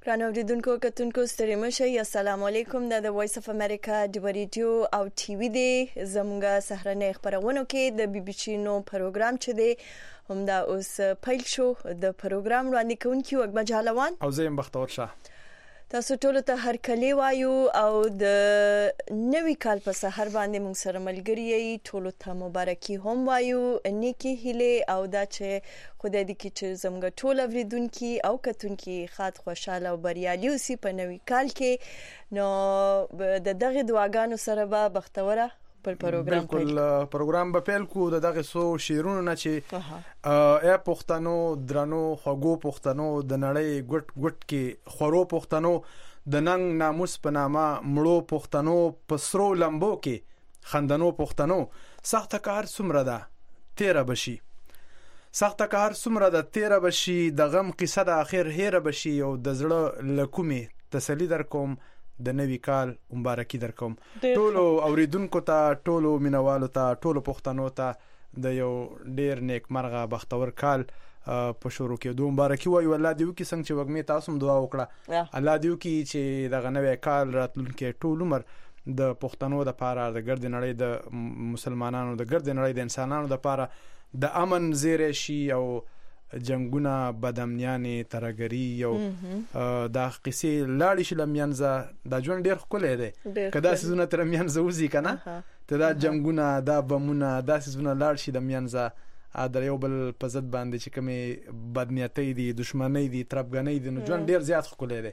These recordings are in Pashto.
ګرانو اوریدونکو کتونکو ستړي مشئ. السلام علیکم. د وایس اف امریکا د ریډیو او ټي وي دی زموږه سهرنۍ خبرونه کې د بي بي سي نو پروګرام چې دی هم دا اوس پیل شو. د پروګرام وړاندې کوونکی وګ مجالوان او زیم بختور شاه. تاسو ټول ته هر کلی وایو او د نوې کال په سحر باندې موږ سره ملګری یې. ټول ته مبارکي هم وایو، نیکی هیله او دا چې خدای دې کې چې زموږ ټول اوریدونکو او کتونکو خاط خوشاله او بریالي اوسي په نوې کال کې. نو د دغه دعاګانو سره به بختوره پر پروګرام به پیل کو. دغه سو شیرونو نه چې ا پښتنو درنو خوګو پښتنو د نړۍ ګټ ګټ کې خورو پښتنو د ننګ ناموس په نامه مړو پښتنو پسرو لمبو کې خندنو پښتنو سخت کار سمره ده 13 بشي. سخت کار سمره ده 13 بشي. د غم قصه د اخر هیر بشي او د زړه لکومي تسلی در کوم د نوی کال مبارکي در کوم. ټولو اوریدونکو ته، ټولو مینوالو ته، ټولو پښتنو ته د یو ډیر نیک مرغه بختور کال په شروع کې دوه مبارکي وایو. الله دې وکي څنګه چې وګمې تاسو دعا وکړه. الله دې وکي چې د نوی کال راتلونکي ټول عمر د پښتنو د پاره د ګرد نړۍ د مسلمانانو د ګرد نړۍ د انسانانو د پاره د امن زیری شي او جنگونه بدامنیانه ترګری او دا قصې لاړې شي لمینځه د ژوند ډیر خلک دی کدا سيزونه تر مینځه وزي کنه ته دا جنگونه دا بمونه دا سيزونه لاړ شي لمینځه ا د یو بل په ضد باندې چې کومه بدنیتۍ دي دشمنۍ دي ترپګنۍ دي نو ژوند ډیر زیات خلک دی.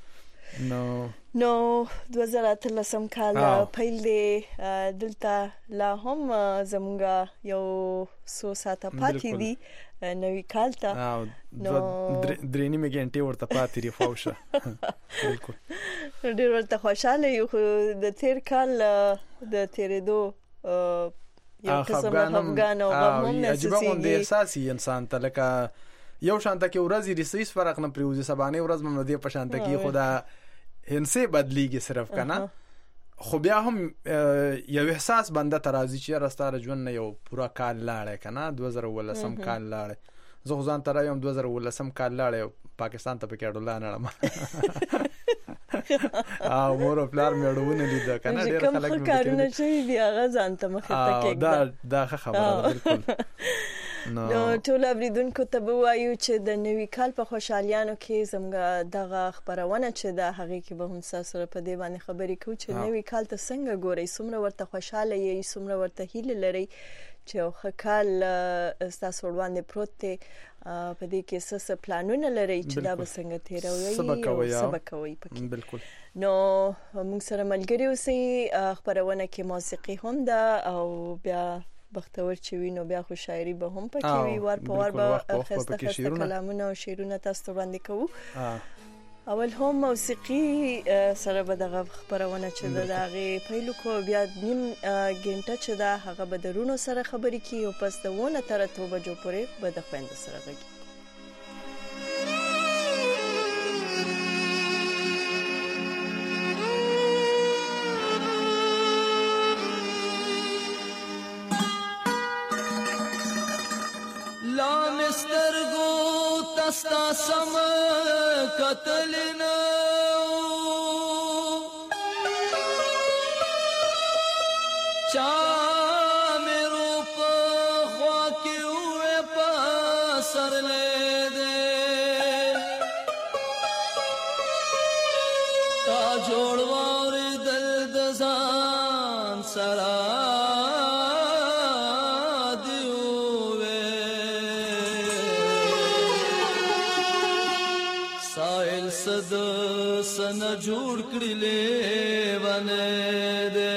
نو 2013 کال پیل دی دلته لا هم زمونږه یو سو ساته پاتې دي نوې کال ته. نو درې نیمه غنټه ورته پاتې ری فوشه. بالکل ډیر ورته خوشاله یو د تیر کال د تیرېدو یو قسم افغان او غمون عجیب غوندي احساسي انسان ته لکه یو شانته کې ورځ ریسیس فرق نه پریوزي سبانه ورځ مم دې په شانته کې خدا هنسه بدلیږي صرف کنه. خو بیا هم یو احساس بنده ترازی چې راستاره ژوند نه یو پورا کال لاړ کنه 2013 کال لاړ. زه ځان تر یم 2013 کال لاړ پاکستان ته پکې ډولا نه لم او مور پلار مې ډوونه لید کنه ډیر خلک مې کارونه شي بیا غزان ته مخه تکې دا خبره بالکل. نو ټول اوریدونکو ته به وایو چې د نوې کال په خوشالیانو کې زموږ دغه خبرونه چې د هغه کې به هم سره په دې باندې خبرې کوو چې نوې کال ته څنګه ګورئ، څومره ورته خوشاله یې، څومره ورته هیله لري چې یو ښه کال ستاسو وړاندې پروت دی. په دې کې څه پلانونه لري چې دا به څنګه تیروي او سبا کوي پکې. بالکل. نو موږ سره ملګری اوسئ. خبرونه کې موسیقي هم ده او بیا بختور چې وینو بیا خو شاعري به هم پکې وي. ور په ور به خسته کلامونه او شعرونه تاسو وړاندې کوو. اول هم موسیقي سره به دغه خبرونه چې دغه پیلو کو بیا نیم غنټه چې دا هغه به درونو سره خبرې کوي او پس دونه تر ته بجو پورې به د خويند سره غږی. لا مسترګو تستا سم قتلنا چا میرو په خوا کې وې په سر له دې تا جوړ وور دل د ځان سره سن جوړ کړی لیوانه دې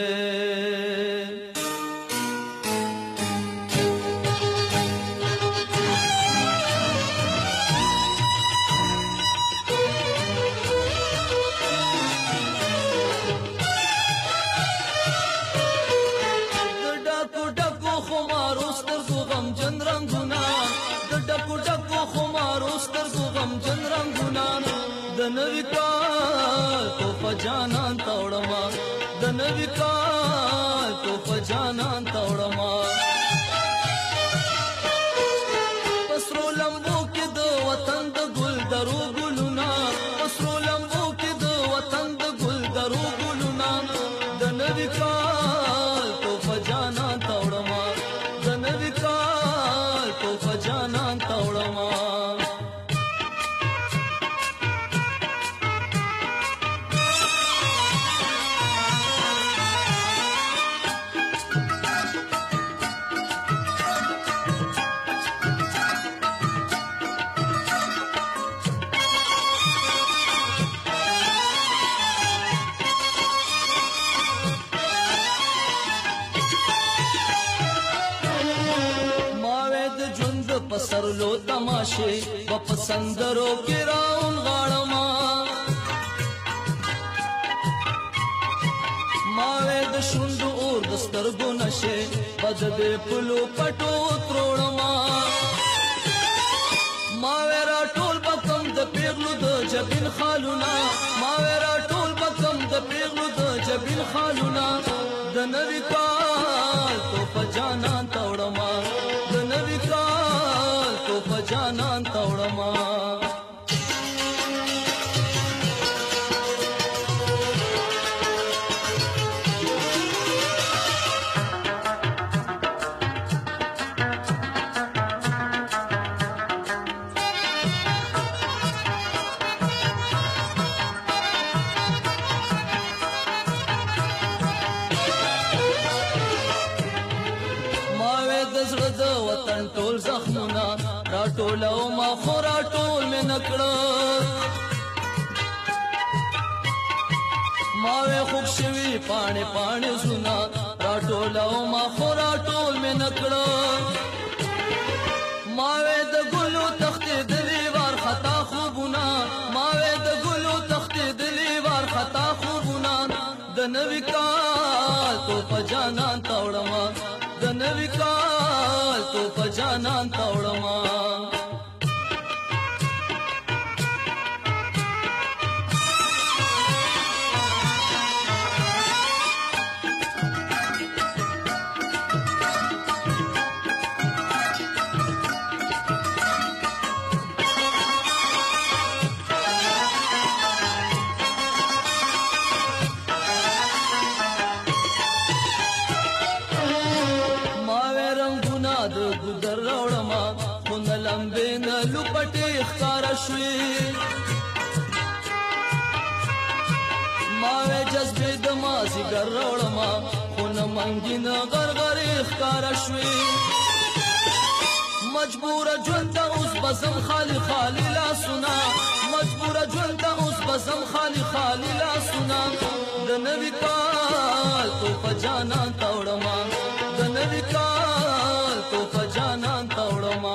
ډاکو ډاکو خمارو سترګو غم جن رنگونه ډاکو ډاکو خمارو سترګو غم جن رنگونه د نوی کال تو جانان توړما د نوی کال تو جانان توړما پسرو لمبو کې د وطن د ګل درو ګلونا پسرو تماشه په پسندرو کې راون غاړما ماوې د شوندو اور د سترګو نشه بد دې پلو پټو تروړما ماوې را ټول بکم د پیغلو د جبین خالونا ماوې را ټول بکم د پیغلو د جبین خالونا د نوی کال تو پجانان توړما د نوی کال تو پجانان توړما ټول زخمونه را ټول او ما خورا ټول مې نکړه ما وې خوب شوي پاڼې پاڼې زونه را ټول او ما خورا ټول مې نکړه ما وې د ګلو تختې دلې وار خطا خوبونه ما وې د ګلو تختې دلې وار خطا خوبونه د نوي کال تو پجانان توړما د نوي کال تو پجانان توړما ماوې جذبې د مازیګر راوړما خو نه منګین غرغرې ښکاره شوې مجبوره ژوند ته اوس بزم خالي خالي لاسونه مجبوره ژوند ته اوس بزم خالي خالي لاسونه د نوي کال تو پجانان توړما د نوي کال تو پجانان توړما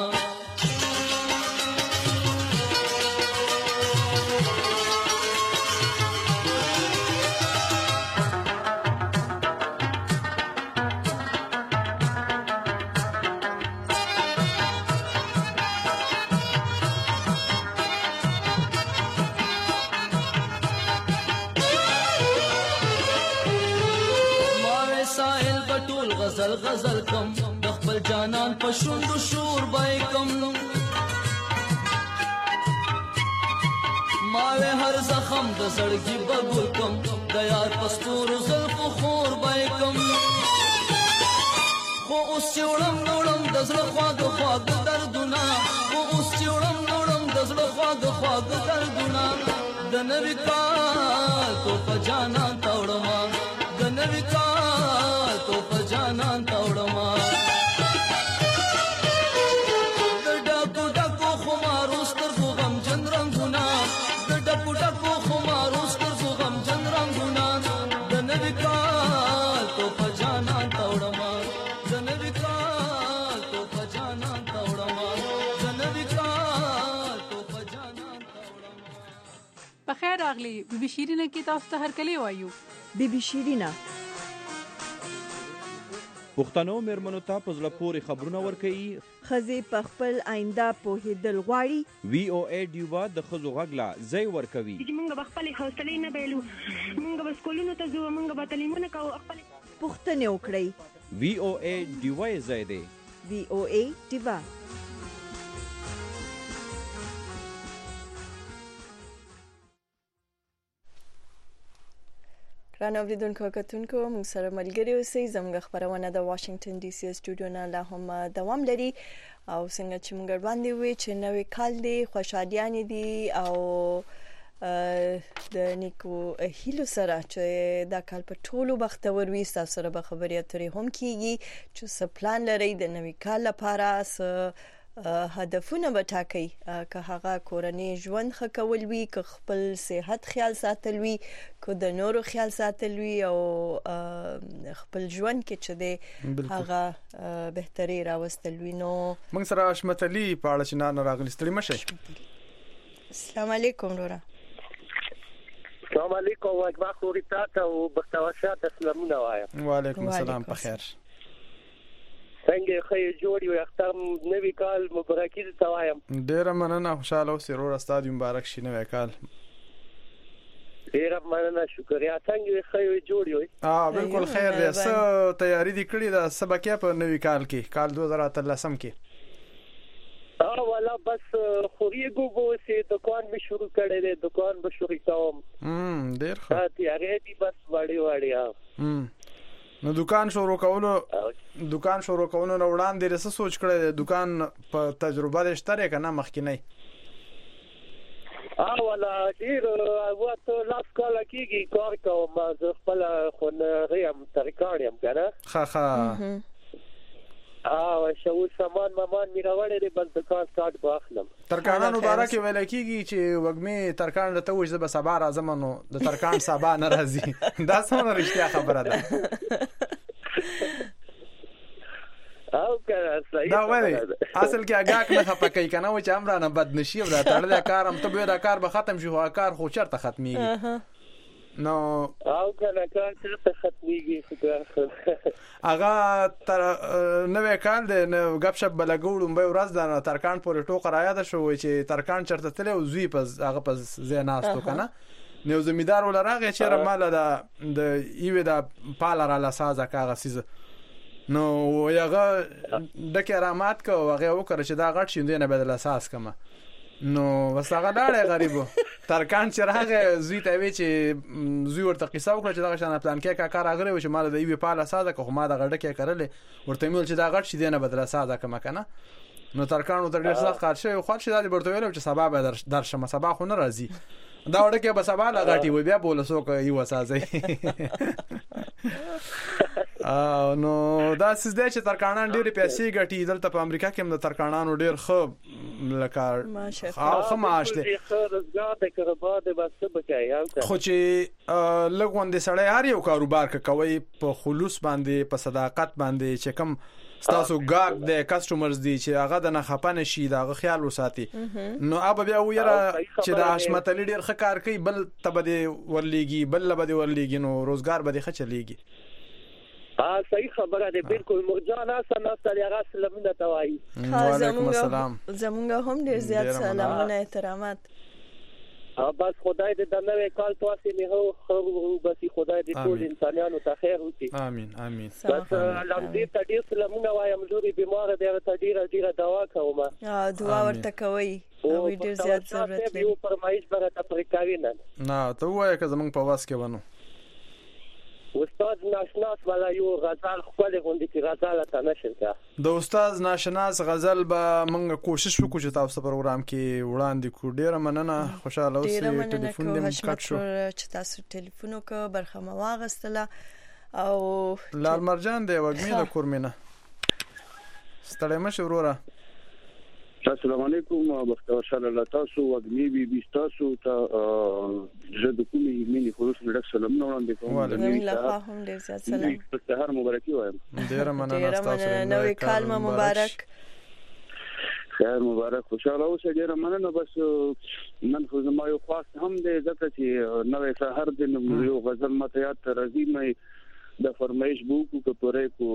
غزل غزل کم د خپل جانان په شوندو شور بای کم ماوې هر زخم د زړګي بګول کم د یار پستور زلف خور بای کم خو اوس چوړم نوړم د زړه خواږ خواږ دردونه خو اوس چوړم نوړم د زړه خواږ خواږ دردونه د نوي کال تو پجانان توړما د نوي کال تو پجانان توړما د ډاکو ډاکو خمارو سترګو غمجن رنګونه د ډاکو ډاکو خمارو سترګو غمجن رنګونه د نوي کال تو پجانان توړما د نوي کال تو پجانان توړما د نوي کال تو پجانان توړما. بخیر راغلی بیبي شیرینه کې تاسو ته هرکلی وایو. بیبي شیرینه پښتنو میرمنو ته په زړه پورې خبرونه ورکوي ښځې په خپل آینده پوهېدل غواړي. VOA ډیوا د ښځو غږ لا ځای ورکوي. موږ به خپلې حوصلې نه بایلو موږ به سکولونو ته ځو موږ به تعلیمونه کوو خپل پوښتنې وکړئ. VOA ډیوا ځای دی. VOA ډیوا ګران اوریدونکو کتونکو موږ سره ملګري اوسئ. زموږ خبرونه د واشنگټن ډي سي سټوډیو نه لا هم دوام لري او څنګه چې موږ وړاندې وی چې نوې کال دی خوشحالیان دي او د نیکو هیلو سره چې دا کال په ټولو بختور وي. تاسو سره به خبرې اترې هم کیږي چې څه پلان لري د نوې کال لپاره هدفونه وټاکي که هغه کورنۍ ژوند ښه کول وي که خپل صحت خیال ساتل وي که د نورو خیال ساتل وي او خپل ژوند کې چې دی هغه بهتري راوستل وي. نو موږ سره حشمت علي په اړه چې نه راغلی ستړي مشه. السلام علیکم رورا. السلام علیکم واجبه خوري تاسو او بختواشات سلامونه وایم. وعلیکم السلام په خیر. څنګه خې جوړ یو اختر نوی کال مبارکي ته وایم. ډیر مننه خوشاله اوسې رور استاد مبارک شي نوی کال. ډیر مننه شکریا. څنګه خې جوړ یو؟ بالکل خیر دی. څه تیاری دي کړې ده سبکه په نوی کال کې کال 2013 کې؟ والا بس خوريګو بو سي دکان به شروع کړي دي دکان به شروع کوم. ډیر ښه. تیاری دي بس وړي نو دکان شروع کولو نو وړاندې رسې سوچ کړی دکان په تجربه دې شته کنه مخکینی؟ والا ډیر وخت لاس کال کېږي کار کوم زه خپل خو نه ریم ترکاړم کنه. ښه شو سامان مامان میراوړې دې بس دکان سٹارټ واخلم. ترکانو مبارک ویل کېږي چې وګمې ترکان ته وځي به سبا راځم نو د ترکان سبا نه راځي. دا څنګه رښتیا خبره ده؟ او کنه صحیح دا وایي اصل کې اگاک نه خپکې کنه و چې امرانه بد نشي ولا تړل کارم ته به دا کار به ختم شي خو کار خو چرته ختميږي. نو او کنه کار څه ختميږي هغه تر نوې کال د غب شپ بلګوړم به ورځ د ترکان پورې ټوکر راياده شو چې ترکان چرته تل او زوی په هغه په زیناستو کنه نو زمیدار ولراغه چې رمال د ایوه د پالر علا سازه کاغه سیزه نو یغه د کرامات کو هغه وکړه چې دا غټ شیندې نه بدل اساس کما نو وسغه ډاړې غریبو ترکان چې راغه زوی ته وی چې زوی ورته قصه وکړه چې دا شان پلان کې کار اغره و چې مال د ایوه پاله ساده کو ما د غړډه کې کړلې ورته میل چې دا غټ شیندې نه بدل اساس کما کنه نو ترکانو تر ډیر ځخ خارشه خو چې دا ورته ویل چې سبب درشم سبا خو نه راځي دا وړه کې به سبا لغاټي و بیا بوله سو کوي وسازي نو دا سده چې ترکانان ډېر پیسې ګټي دلته په امریکا کې هم د ترکانانو ډېر ښه لکه خو معاش دي خو چې لګوندې سړی هر یو کاروبار کوي په خلوص باندې په صداقت باندې چې کم ستاسو ګاګ د کسټمرز دي چې هغه د نه خپنه شي دا خیال وساتي نو اب بیا ویره چې د حشمت علي ډېر ښه کار کوي بل تبدي ورليږي بل لبدي ورليږي نو روزګار به ښه چليږي. صحیح خبره ده بالکل مرجان اسنه هغه سلامونه توای. وعلیکم السلام. زمونږ هم ډیر زیات سلامونه احترامات. بس خدای دې د نوې کال تواسي نه هو بس خدای دې ټول انسانانو ته خیر وکړي. امين امين. بس لمدې ته ډیر سلامونه وایم لوري بیمار دی ته ډیره دوا کوم. دعا ورته کوي او ډیر زیات ضرورت دی. یو فرمایش برته پرکاوي نه ته وایې که زمونږ په واس کې ونو استاد ناشناس ولا یو غزل خپل غوندي کې غزل ته نشل کا د استاد ناشناس غزل به موږ کوشش وکړو چې تاسو پروګرام کې وړاندې کو. ډیره مننه خوشاله اوسئ. ټلیفون دې مکټ شو چې تاسو ټلیفون وکړ برخه مواغستله او لال مرجان دی وګمې د کورمنه ستړی مشه وروره. السلام علیکم بختور الله تاسو وګنی بي تاسو ته زه د کومې مینې خلوص ډک سلام نو وړاندې کوم. وعلیکم السلام ډیر زیات سلام. سهار مبارکي وایم. ډیر مننه تاسو نوې کال مبارک. خیر مبارک خوشاله اوسئ. ډیر مننه. بس نن خو زما یو خاص هم دی ځکه چې نوې سهار د یو غزل ماته یاد راځي مې د فرمایش بوکو کو پرې کو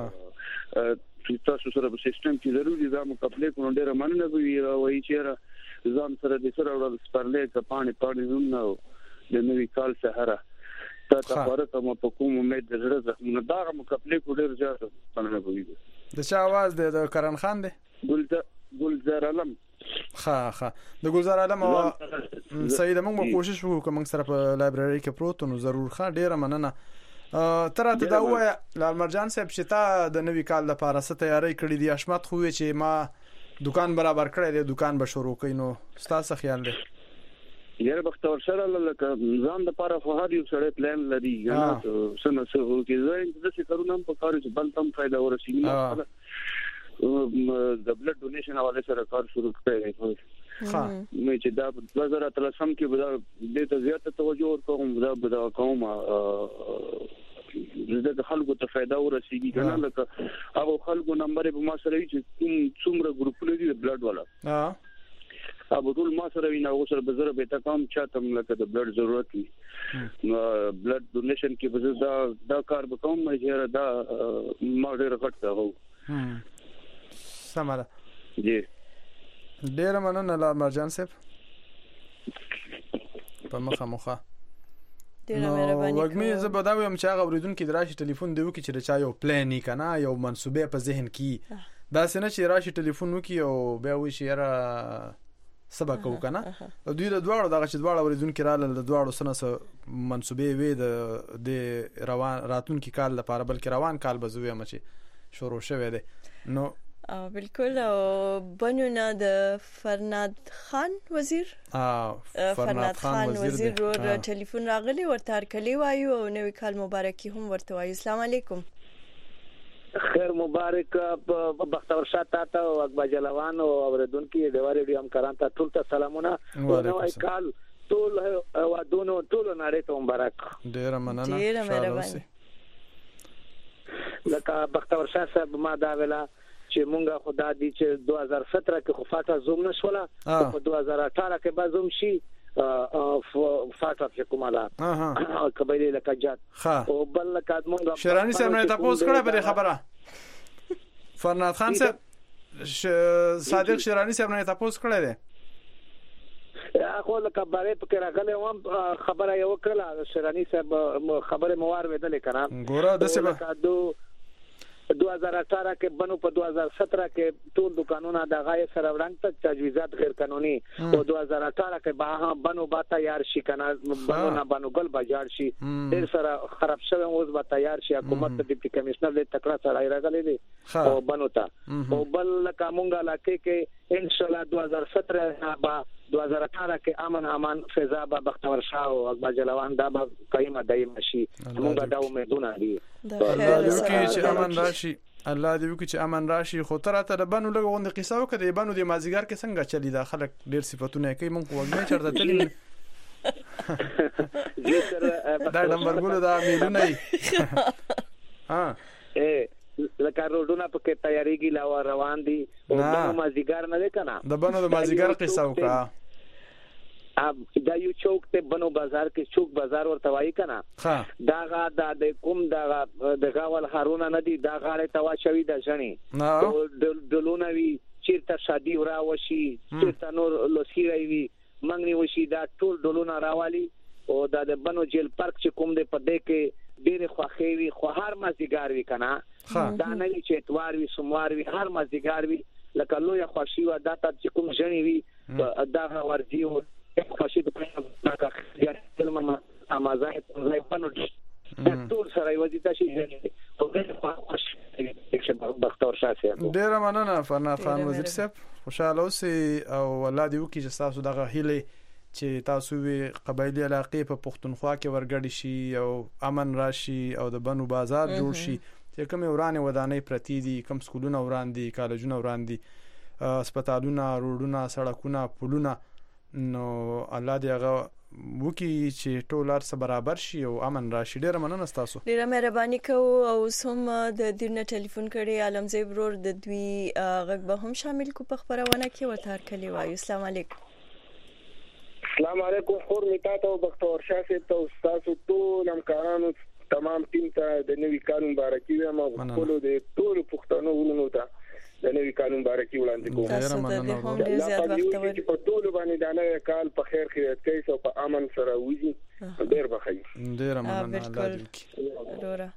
تاسو سره په سیستم کې ضروري دا مقابله کوم. ډیر مننه کوي وایي چې ځان سره د سره ورل سپارلې ک پانی نو د نوې کال سهاره تا فرق مو په کوم امید زړه زخمونه دا مقابله کو ډیر زیات مننه کوي. د چا आवाज د کرن خان دی ګلزار علم. ها د ګلزار علم سید موږ کوشش وکړو کوم سره په لایبرری کې پروت نو ضرور ښه. ډیر مننه. تر ته دا وای لال مرجان صاحب چې تا د نوې کال لپاره څه تیاری کړې دي؟ حشمت خو چې ما دکان برابر کړی دی دکان به شروع کړي نو ستاسو خیال دی؟ یاره بختور سره لکه ځان د لپاره خو هر یو سره پلان لري نه څه کې زه د څه کارونه په کار چې بل تم فائدہ ورسېږي د بلډ ډونیشن حواله سره کار شروع کړی دی. مې چې دا 2013 کې به د ته زیاته توجه ورکوم دا کوم زه خلکو ته فائدہ ورسیږي کنه لکه هغه خلکو نمبر به ما سره وي چې څومره ګروپونه دي د بلډ والا ابو ټول ما سره وینا اوسره به زره به تکام چاته لکه د بلډ ضرورت وي بلډ ډونیشن کې به دا کار وکوم چې دا ما ډېر غټ ده سماره جی ډیر مننه لا مرجان صاحب په مخه ډیر مهرباني وګمې زه به دا وایم چې هغه اوریدونکو دراشي ټلیفون دی وکي چې چا یو پلان نه کنه یو منسوبه په ذهن کې دا سينه چې راشي ټلیفون وکي او بیا وی شي را سبق وکنه دوی د دواړو دغه چې دواړو اوریدونکو را ل دواړو سنه منسوبه وي د روان راتونکو کال لپاره بلکې روان کال به زوی مچ شروع شوه دی نو بالکل او بنونه د فرناد خان وزیر فرناد خان وزیر ور ټلیفون راغلی ورته کلی وایو او نوې کال مبارکي هم ورته وایو. السلام علیکم. خیر مبارک بختور شاه تاسو او اکبر جلوان او اوریدونکو د وریډیو همکاران ته ټول ته سلامونه او نوې کال ټول ودونو ټول نړۍ ته مبارک. ډیر مننه. ډیر مهرباني. لکه بختور شاه صاحب ما دا ویلا چې مونږه خدا دې چې 2017 کې خفاته زوم نشوله په 2018 کې به زوم شي فاټه حکومت قبایلی لکه جات او بل لکه مونږه شرانی صاحب نه تاسو کړه په خبره فرناد خان صاحب صادق شرانی صاحب نه تاسو کړه ده اخو لکه باره په راغله و خبره یو کړه شرانی صاحب خبره موار ودل کنه ګوره د سبا 2018 کې بنو په 2017 کې ټول دکانونه د غای سره وړاندې تک تجویزات غیر قانوني او 2018 کې به بنو با تیار شي کنه بنو نه بنو ګل بازار شي ډیر سره خراب شوی اوس به تیار شي حکومت د ډیپټي کمشنر د تکړه سره راغلي دي او بنو ته او بل کومه علاقې کې ان شاء الله 2017 با 2018 کې امن امان فضا به بختور شاه او اکبر جلوان دا به قائم دایم شي موږ دا امیدونه دي الله دې وکړي چې امن راشي الله دې وکړي چې امن راشي خو تر ته بنو لګ غوند قصه وکړي بنو د مازیګر کې څنګه چلی دا خلک ډیر صفاتونه کوي مونږ وګورئ چرته تللی دا نمبر ګول دا میلونه ها لکه روډونه په کې تیاری کی لا روان دي او بنو مازیګر نه کنه د بنو د مازیګر قصه وکړه اب دا یو چوک ته بنو بازار کې چوک بازار ورته وایي کنه دا د کوم د غاول هارونه ندی دا غاړه توا شوی د ځنی دلونه وی چیرته شادي ورا وشي چیرته نور لوسیری وی منګنی وشي دا ټول دلونه راوالي او د بنو جیل پارک چې کوم د پدې کې ډېر خوخي وی خو هر مازیګار وی کنه دا نه وی چې اتوار وی سوموار وی هر مازیګار وی لکه لوی خوشي و دا ته چې کوم ځنی وی دا ورځي او خوشي د پنځه کا تلمه امازای ځای پنو ټول سره یوځي تاسو یې په دې خوشي بختور شاه صاحب ډیر مننه فرناد خان وزیر صاحب خوشاله اوسئ او الله دې وکړي چې تاسو دغه هیله چې تاسو وی قبایلی علاقې په پښتونخوا کې ورګړی شي او امن راشي او د بنو بازار جوړ شي چې کوم ورانه ودانې پرتی دي کوم سکولونه وراندي کالجونه وراندي هسپتالونه روډونه سړکونه پلونه نو الله دې هغه وکي چې ټول ارڅ برابر شي او امن راشي. ډیر مننه تاسو ډیر مهرباني کوو او سم د دینه ټلیفون کړي عالمزیب ورور د دوی غږ به هم شامل کو په خبرونه کې وتار کلی وایو. السلام علیکم. السلام علیکم خور میتا ته بختور شاه صاحب ته تاسو ټول همکارانو تمام ټیم ته د نوي کال مبارکي وایم او ټول د ټول پښتنو ولونو ته د نوي کال مبارکي وړاندې کوم. تاسو ته هم ډیر زیات وخت ورکړي په ټول باندې د نوي کال په خیر خیرت کوي او په امن سره وځي ډیر بخیر. ډیر مننه الله دې وکړي.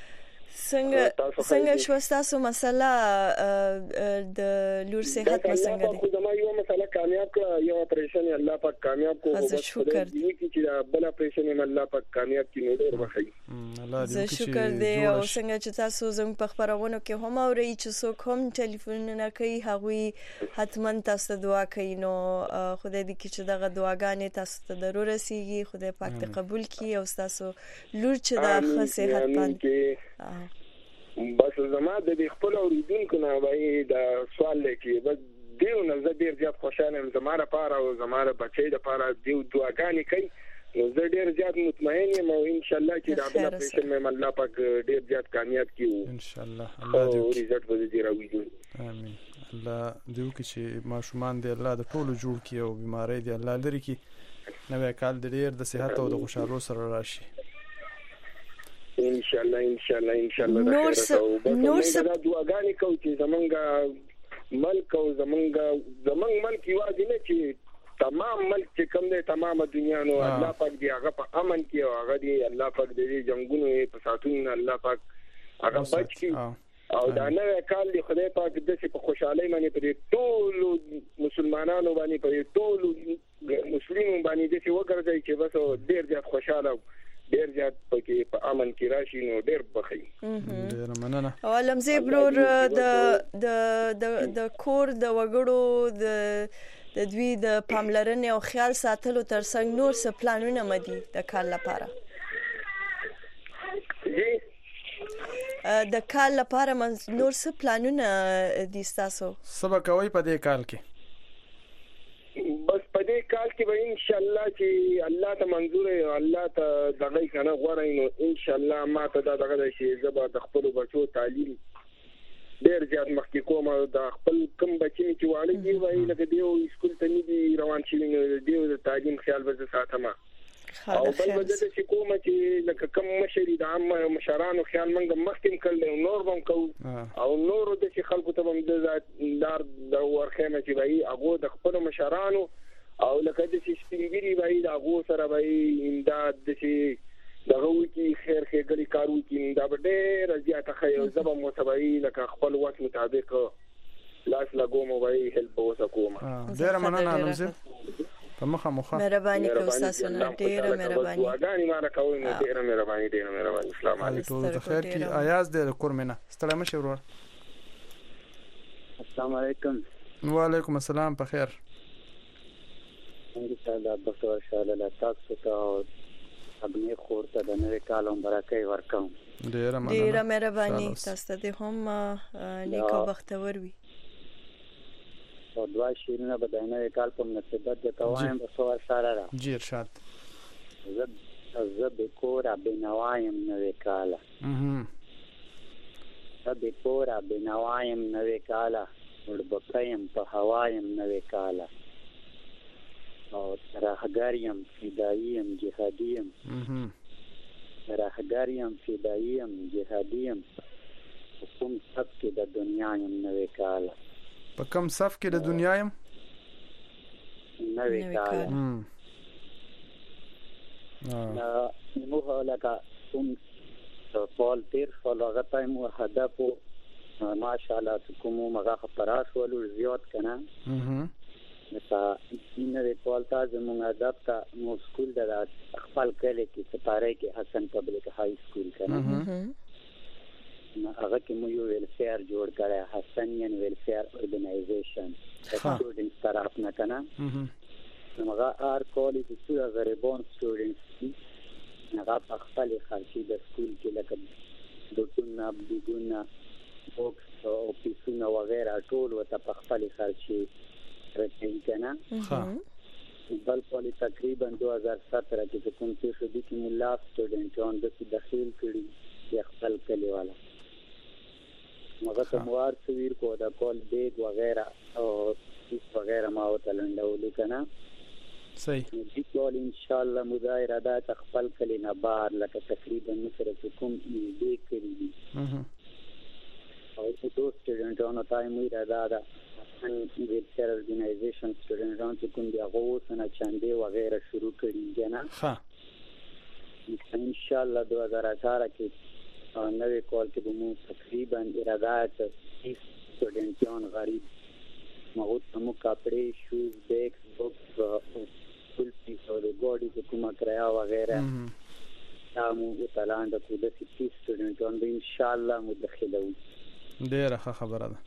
څنګه شو تاسو مسله د لور صحت مسنګ دي؟ زما یو مسله کامیاب کړه یو اپریشن الله پاک کامیاب کو زه شکر دې چې بل اپریشن الله پاک کامیاب کړي ډیر بخیر. زه شکر دې او څنګه چې تاسو زموږ په خبرونو کې هم اوري چې څوک هم ټلیفون نه کوي هغه حتما تاسو دعا کوي نو خدای دې چې دغه دعاګانې تاسو ته ضرور رسیږي خدای پاک دې قبول کړي او تاسو لور چې د صحت باندې بس زما د خپل اوریدونکو نه وایي دا سوال لکه بس دیو نه زه ډیر زیات خوشاله یم زما لپاره او زما بچی لپاره دیو دعاګانې کوي نو زه ډیر زیات مطمئن یم او ان شاء الله چې دا بل اپریشن مې الله پاک ډیر زیات کامیاب کیو ان شاء الله الله دې ريزلټ به دې راوړي امين الله دې وکړي چې ماشومان دې الله د ټولو جوړ کړي او بیماری دې الله لري کړي نوې کال دې ډیر د صحت او د خوشحالۍ سره راشي ان شاء الله ان شاء الله ان شاء الله نور څه دعاګانې کوي چې زمونږ ملک او زمونږ ملک یوازې نه چې تمام ملک چې کوم دی تمامه دنیا نو الله پاک دی هغه په امن کې او هغه دی الله پاک دې جنگونو په ساتون الله پاک هغه بچ کی او دا نه کال دی خدای پاک دې په خوشحالۍ باندې پر ټول مسلمانانو باندې پر ټول مسلمانانو باندې دې وګرځي چې بس ډیر زیات خوشاله ډیر زیات پکې په امن کې راشي نو ډیر بخي ډیر مننه او لمزه برور د کور د وګړو د دوی د پاملرنې او خیال ساتلو ترڅنګ نور څه پلانونه مدي د کال لپاره د کال لپاره نور څه پلانونه دي تاسو سبا کوي په دې کال کې بس په دې کال کې به ان شاء الله چې الله ته منظور او الله ته دغه کنه غوړای نو ان شاء الله ما ته دغه شی زبر د خپل بچو تعلیم ډیر زیات مخکې کوم د خپل کم بچی چې والي دی وایي لکه دیو سکول ته نه روان شي نو دیو د تعلیم خیال به ساتم او بل وجه چې کوم چې لکه کم مشري د عامه مشرانو خیال منګ مخکې کړل نور بم کو او نور د خلکو ته هم د ورخمه چې وایي هغه د خپل مشرانو او لکه د سپینګری وایي د هغه سره وایي امداد د دغه وکی خیر ګری کارو کې دا ډېر زیاته خیر زبم متبعي لکه خپل وخت مطابق لاس لګوم وایي هلپ وسکوم ډېر مننه نمزه په مخه مهرباني کوم تاسو نه ډېر مهرباني غاڼي ما راکوي ډېر مهرباني السلام علیکم ټول خیر کی ایاز دې کورمنه ستړي مشه ورور السلام علیکم وعلیکم السلام په خیر څنګه تاسو د بخښه شاله لا تاسو ته ابني خور ته د نوې کال مبارکي ورکوم ډېر مهرباني تاسو ته هم نیکو بختور وي او دوا شیرونه به د نوې کال په مناسبت د توایم په سوال سره را جی ارشاد زه به کور بنوایم نوې کال زه به کور بنوایم نوې کال وربکایم په هوایم نوې کال او راهګاریم فداییم جهادیم راهګاریم فداییم جهادیم کوم صف کې د دنیا یم نوې کال په کوم صف کې د دنیا یم نوې کال نو هلکه کوم فال تیر فلغه تایم او هدف ماشاءالله کوم مغه خبراش ولو زیات کنه مثلا نوې کال تاسو موږ ادب ته مو سکول د خپل کله کې سپاره کې حسن پبلک های سکول کنه هغه کې مو یو ویلفیر جوړ کړی حسنین ویلفیر اورګنایزیشن سټوډنټس طرف نه کنه هغه ار کالج چې غریبان سټوډنټس هغه په خپل خرچي د سکول کې لکه دوتونه بيګونه بوکس او پیسونه وغیرہ ټول وته په خپل خرچي راځي کنه بل پولی تقریبا 2017 کې کوم څه شو دي چې مولا سټوډنټان د داخل کړي خپل کلی والا مګر تموار سویر کو دا کول بیگ وغیرہ او اس وغیرہ ما وتلندول کنه صحیح دې کول ان شاء الله مظاهره دا تخپل کلی نه بار لکه تقریبا نصره کوم دې کړی دي او ټول سټوډنټانو ټایم وی را دا ان ویلفیر اورګنایزیشن سټوډنټانو چې کوم دی هغه وسنه چاندې وغیرہ شروع کړي جنا ها ان شاء الله 2018 کې نوې کال کې به مو تقریبا ارادات 30 سټوډنټان غریب موږ ته مو کپڑے شوز بیگز بوکس فل پیس او د ګاډي کومه کرایه وغیرہ مو تلاند کو د 30 سټوډنټان به ان شاء الله مدخلو ډیره خبره ده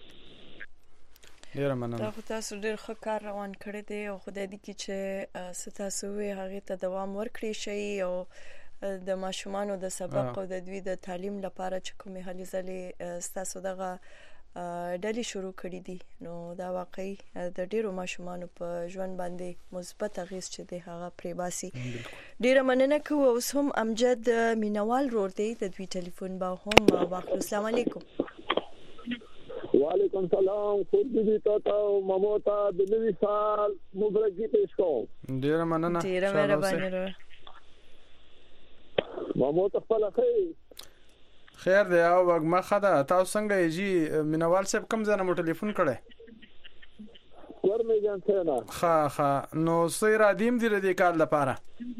ډیره مننه دا تاسو ډیر ښه کار روان کړی دی او خدای دې چې تاسو هغه ته دوام ورکړي شي او د ماشومانو د سبق او د دوی د تعلیم لپاره چې کومې هلې ځلې ستاسو دغه ډلې شروع کړې دي نو دا واقعي د ډیرو ماشومانو په ژوند باندې مثبت اغیز چې دی هغه پرې باسي. ډیره مننه کوم. اوس هم امجد مینوال رور دی د دوی ټلیفون با هم واخلو. السلام علیکم. وعلیکم سلام. خود دې تاسو مموتا د نوي سال مبارکي پېښ کوم. ډیره مننه. ډیره مهرباني. مموتا خپل خیر دی او وګما خدا تاسو څنګه یې جی مینوال صاحب کوم ځای نه مو ټلیفون کړی؟ ورمه جان څنګه ښه نو سې را دیم دی د کال لپاره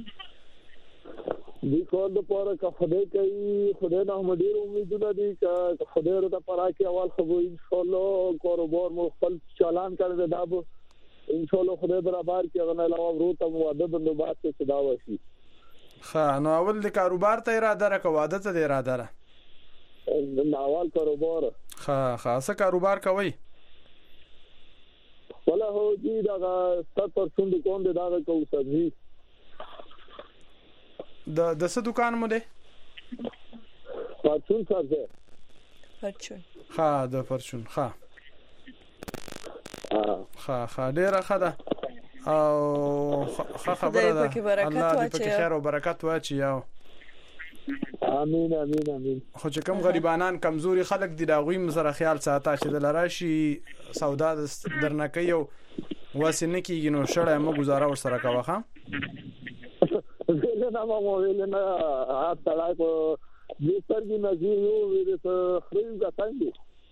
دی کول د پاره کا خدای کوي خدای نه مډیر امیدونه دي چې خدای ورته پاره کې اول خو ان شاء الله کاروبار مو خپل چالان کړی دا به ان شاء الله خدای برابر کې غنه علاوه وروته مواده بندوبات څه دا وشي. ښه نو اول د کاروبار ته اراده را کوه عادت ته اراده را ناوال کاروبار څه کاروبار کوي؟ ولا هو دي دا 70% کوم دا کو سبزي د څه دکان مو دی؟ فرچون سره ها د فرچون ها ډیره خدا او خبره ده الله دې پکې خیر او برکت واچي. یو امين امين امين. خو چې کوم غریبانان کمزوري خلک دي دا غوي مزره خیال ساته چې د لراشي سودا درنکې یو واسنه کیږي نو شړې مو گزاره ور سره کاوه. ویلنا مو ویلنا اته کو دې سترګې نظر یو ورته خریم ځاتاندي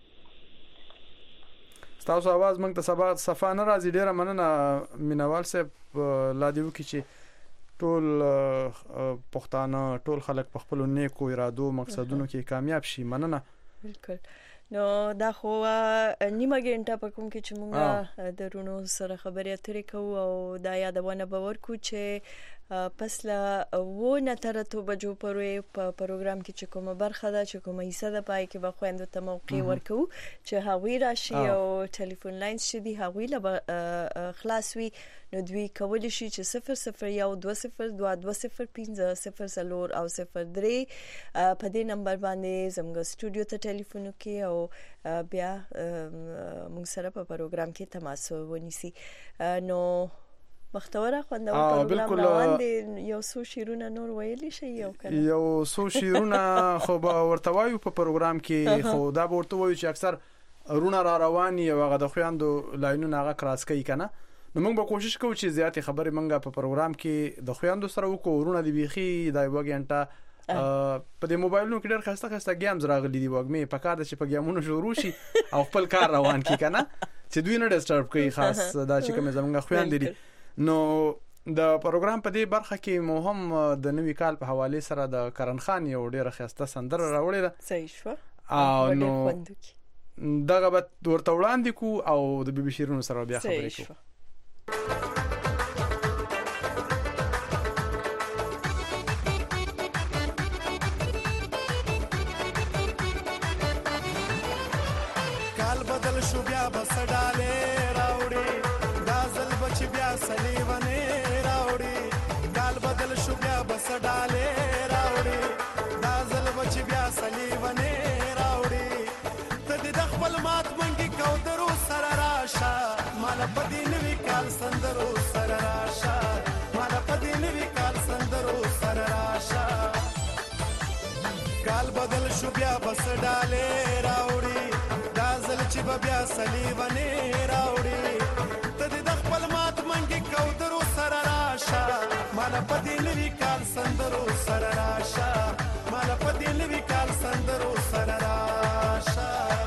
تاسو आवाज موږ ته سبا صفه نه راځي. ډیره مننه مینوال صاحب لا دیو کی چې ټول پښتانه ټول خلک په خپل نیکو ارادو مقصدونو کې کامیاب شي. مننه. بالکل. نو دا خو نیمه ګنټه په کوم کې چې موږ درونو سره خبرې اترې کوو او دا یادونه باور کو چې پس لا و نه تر ته بجو پرې په پروګرام کې چې کومه برخه ده چې کومه حصہ ده پای کې به خويندو ته موقع ورکو چې هغوی راشي او ټلیفون لاینز چې دی هغوی له خلاص وي نو دوی کولی شي چې 0012022050 او 03 په دې نمبر باندې زموږ سټوډیو ته ټلیفون وکړي او بیا موږ سره په پروګرام کې تماس ونیسي. نو مختوره خوندو پروګرام روان دي. یو څو شیرونه نور ویلی شي یو کنه یو څو شیرونه خو ورته وایو په پروګرام کې خو دا ورته وایو چې اکثر رونه را رواني او هغه د خويندو لاینونه هغه کراس کوي کنه نو موږ به کوشش کوو چې زیاتې خبرې موږ په پروګرام کې د خويندو سره وکړو. رونه دی بيخي دا یو غنټه په دې موبایلونو کې ډېر خسته گیمز راغلي دي وګمې په کار د چې په گیمونو شروع شي او خپل کار روان کی کنه چې دوی نه ډیسټرب کوي خاص دا چې کوم زمونږ خويندې دي. نو د پروګرام په دې برخه کې مو هم د نوي کال په حواله سره د کرن خان یو ډیره خسته سندره راوړې ده. صحیح شو. او نو دغه ورته وړاندې کو او د بي بي شیرونو سره بیا خبرې کوو. کال بدل شو بیا بس ډاله راوړي دازل بچ بیا سلیونه راوړي کال بدل شو بیا بس ډاله راوړي دازل بچ بیا سلیونه راوړي ته د خپل مات منګي کو درو سره راشه مال پدې نوي کال سندرو سره راشه مال پدې نوي کال سندرو سره راشه کال بدل شو بیا بس ډاله راوړي دازل چې بیا سلیونه راوړي ته د خپل مات منګي کو درو سره راشه مال پدې نوي کال سندرو سره راشه مال پدې نوي کال سندرو سره راشه.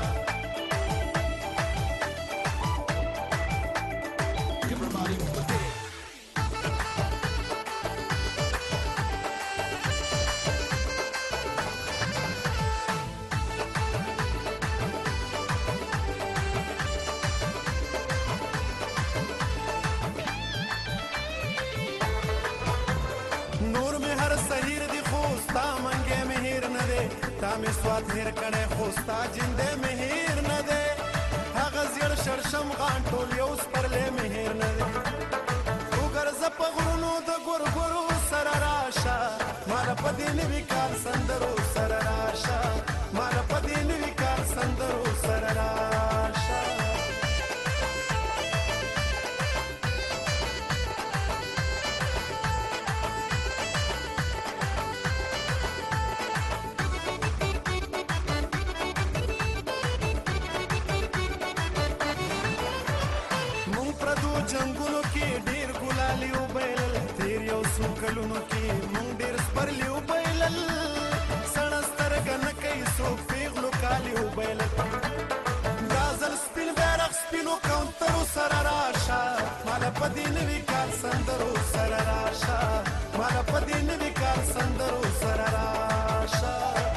می سواد هیر کړه خوستا جنده مهیر نه ده هغه زیر شرشم غان ټول یو سپرلې مهیر نه ده وګرځ په غرونو د ګورګورو سره راشه مال په پدې نوي کال سندرو سره راشه مال پدې نوي کال سندرو سره راشه جنگونو کې ډیر ګلالي وبایل تیر یو سوکلونو کې مونږ ډیر سپرلی وبایل سړسترګ نه کوي سو پیغلو کالی وبایل غازل سپین بیرغ سپینو کاونټرو سره راشه مال پدې نوي کال سندرو سره راشه مال پدې نوي کال سندرو سره راشه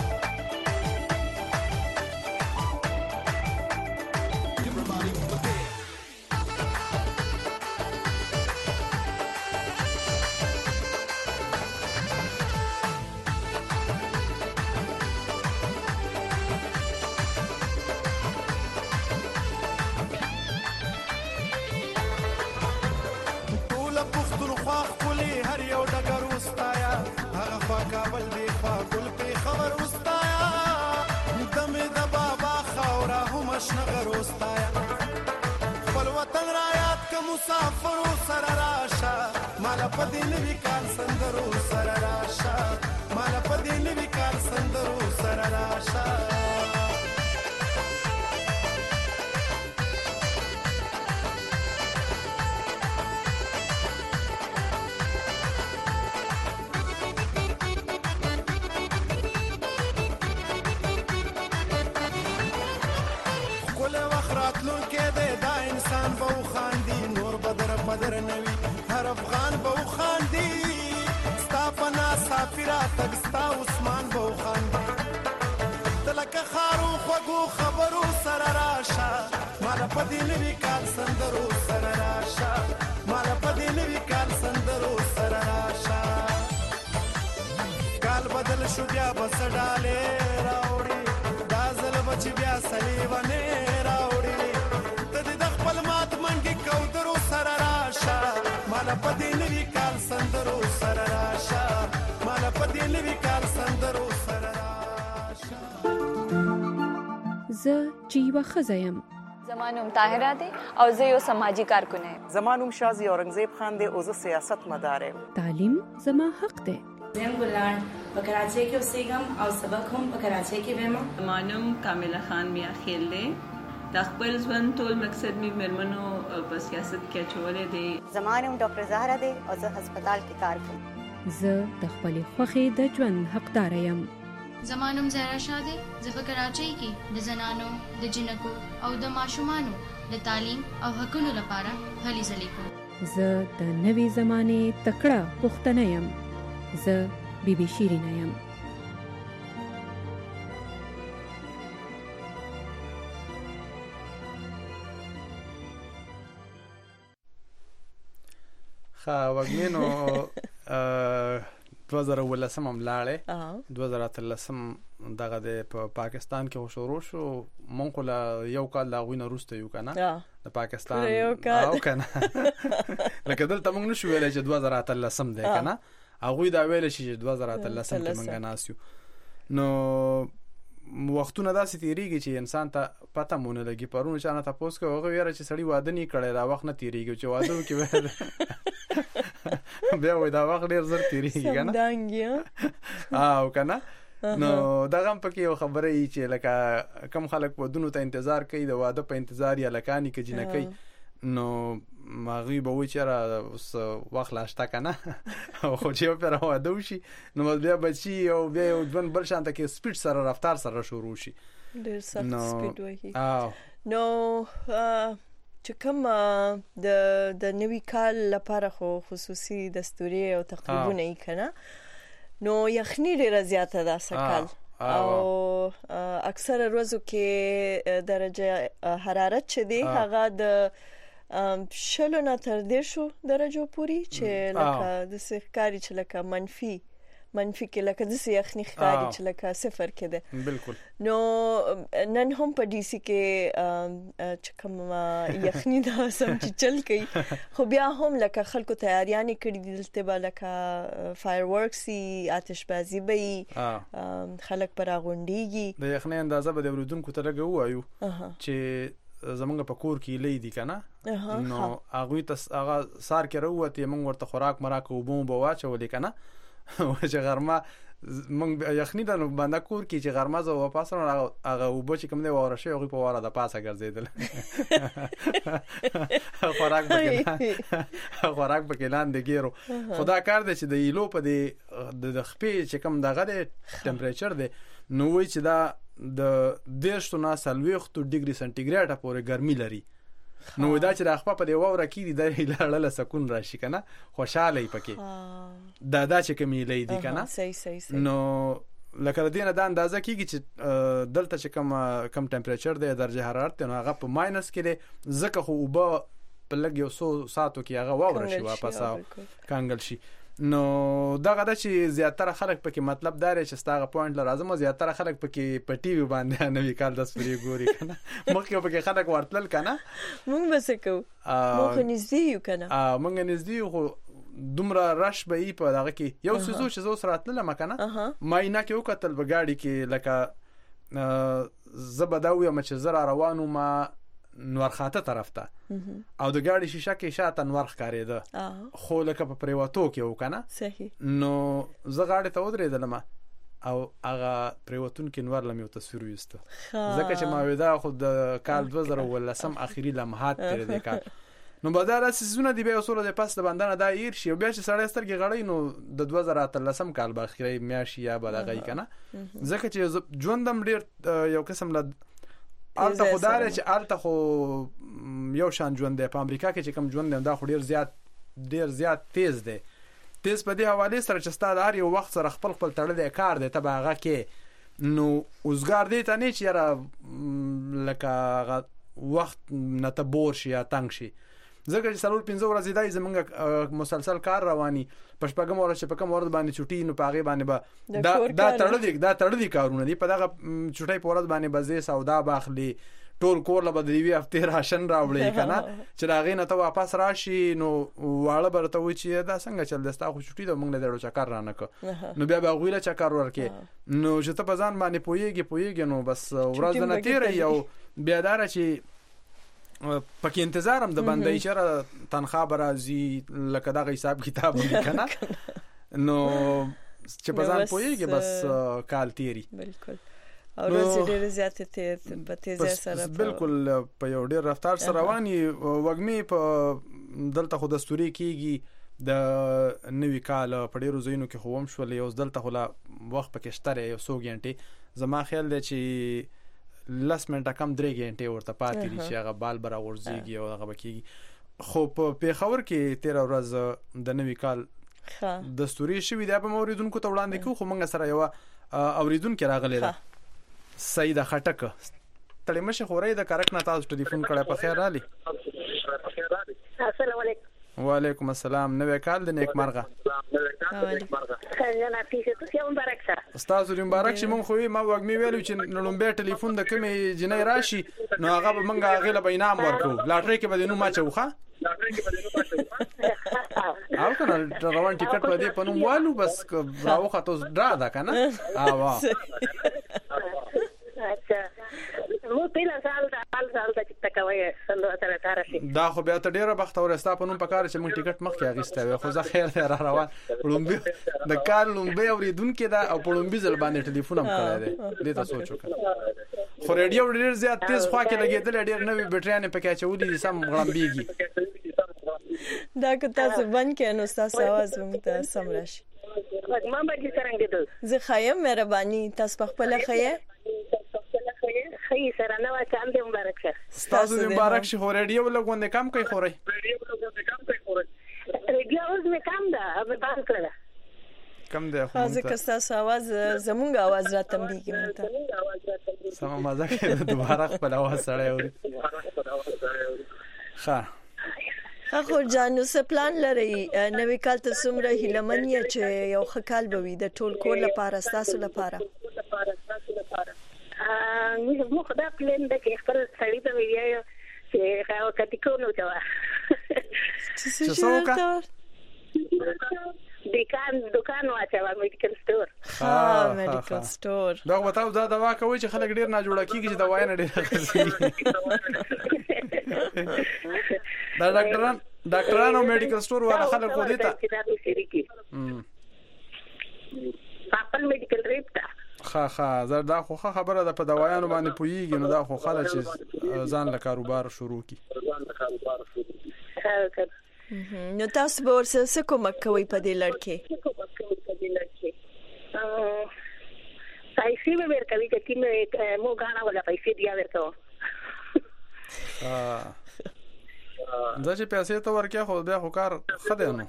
کابل دی خوا ګل په خبر واستایا دمه د بابا خورا هم شنغر واستایا خپل وطن را یاد ک مسافر سره راشه مال پدې نوي کال سندرو سره راشه مال پدې نوي کال سندرو سره راشه انسان به خاندي نور بدر بدر نوي هر افغان به خاندي ستا پنا سافرا تګستا عثمان به خاندي تلکه خارو خوګو خبرو سره راشه مال پدې نوي کال سندرو سره راشه مال پدې نوي کال سندرو سره راشه کال بدل شو بیا بس ډاله راوړي دا زل بچ بیا سلیونه راوړي مال پدې نوي کال سندرو سره راشه مال پدې نوي کال سندرو سره راشه زه جیوا خزایم زمانوم طاهره دی او زه یو سماجی کارکون یم زمانوم شازی اورنګزیب خان دی او زه سیاست مدار یم تعلیم زما حق دی زم ګلان په کراچۍ کې اوسېږم او سبق هم په کراچۍ کې وایم زمانوم کامله خان میا خیل دی د خپل ژوند ټول مقصد می مرمنو په سیاست کې چولې دی زمانوم ډاکټر زهرا دی او زه هسپتال کې کار کوم زه د خپل خوخي د ژوند حقدار یم زمانوم زهرا شاه دی زه په کراچۍ کې د زنانو د جنکو او د ماشومانو د تعلیم او حقوقو لپاره هلې ځلې کوم زه د نوې زمانه تکړه پښتنه یم زه بیبي شیرینه یم وګمینو 2013 ملاړه 2013 دغه د پاکستان کې شروع شو مونږ له یو کال لا غوینه روسته یو کنه د پاکستان او کنه لکه دلته مونږ نشو ویل چې 2013 دی کنه هغه دا ویل چې 2013 کې مونږ ناسیو نو وختونه داسې تیریږي چې انسان ته پته مونږ لګي پرونه چانه تاسو کو هغه ویره چې سړی واده نه کړي دا وخت نه تیریږي چې واده کې بیا وای دا وخت ډیر زر تیریږي کنه دانګیا او کنه نو دا هم پکې یو خبره ای چې لکه کم خلک ودونو ته انتظار کوي د واده په انتظار یا لکانی کې جنہ کوي نو ماغي به وای چې را وخت لاشته کنه خو چې په واده وشي نو بیا بچي او بیا ځون بل شانته کې سپیډ سره رفتار سره شروع شي ډیر سخت سپیډ وایي نو چې کوم د نوي کال لپاره خو خصوصي دستوري او تقریبونه یې کنه نو یخنی ډیره زیاته ده سکل او اکثر ورځو کې درجه حرارت چې دی هغه د شلو نه تر 10 درجو پورې چې لکه د سخکاری چې لکه منفي منفي کې لکه د یخني ښکاري چې لکه صفر کې ده بالکل. نو نن هم په ډي سي کې چې کوم یخني دا سم چې چل کوي خو بیا هم لکه خلکو تیاریانې کړې دي دلته به لکه فایر ورکسي آتشبازي به خلک پر غونډيږي د یخني اندازه به د ورودونکو ته لګو وایو چې زمونږ په کور کې لیدي کنه نو هغه ته هغه سار کې وروته موږ ورته خوراک مراک او بوم بواچولې کنه چې غرمه موږ یخني د باندې کور کې چې غرمه زو واپس را هغه وبو چې کوم دی واره شي هغه په واره د پاسه ګرځیدل خوراک په کلان دی ګیرو خدا کار دی چې د ایلو په د خپې چې کوم دغه د ټمپریچر دی نو وی چې دا د 10 نه 40 ډیګري سنټیګریډ پورې ګرمي لري نو دا چې راخپه په دی وره کې دی د لړل سکون راشي کنه خوشاله پکې دا چې کمی لیدي کنه صحیح نو لکه دینه دا اندازه کیږي چې دلته چې کم ټمپریچر دی درجه حرارت نو هغه په ماینس کې دی زکه خو وب په لګ یو 100 ساعتو کې هغه وره شي واپس کانګل شي نو دغه د چې زیاتره خلک پکې مطلب دار چې ستاره پوینټ لازم زیاتره خلک پکې په ټي وي باندې نوې کال د سوري ګوري کنه مخکې پکې خلک ورتل کنه مونږ بس کو مونږ نږدې یو کنه مونږ نږدې خو دومره رش به ای په دغه کې یو سيزو چې زو سره تل مکنه ماینه کې وکتل بغاړي کې لکه زبداوی مچ زرا روانو ما نورخاته طرف ته او د ګاډي شیشه کې شاته نور ښکارېده خو لکه په پریواتو کې وکنه صحیح نو زه غاړه ته ودرېدلم او هغه پریواتون کې نور لمه تصویر وسته ځکه چې ما ودا خو د کال 2010 اخیری لمحات تر دې کال نو بدار سيزونه دی به اصول د پاس د باندې دا ایر شي بیا چې سړی سترګې غړی نو د 2013 کال باخیری میاشي یا بلغی کنه ځکه چې ژوندم ډیر یو قسم له الته خدای چې الته خو یو شان ژوند دی په امریکا کې چې کوم ژوند دی دا خو ډیر زیات تیز دی تیز په دې حواله سره چې ستاسو هر یو وخت سره خپل تړلې کار دی ته هغه کې نو اوسګار دی ته نه چې را لکه وخت نه ته بور شي یا تنگ شي ځکه چې سلور 15 ورځې دای زمونږ مسلسل کار رواني پښپګم ورځ چې پکم ورځ باندې چټي نو پاغه باندې با دا تړلې کارونه دي په دغه چټي پورځ باندې بزې سودا باخلي ټول کور له بدلیوي هفته راشن راوړي کنه چې راغې نه ته واپس راشي نو واړه برته و چې دا څنګه چل دستا خو چټي د مونږ له ډېرو چکر رانه ک نو بیا به غویله چکر ورکې نو چې ته په ځان باندې پويږي نو بس ورځ نه تیر یو بیا دار چې پکې انتظارم د باندې چې تنخواه برازي لکه دا حساب کتاب وکنه نو چې په ځان پويږي بس کال تیری بالکل او ورځ ډېر زیاتې په تیزه سره بالکل په یو ډېر رفتار سره رواني وګمي په دلته خو دستوري کیږي د نوې کال په ډېرو ځایونو کې خووم شول یو دلته خو لا وخت پکې شته یو 100 غنټه زما خیال دی چې لس منټه کم 3 غنټه ورته پاتې دي چې هغه بال برا ورزيږي او هغه بکیږي خو په پیښور کې 13 ورځ د نوې کال دستوري شوی دی په موریدونکو ته وړاندې کو خو موږ سره یو اوریدونکو راغلی ده سیده خټک تړي مشه خوري د کارک نه تاسو ټلیفون کړه په خیر علي السلام علیکم وعلیکم السلام نوې کال د نیک مرغه خیرنا پیښه ته مبارک شه استاد مبارک شه مونږ خو ما وګمي ویلو چې نړمبه ټلیفون د کومې جنې راشي نو هغه به مونږه غیله به انعام ورکو لاټري کې به نو ما چوخه او کنه روان ټیکټ په دې پنوم والو بس راوخه تاسو ډا دا کنه وا اچھا مو پیلا سال د تکوي سندو تر تارشي دا خو بیا ته ډیره بختور استا په نوم پکاره چې مونږ ټیکټ مخکې اغسته خو زه خیر را روان لومبي د کار لومبي اوریدونکو دا او په لومبي ځل باندې ټلیفون هم کړی دی دې تاسو سوچ وکړه خو ریډیو ډیر زیات تیز خوا کې لګیدل ډیر نوې بیټریانه پکې چولې سم غړمبيږي دا که تاسو بند کړئ نو تاسو आवाज هم ته سم راشي ما به څنګه دې زه خایم مهرباني تاسو په خپل خایه خی سره نو چاند مبارک شه تاسو مبارک شه ریډیو لګوندې کم کوي خوري ریډیو اوس مې کم ده به بند کړه کم ده خو ځکه تاسو आवाज زمونږ आवाज را تنبیږي مته سم مزه کوي دوباره خپل आवाज سره اوري ښه خو جانو څه پلان لري نوې کال ته څومره هیلمنیا چې یو خکال به وي د ټول کور لپاره تاسو لپاره مو خدا پلان د کې خپل سړی ته ویایو چې هغه کتي کو نو تا څه څوکا دکان واچوا میډیکل سٹور میډیکل سٹور دا وتاو دا دوا کوي چې خلک ډیر نه جوړه کیږي چې دوا نه ډیر خرڅي دا ډاکټرانو میډیکل سٹور والا خلک کو دیتا خپل میډیکل ریپ تا زردا خو خبره ده په دوايانو باندې پويږي نو دا خو خلک چې ځان له کاروبار شروع کی نو تاسو به ورسره کوم کوي په دې لړ کې پیسې به ورکوي چې مو غاڼه ولا پیسې دی ورکو دا چې پیسې ته ورکې خو بیا خو کار خدای نو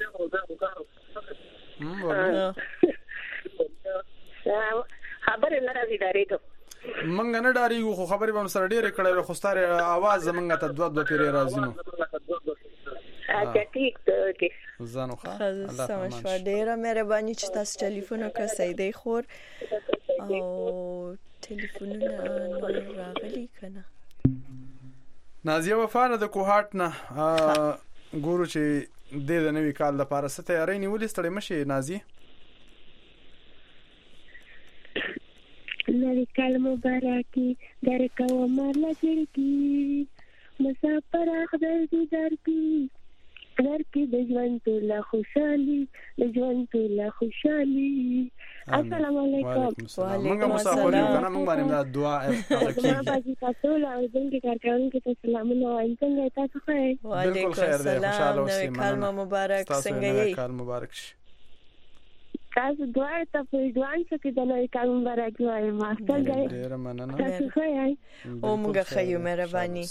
خبر نه راځي دارېګو منګ نه ډاریږو خو خبرې به سره ډېرې کړې خو ستاره आवाज زمنګ ته دوه پیری راځي نو اچھا ټیک ته زانو الله سمشوا ډېره مهرباني چې تاسو ټلیفون وکړ سیدې خور او ټلیفونونه راغلي کنه نازیه وفانه د کوهات نه ګورو چې د نوې کال لپاره ست تیاری نیولې ستړي مشي نازیه نوې کال مبارکي درکو مرلا چړکی مسافر خدای دې درکې د ژوند ټوله خوشالي السلام علیکم وعلیکم السلام کنه موږ باندې دعا کوي باندې تاسو له دې کارکونکو ته سلامونه وایم څنګه تاسو ښه وعلیکم السلام نوې کال مبارک څنګه یې کال مبارک شي تاسو دعا ته په ځوان څخه د نوې کال مبارک وایم څنګه ډیر مننه تاسو ښه یې او موږ خیو مهرباني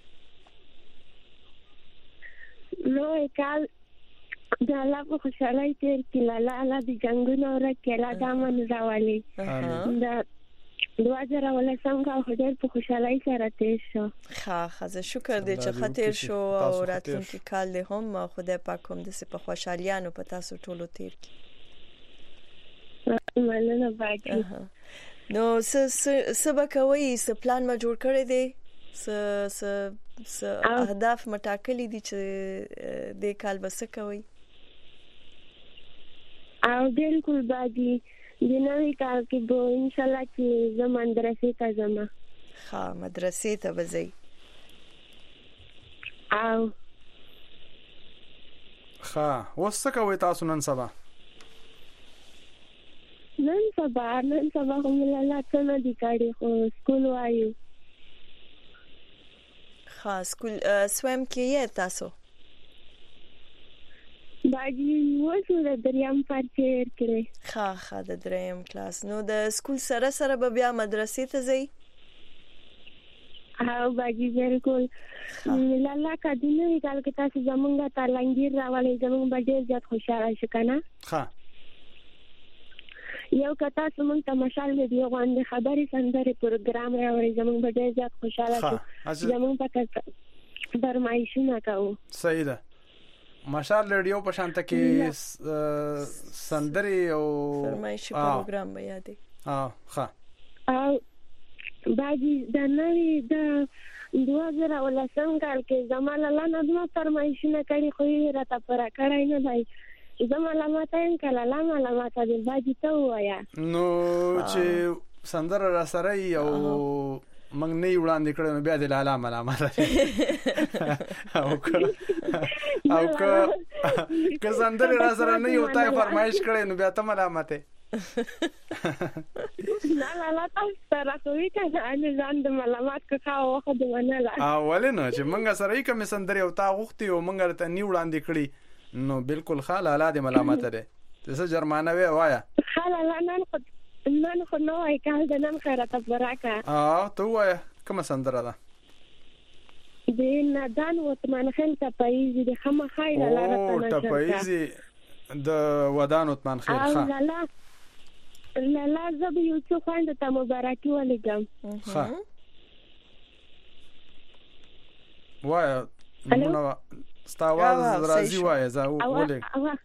نوې کال د الله په خوشحالۍ تیر کې لاله د جنگونو ورکه لا دامن راولي دا 2018 کال خدای په خوشحالۍ سره تیر شو خزه شکر دې چې خاطر شو او راتلونکي کال له هم خدای پاک هم د په خوشحالیانو په تاسو ټولو تیر کی مننه باقي نو سبا کوي س پلان ما جوړ کړی دی س اهداف مټاکلي دي چې د کال بس کوي او بالکل باقي د نوې کال کې به ان شاء الله چې زموږ مدرسې ته ځم مدرسې ته وځي او وسه کوي تاسو نن سبا نن سبا هم لاله څنګه دي کاړي خو سکول وایو سکول سویم کې یې تاسو باجی وڅو د دریم پارچیر کړې د دریم کلاس نو د سکول سره به بیا مدرسې ته ځي او باجی بالکل لاله کډینه کال کې تاسو زمونږ ته لنګیر راولې زمونږ ډېر زیات خوشاله شو کنه یو کتا سمون ته مشال دې غوښنه خبري سندري پروګرام راوړي زمونږ ډېر زیات خوشاله شو زمونږ پکې فرمایشونه کوو صحیح ده مشال ریډیو په شانته کې سندري او فرمایشي پروګرام به یادې او باجی د نوې د 2018 کال کې زمال الله نظم فرمایشونه کړي خو یې راته پر کړای نه دی زمال ماته کله ماته د باجی ته وایا نو چې سندره را سره یو موږ نه وړاندې کړو بیا د علامه او که سندره را سره نه یو تای فرمایش کړي نو بیا ته ملامته لا تاسو سره کوي کنه ان ځان د ملامت کا وخت دی ونه لا اولنه چې موږ سره یې کوم سندره او تا غوښتي او موږ ته نه وړاندې کړي نو بالکل خاله الاده ملامت ده څه جرمانه وایا خاله نن خو نو اي کال د نن خیرته براکه ته وایا کوم سندره ده د ندان وتمن خل ته پایزي د خمه خیره لاره ته پایزي د ودان وتمن خیر لا زب یو څو خوند ته مبارکي ولګم وایا ستاواز راځي وای زه ولې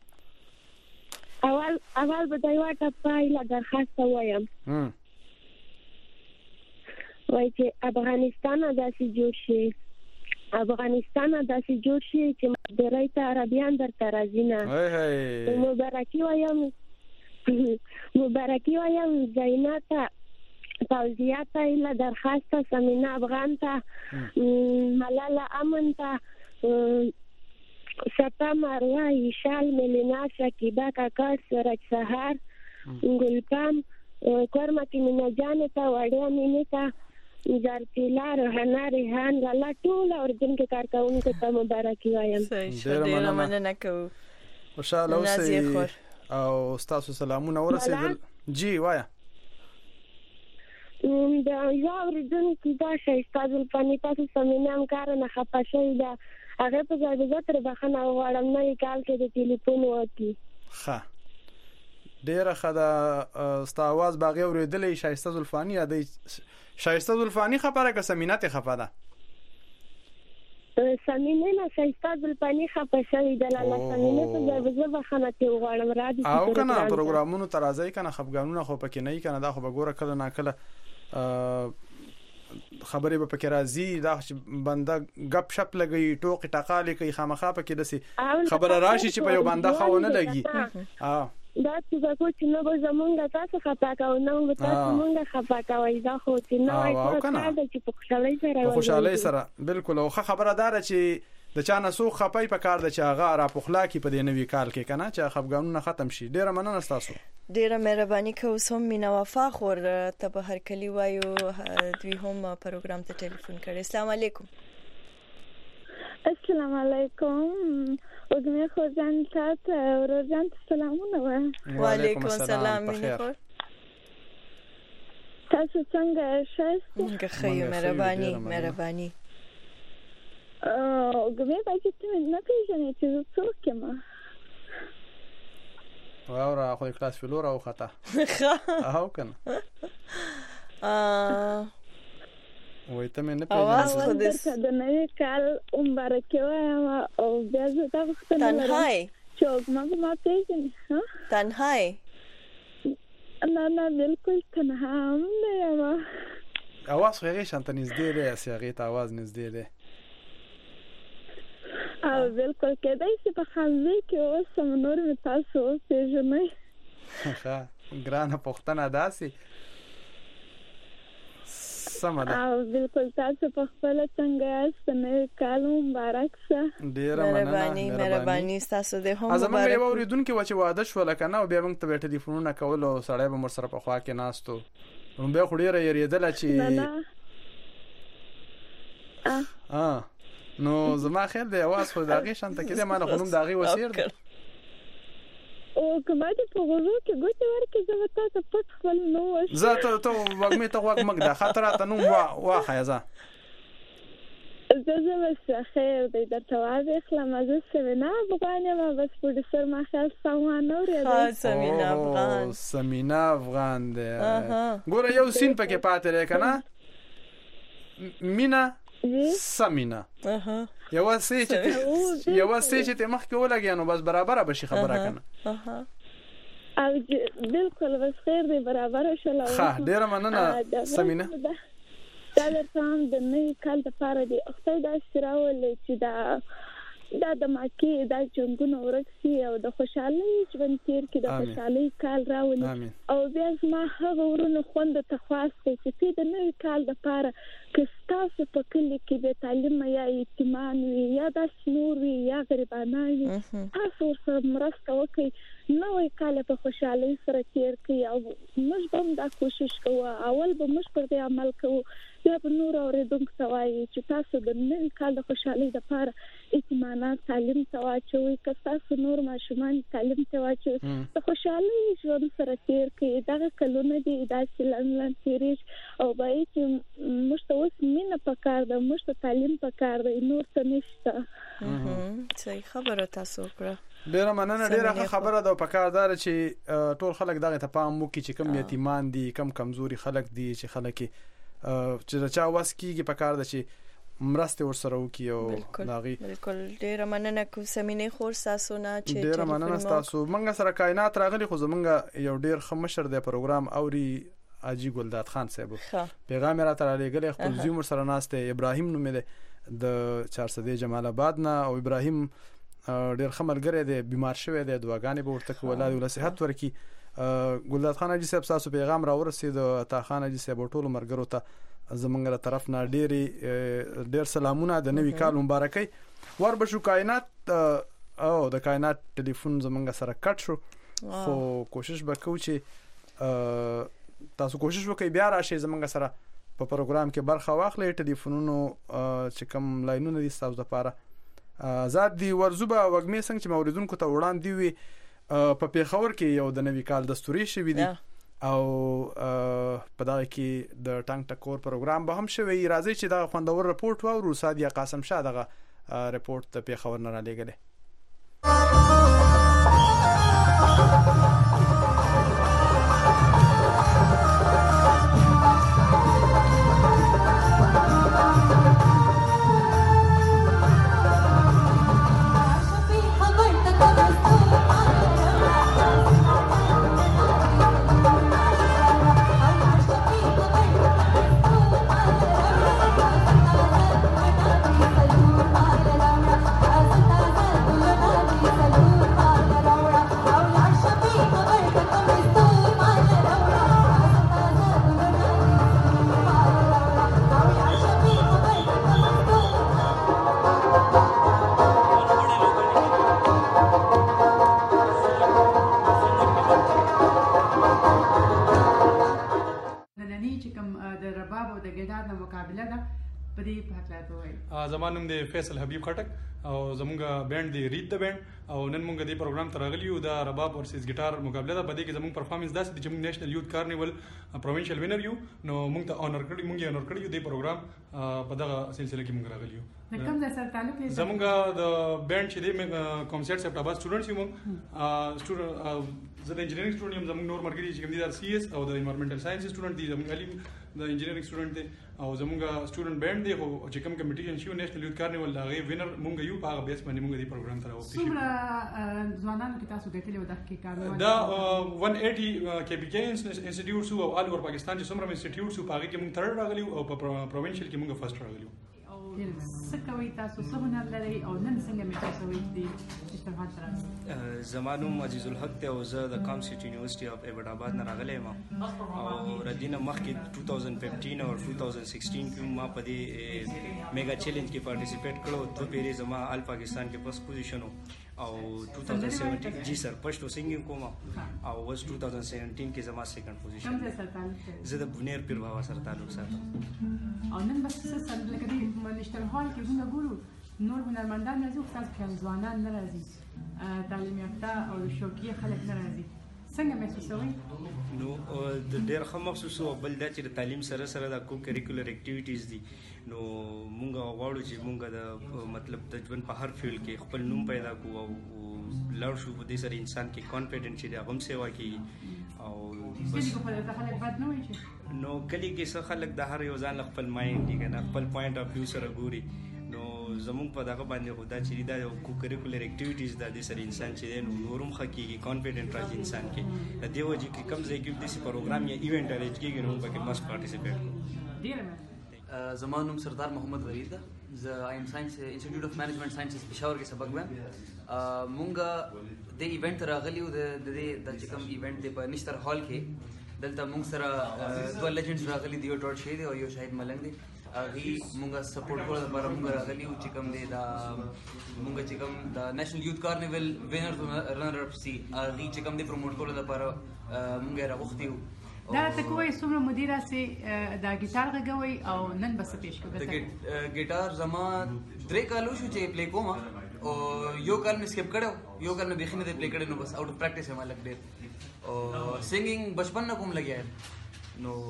اول به دا یو ټاپایله درخواست وایم وای چې افغانستان داسې جوړ شي چې مدیرای ته عربیان درته راځي نه مبارکي وایم زیناته توزیعات ایله درخواست سمینا افغان ته ملاله امن ته ستا مروه ایشال ملینا شکیبه کاکا سرج سهار گلپام کرمتی مینا جان ته وړیا مینې ته زرتیلا روحانا ریحان لالا ټول اردن کې کار کوونکو ته مبارکي وایم. ډیره مننه کوو. خوشاله اوسئ او تاسو سلامونه ورسېدل. جی وایا دا یو اردن کې دا شایسته زلفانی تاسو سمینام کار نه خپه شوی دا هغه په ځای د تر بخنه غواړم نه کال کې د ټلیفون وکی. ښه ډیره ښه ده ستا आवाज باغې اورېدلې شایسته زلفانی یادې شایسته زلفانی خبره که سمینه ته خفه ده سمینه نه شایسته زلفانی خفه شوی د لاله سمینه په ځای د بخنه ته غواړم را دي او کنه پروګرامونو ترازی کنه خفګانونه خو پکې نه کنه دا خو بګوره کله نه کله خبرې به پکې راځي دا بنده غپ شپ لګي ټوکی ټاقالي کوي خامخا پکې دسي خبره راشي چې په یو بنده خونه لګي دا چې دا کو چې نو به زمونږه تاسو خطا کوو نو به تاسو مونږه خطا کوي دا خو چې نو چې په خوشالۍ سره بالکل او خبره دار چې د چا نسو خپای په کار د چا غا را پخلا کې په دې نوې کال کې کنه چې خفګانونه ختم شي. ډیره مننه تاسو. ډیره مهرباني کوم سم مینا وفا خور ته په هر کلی وایو دوی هم پروګرام ته ټلیفون کړي. السلام علیکم. السلام علیکم وګمه خو ځان تاسو ورځان سلامونه وعلیکم السلام مینه خور تاسو څنګه شئ؟ څنګه خیر مهرباني وګمه باید ته نه پیژنې چې څوک ما واورا خو کلاس فلور او خطا او کنه وای ته مې نه پیژنې د نوې کال مبارک وایم او بیا زه تاسو ته تنهایی چوک ما پیژنې ها تنهایی نه بالکل تنها نه یم اواز خو هغه شانت نږدې دی هغه ته اواز نږدې دی او بالکل کېدای شي په خالي کې اوسم نور مې تاسو پیژنئ. ښه ګرانه پښتنه داسي سمه ده او بالکل تاسو په خپل څنګه یاست نوې کال مبارک شه. ډیره مهرباني تاسو د هم مبارک. زموږ یو اوریدونکو چې واده شو لکه نو بیا موږ ته ټلیفونونه کول او سړی به مر سره په خوا کې ناستو نو بیا خو ډیره یریدل چې نو زما خیر دی आवाज خو داغه شانته کې دی ما نه خونم داغه وسیر دی او کومه ته په غوږو کې ګوتې ورکې زه تاسو پټ خپل نو زه ته وګمې ته وګ مګ دا خاطرات نو واخه زه بس خیر دی د توازن اخلم از سمینا افغان ما بس پروډوسر ما خاص سامان اوري سمینا افغان دی ګوره یو سین پکې پاتې کنه مینا سمینا یو څه چې ته مخ کې ولګي نو بس برابر به شي خبره کنه او بالکل بس خیر دی برابر شله. ښه ډیره مننه سمینا. دا تام د نوې کال لپاره دی اخته دا شراول چې دا د ماکي دا څنګه ورکسي او د خوشحالي ژوند تیر کې د خوشحالي کال راولي او بیا ما هغه ورونه خوند ته خواسته چې د نوې کال لپاره که تاسو په کلی کې د تعلیم یا ایتمان یا د نور یا غریبانه تاسو سره مرسته وکړئ نوې کال په خوشحالي سره تیر کړئ او موږ هم دا کوشش کوو اول به موږ پر دې عمل کوو بیا به نور اوریدونکو ته وایي چې تاسو د نوې کال د خوشحالي لپاره ایتمانات تعلیم ته واچوئ که تاسو نور ماشومان تعلیم ته واچوئ د خوشحالي ژوند سره تیر کړئ دغه کلونه دي داسې لاندې تیریږي او باید چې موږ ته اوس مینه پکار ده موږ ته تعلیم پکار ده نور څه نشته. صحیح خبره تاسو کړه. ډیره مننه ډیره خبره ده پکار ده چې ټول خلک دغه ته پام وکړي چې کم یتیمان دي کم کمزوري خلک دي چې خلک چې چا واس کیږي پکار ده چې مرسته ورسره وکي او داغي بالکل ډیر مننه کوم سمینه خور تاسو نه چې ډیر مننه تاسو منګه سره کائنات راغلي خو زمونږ یو ډیر خمشر د پروګرام اوري اجي ګلداد خان صاحب پیغام را تر لګل خپل زوم سره ناشته ابراهيم نومې د 400 جمال آباد نه او ابراهيم ډیر خملګری دی بیمار شوی دی دواګانې به ورته کولای ول صحت ورکی ګلداد خان اجي صاحب تاسو پیغام را ورسید عطا خان اجي صاحب ټول مرګرو ته زمونږ طرف نه ډیر سلامونه د نوي کال مبارکي ور بشو کائنات او د کائنات ټلیفون زمونږ سره کټ شو خو کوشش وکړو چې تاسو کوشش وکړئ بیا راشي زمونږ سره په پروګرام کې برخه واخلئ ټلیفونونو چې کوم لاینونه دي تاسو لپاره آزاد دي ورزوبه وګمې څنګه چې موریدونکو ته وړاندې وي په پیښور کې یو د نوي کال دستوري شوی دی او په دغه کې د ټنګ ټکور پروګرام به هم شوی راځي چې دا خوندور رپورټ واورو سادیا قاسم شاه دغه رپورټ ته پیښور نه را لګلې زمانم د فیصل حبیب خټک او زمونږ بینډ دی ریت د بینډ او نن مونږ د پروګرام ته راغلی یو د رباب ورسز ګټار مقابله ده په دې کې زمونږ پرفارمنس داسې چې مونږ نېشنل یوث کارنیول پروینشل وینر یو نو مونږ ته اونر کړی د پروګرام په دغه سلسله کې مونږ راغلی یو د کوم ځای سره تعلق لري زمونږ د بینډ چې د کانسرټ سپټ اباس سټوډنټس یو مونږ زه د انجینرینګ سټوډنټ یم زمونږ نور مرګري چې کوم دي د سی اس او د انوایرنمنټل ساينس سټوډنټ دي زمونږ علي د انجینرینګ سټوډنټ دي او زمونږ سټوډنټ بینډ دی او چې کوم کمپټیشن شي نېشنل یوث کارنیول هغه وینر مونږ یو په هغه بیس باندې مونږ د پروګرام ته راوځو څومره ځوانانو کې تاسو ګټلې و د کې کار دا 180 کې بي کې انسټیټیوټس او آل اوور پاکستان چې څومره انسټیټیوټس په هغه کې مونږ تر راغلی او په پروینشل کې مونږ فرست راغلی څه کوي تاسو څه هنر لري او نن څنګه مې تاسو وې دي اشتغال تر زمانوم عزیز الحق ته او زه د کامسټ یونیورسيټي اف ایبټ آباد نه راغلی یم او ردینه مخکې 2015 او 2016 کې ما په دې میگا چیلنج کې پارټیسیپیټ کړو ته پیری زما آل پاکستان کې فرست پوزیشن او 2017 جی سر پښتو سنگینګ کوم او وس 2017 کې زما سیکنډ پوزیشن زه د بنیر پیر بابا سره تعلق ساتم او نن بس سره لکه دې منشتل حال کې موږ ګورو نور هنرمندان راځي خو تاسو کې ځوانان نه راځي تعلیم یافته او شوقي خلک نه راځي څنګه محسوسوي نو د ډېر ښه محسوسو بل دا چې د تعلیم سره سره د کو کریکولر اکټیویټیز دي نو مونږ غواړو چې مونږ د مطلب د ژوند په هر فیلډ کې خپل نوم پیدا کوو او لړ شو په دې سره انسان کې کانفیډنس چې هغه هم سیوا کوي او بس خلک بد نه وایي چې نو کلی کې څه خلک د هر یو ځان خپل مایند دی کنه خپل پوینټ اف ویو سره ګوري نو زموږ په دغه باندې خو دا چې دا یو کو کریکولر اکټیویټیز د دې سره انسان چې نو نورم خکېږي کانفیډنٹ راځي انسان کې د دیو چې کم ځای کې د پروګرام یا ایونت ارینج کېږي نو پکې مست پارټیسیپیټ کوو ډیر زما نوم سردار محمد ورید ده زه ایم ساينس انسټیټیوټ اف مینجمنٹ ساينسز پېښور کې سبق وایم مونږ د ایونت راغلیو د چې کوم ایونت دی په نشتر هال کې دلته مونږ سره دوه لیجنډز راغلي دی یو ټاټ شي دی او یو شاهد ملنګ دی هغه مونږه سپورټ کول لپاره مونږ راغلي او چې کوم دی دا مونږ چې کوم د نېشنل یوث کارنیول وینر رنر اپ سي هغه چې کوم دی پروموټ کول لپاره مونږه راغختیو دا ته کوی څومره مدیره سي دا ګیټار غوي او نن بس پیش کوي د ګیټار زما 3 کالو شو چې پلی کوم او یو کال مې سکپ کړو یو کال مې بخینه دې پلی کړو نو بس آوټ اف پریکټیس ما لګ ډېر او سنگینګ بچپن نه کوم لګیا نو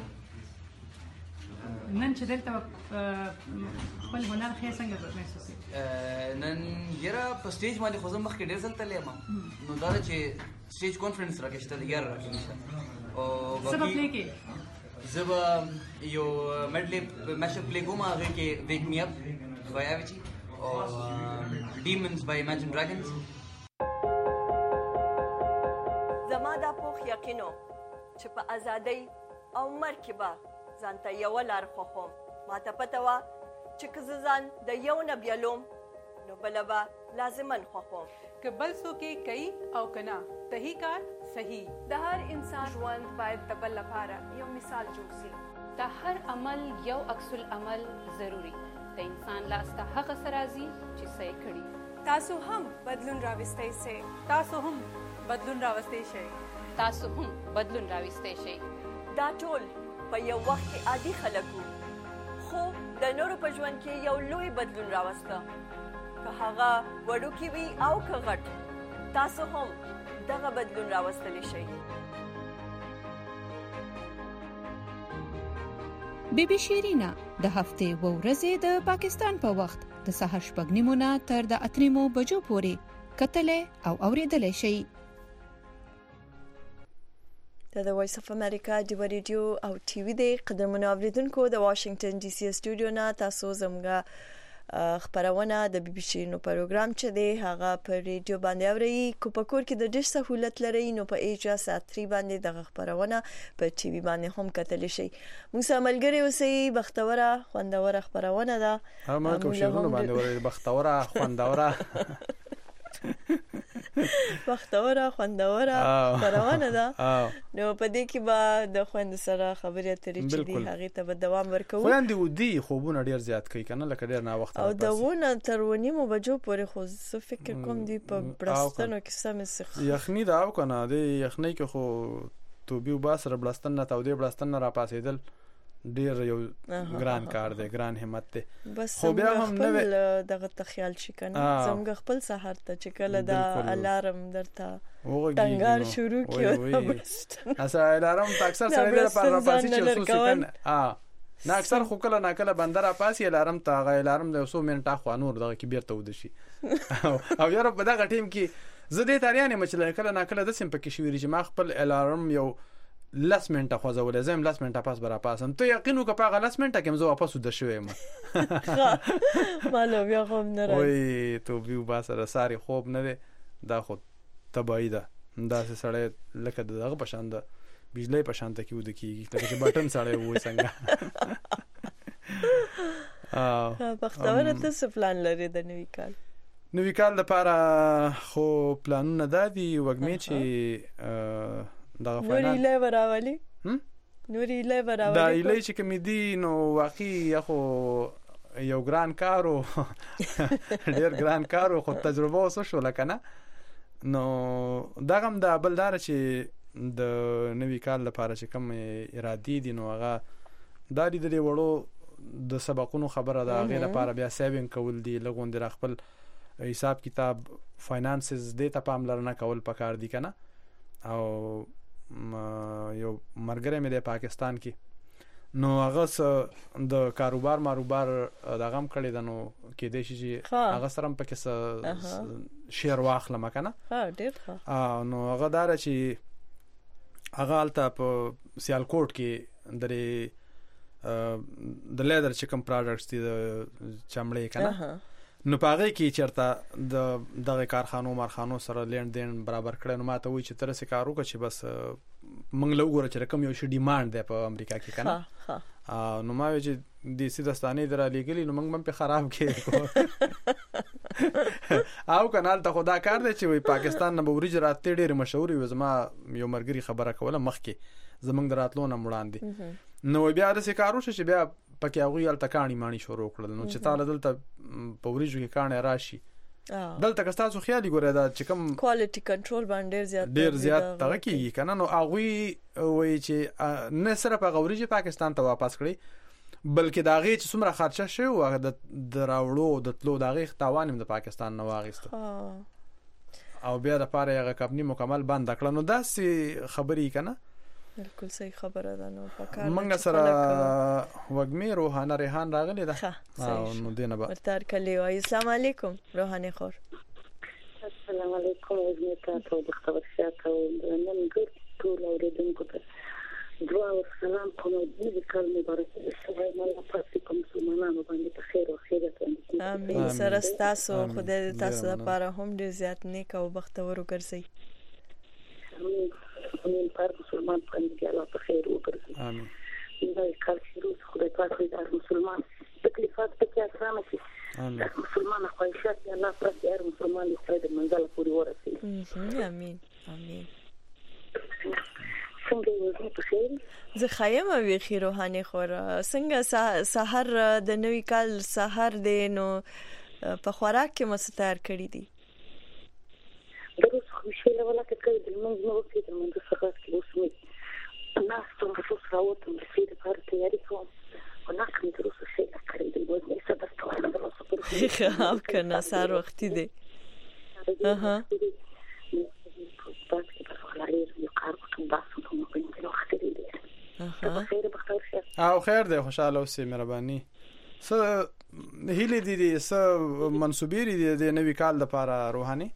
نن چې دلته خپل هنر خې څنګه محسوسي نن یاره په سټیج باندې خو زه مخکې ډېر ځل تللی یم نو دا چې سټیج کانفرنس راکېشته دی یاره راکېشته او سبب لیکي زه به یو میشپ پلی کوم هغه کې ویک می اپ بای اویچی او ډیمونز بای ایمیجن ډراګنز. زما دا پوخ یقینو چې په ازادۍ او مرګ کې به ځانته یوه لار خوښوم. ماته پته وه چې که زه ځان د یو نه بیلوم نو بله به لازماً خوښوم. که بل څوک یې کوي او که نه صحیح کار صحیح. د هر انسان ژوند باید د بل لپاره یو مثال جوړ شي. د هر عمل یو عکس العمل ضروری. د انسان لاس ته هغه څه راځي چې څه یې کړي. تاسو هم بدلون راوستی شئ. تاسو هم بدلون راوستی شئ. تاسو هم بدلون راوستی شئ. دا ټول په یو وخت کې عادي خلک وو، خو د نورو په ژوند کې یو لوی بدلون راوسته. که هغه وړوکی وي او که غټ، تاسو هم دغه بدلون راوستلی شئ. بی بی شیرینا د هفتې و ورځې د پاکستان په وخت د سهار 8:30 نه تر د 8:30 بجو پورې کتلې او اوریدلې شي. د وایس اف امریکا د ریډیو او ټي وي د قدرمنو اوریدونکو د واشنگټن ډي سي استودیو نه تاسو زموږه خبرونه د بي بي سي نو پروګرام چې دی هغه په ریډیو باندې اوري. کو په کور کې د ډیش سہولت لري نو په ایجا سات 3 باندې د خبرونه په ټي وي باندې هم کتل شي. موږ سملګری اوسې بختوره خوندوره خبرونه ده. ما کوم شیونه باندې بختوره خوندوره بختوره خوندوره خبرونه ده. نو په دې کې به د خوند سره خبرې اترې چې دی هغه ته به دوام ورکوي. خو اندي ودی خوبونه ډیر زیات کوي کنه لکه ډیر نه وخت او د ونه تر ونیمو بجو پورې خو زه فکر کوم دی په بلستانو کې سم سخ یخنی دا او کنه د یخنی کې خو تو بیو باسر بلستان نه تاودې بلستان نه را پاسېدل ډیر یو ګران کار دی، ګران همت دی. خو بیا هم نه دغه ته خیال شي کنه زموږ خپل سحر ته چې کله دا الارم درته ټنګار شروع کیو اسا الارم اکثر سره لپاره را پاسې چې اوسو کنه نه اکثر خو کله نه کله بندر پاسې الارم ته غو الارم د 100 منټه خو نور دغه کې بیرته ود شي او یاره په دغه ټیم کې زه دې تاریانه مچله کله نه کله د سیم پکې شوې چې ما خپل الارم یو لاس منټه خو زول زم لاس منټه پاس برا پاسم ته یقینو که په لاس منټه کې مزه واپس ود شوې ما مالو بیا خوب نه راځي. وای تو بیو باسره ساری خوب نه دی دا خو تبعی ده دا سړی لکه دغه پشان ده بجلی پشان ته کیو د کیږي لکه چې بټن سړی وای څنګه. بختوره ته پلان لري د نوی کال لپاره خو پلانونه دادي وګمې چې دا نوري لیور راولي نوري لیور راولي دا ایلی چې کوم دی نو واقعي خو یو ګران کارو ډیر ګران کارو خو تجربه وسو شو لکنه نو دا غم د بلدار چې د نوی کال لپاره چې کوم ارادي دي نو هغه د دې وړو د سبقونو خبره ده غیر لپاره بیا سیوینګ کول دي لګون د خپل حساب کتاب فاینانسز دې ته پاملرنه کول پکار دي کنه. او یو مرګره مې د پاکستان کې نو هغه د کاروبار د غم کړي د نو کې د شي هغه سره پکې شیر واخلم کنه ډیر نو هغه دار چې هغه الته په سیالکوټ کې درې د لیدر چې کوم پروډکټس دي د چمړې کنه نو پاره کې چرته دغه کارخانو مرخانو سره لند دین برابر کړي نو ماته وی چې تر څه کارو چې بس منګ له وګوره چې رقم یو شی ډیماند دی په امریکا کې کنه نو ما وی چې د سیدستانې در لګلی نو منګ په خراب کې او کنال ته خدا کار دی چې وی پاکستان نه بوري جرات ډېر مشهور وي زما یو مرګري خبره کوله مخ کې زمنګ دراتلو نه مړاندې نو بیا د سکارو چې بیا پکې هغه یل تکانی مانی شروع کړل نو چې تعالی دلته پوریجو کې کانه راشي دلته که تاسو خیالي ګوره دا چې کوم کوالټي کنټرول باندې ډیر زیات تغه کیږي کنه نو هغه وی چې نه صرف هغه وريجي پاکستان ته واپس کړي بلکې دا غي چې څومره خرچه شوی او د راوړو د تلو دا غي تاوان د پاکستان نه واغسته او بیا د پاره هغه کمپنی مکمل بند کړل نو دا سي خبري کنه بالکل صحیح خبره ده نو پکار منګه سره وګمې روحانه ریحان راغلی ده نو دینه به ورتار کلی وای السلام علیکم روحانه خور السلام علیکم وزنه تاسو د خبر شاتو نن ګور ټول اوریدونکو ته دعا او سلام کوم د کال مبارک سوای الله پاک کوم مسلمانانو باندې په خیر او خیرات باندې امين. سره تاسو خدای دې تاسو لپاره هم ډیر زیات نیک او بختور وګرځي. امين. پر مسلمان باندې الله په خیر وګرځي. امين. دا کال شروع خدای پاک دې مسلمان تکلیفات پکې اسانه شي. امين. مسلمان خواهشات الله پاک هر مسلمان دې خدای دې منزل پورې ورسوي. امين. امين. څنګه یې په خیر زه خایم وی خیر روحاني خور څنګه سحر د نوې کال سحر دی نو په خوراک کې مستار کړی دي دروس خوشاله ولا کې د منځ نو کې د منځ څخه کې اوسمه ناس ته څه راوته د سید پر تیاری کوم ولا کې دروس شي کړی دی نو زه څه درته دروس پر خام کنه سار وختي دی اها او خیر دی خوشاله اوسې مهرباني څه هیله دي څه منسوبې دي د نوې کال لپاره روحاني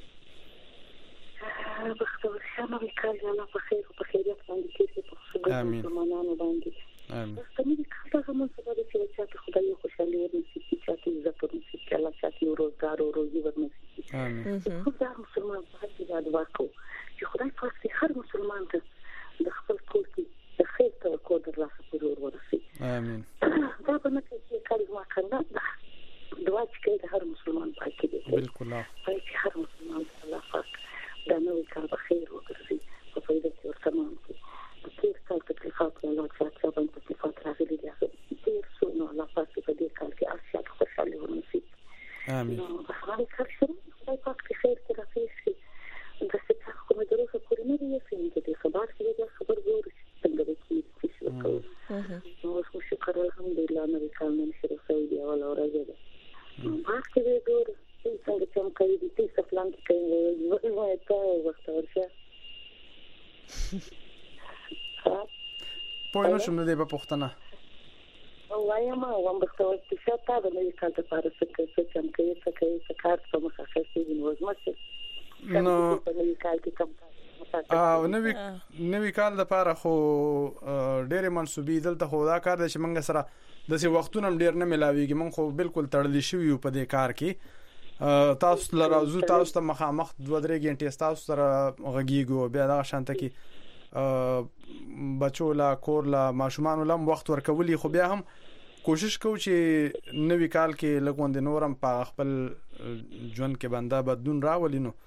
بختور شه نوې کال الله په خیر او په خیریت باندې کې په مسلمانانو باندې امين ستنې کله هم څه د چې خدای خوشاله ورنسي چې عزت ورنسي چې الله شاتي روزګار او روزي ورنسي امين خدای مسلمان په دې یاد ورکو چې خدای پاک هر مسلمان ته د خپل کور کې د خیر توقع درلاسه پرور ورسي امين دا په نکه چې کلمه کنه دعا چې د هر مسلمان پاکي دي بالکل چې هر مسلمان الله پاک دا نوې کار په خیر وکړي په فایده کې ورسمون کې د خیر کار تکلیفات الله چې باندې تکلیفات راغلي دي ډیر څو نو الله پاک په دې کار کې ارشاد خوشاله ورنسي امين په هغه کار سره خدای پاک په خیر کې راځي د څه کومه دروسه پورې نه دی چې د خبر کې د خبر ګوري څنګه کې څه وکړو نو خو شکر الحمدلله نو کارونه سره سوي دی او راځي نو باکې د ګور څنګه چې کوي د څه پلان کې کوي نو ته وخت ورشه په نو شم نه دی په پښتنه وایم او هم بختور چې شاته د نوې کال لپاره څه کوي څه کار په مخه شي نو زموږ نو نوې کال لپاره خو ډېر منسوبې دلته خو دا کار چې موږ سره د څه وختونو ډېر نه ملاويږي موږ خو بالکل تړلې شو په دې کار کې تاسو لرازو تاسو ته مخامخ 2-3 غنټې تاسو سره غږیږو بیا دا شانته کې بچو لا کور لا ماشومان لم وخت ورکولي خو بیا هم کوشش کوو چې نوې کال کې لګوند نورم په خپل ژوند کې بنده بدلون راولي نو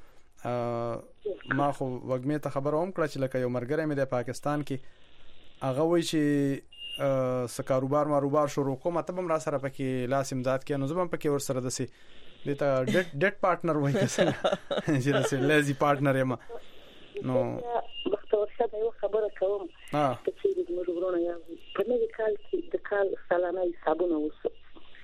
ما خو وګمې ته خبر هم کړ چې لکه یو مرګره مې د پاکستان کې هغه وایي چې س کاروبار شروع کوم ته هم را سره پکې لاس امداد کې نو زبم پکې ور سره دسي دته ډیټ پارټنر وایي چې دسي لیزي پارټنر یم نو بختور شه یو خبره کوم چې د مرګونو یا په نوې کال کې د کال سالانه حسابونه وسو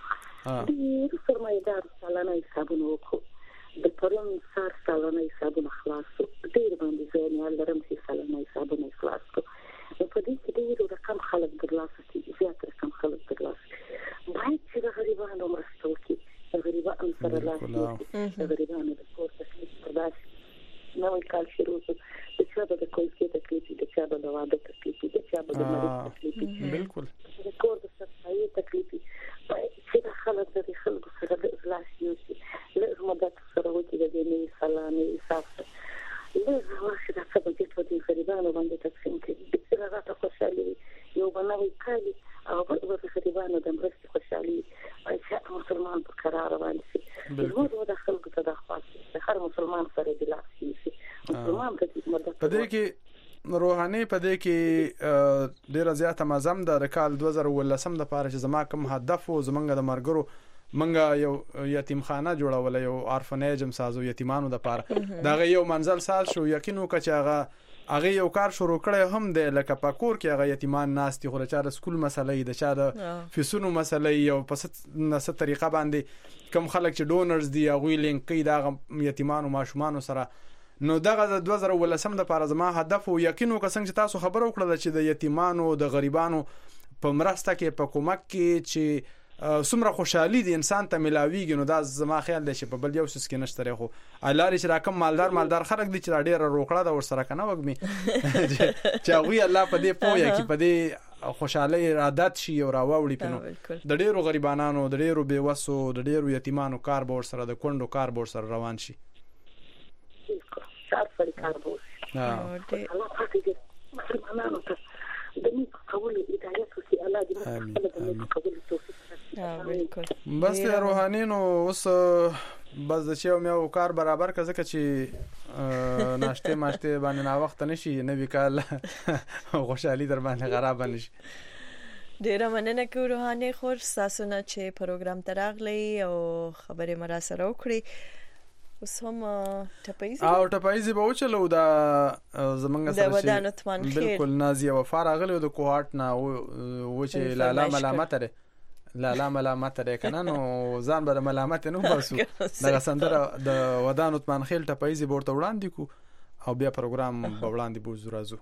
د سرمایدار سالانه حسابونه وکړو د پرون سار سالانه حسابونه خلاصو ډیر باندې ځای نه لرم چې سالانه حسابونه خلاص کو په دې کې ډیر رقم خلک درلاسه کوي زیات رقم خلک درلاسه باید چې د غریبانو مرسته وکړي د غریبانو سره لاس د غریبانو د کور تکلیف برداشت نوې کال شروع شو د چا د کوڅې تکلیف د چا د واده تکلیف د چا د مریض تکلیف بالکل د کور د صفایي تکلیف چې د خلکو سره د اخلاص یو شي له مدد سره وکړي د دې سلامي حساب له واخه د څه په دې غریبانو باندې تقسیم کړي د راته خوشالي یو بنوي کالي او په غریبانو د مرستې خوشالي چې مسلمان په قرار باندې موږ د خلکو ته د خاص هر مسلمان سره د لاسي مسلمان ته مدد په دې کې روحاني په دې کې ډیر زیاته مزم د کال 2018 د پاره چې زما کوم هدف او زمونږ د مرګرو منګه یو یتیم خانه جوړول یو ارفنیج هم سازو یتیمانو د پاره دا یو منزل ساز شو یقینو هغه یو کار شروع کړی هم د لکه پاکور کې هغه یتیمان ناستي خو چا د سکول مسلې د چا د فیسونو مسلې یو په نسه طریقه باندې کم خلک چې ډونرز دي هغه لینک کوي دا یتیمانو ماشومان سره نو دغه د 2018 د پاره زما هدف او یقینو څنګه چې تاسو خبرو کړل چې د یتیمانو د غریبانو په مرسته کې په کومک کې چې څومره خوشحالي د انسان ته ملاويږي نو دا زما خیال دی چې په بل یو څه کې نشته خو الله لري چې راکم مالدار خلک دي چې ډېر روکړه دا ورسره کنه وګمي چې هغه الله په دې پوهه کې په دې خوشحالي عادت شي او راوړي پنو د ډېرو غریبانو د ډېرو بیوسو د ډېرو یتیمانو کار به ورسره د کندو کار به ورسره روان شي شاعر فري کار به الله پاک دې مسلمانانو ته د نیک قول هدایت وکړي الله دې موږ قبول توفیق بس روحاني نو اوس بس د چیو میو کار برابر کزه چې ناشته ماشته باندې نا وخت نشي نوې کال خوشحالي در باندې خراب نشي ډیره مننه کوم روحاني خور تاسو نه چې پروګرام تراغلی او خبره مرا سره وکړي اوس هم ټپایزي به وچلو دا زمونږ سره چې بالکل نازیه وفا راغلی د کوهات نه و چې لالا ملامت لري لا ملامت لري کنه نو ځان به ملامت نه وباسو دا سندره د ودان عثمان خیل ټپایزي ورته وړاندې کو او بیا پروګرام به وړاندې بوزو راځو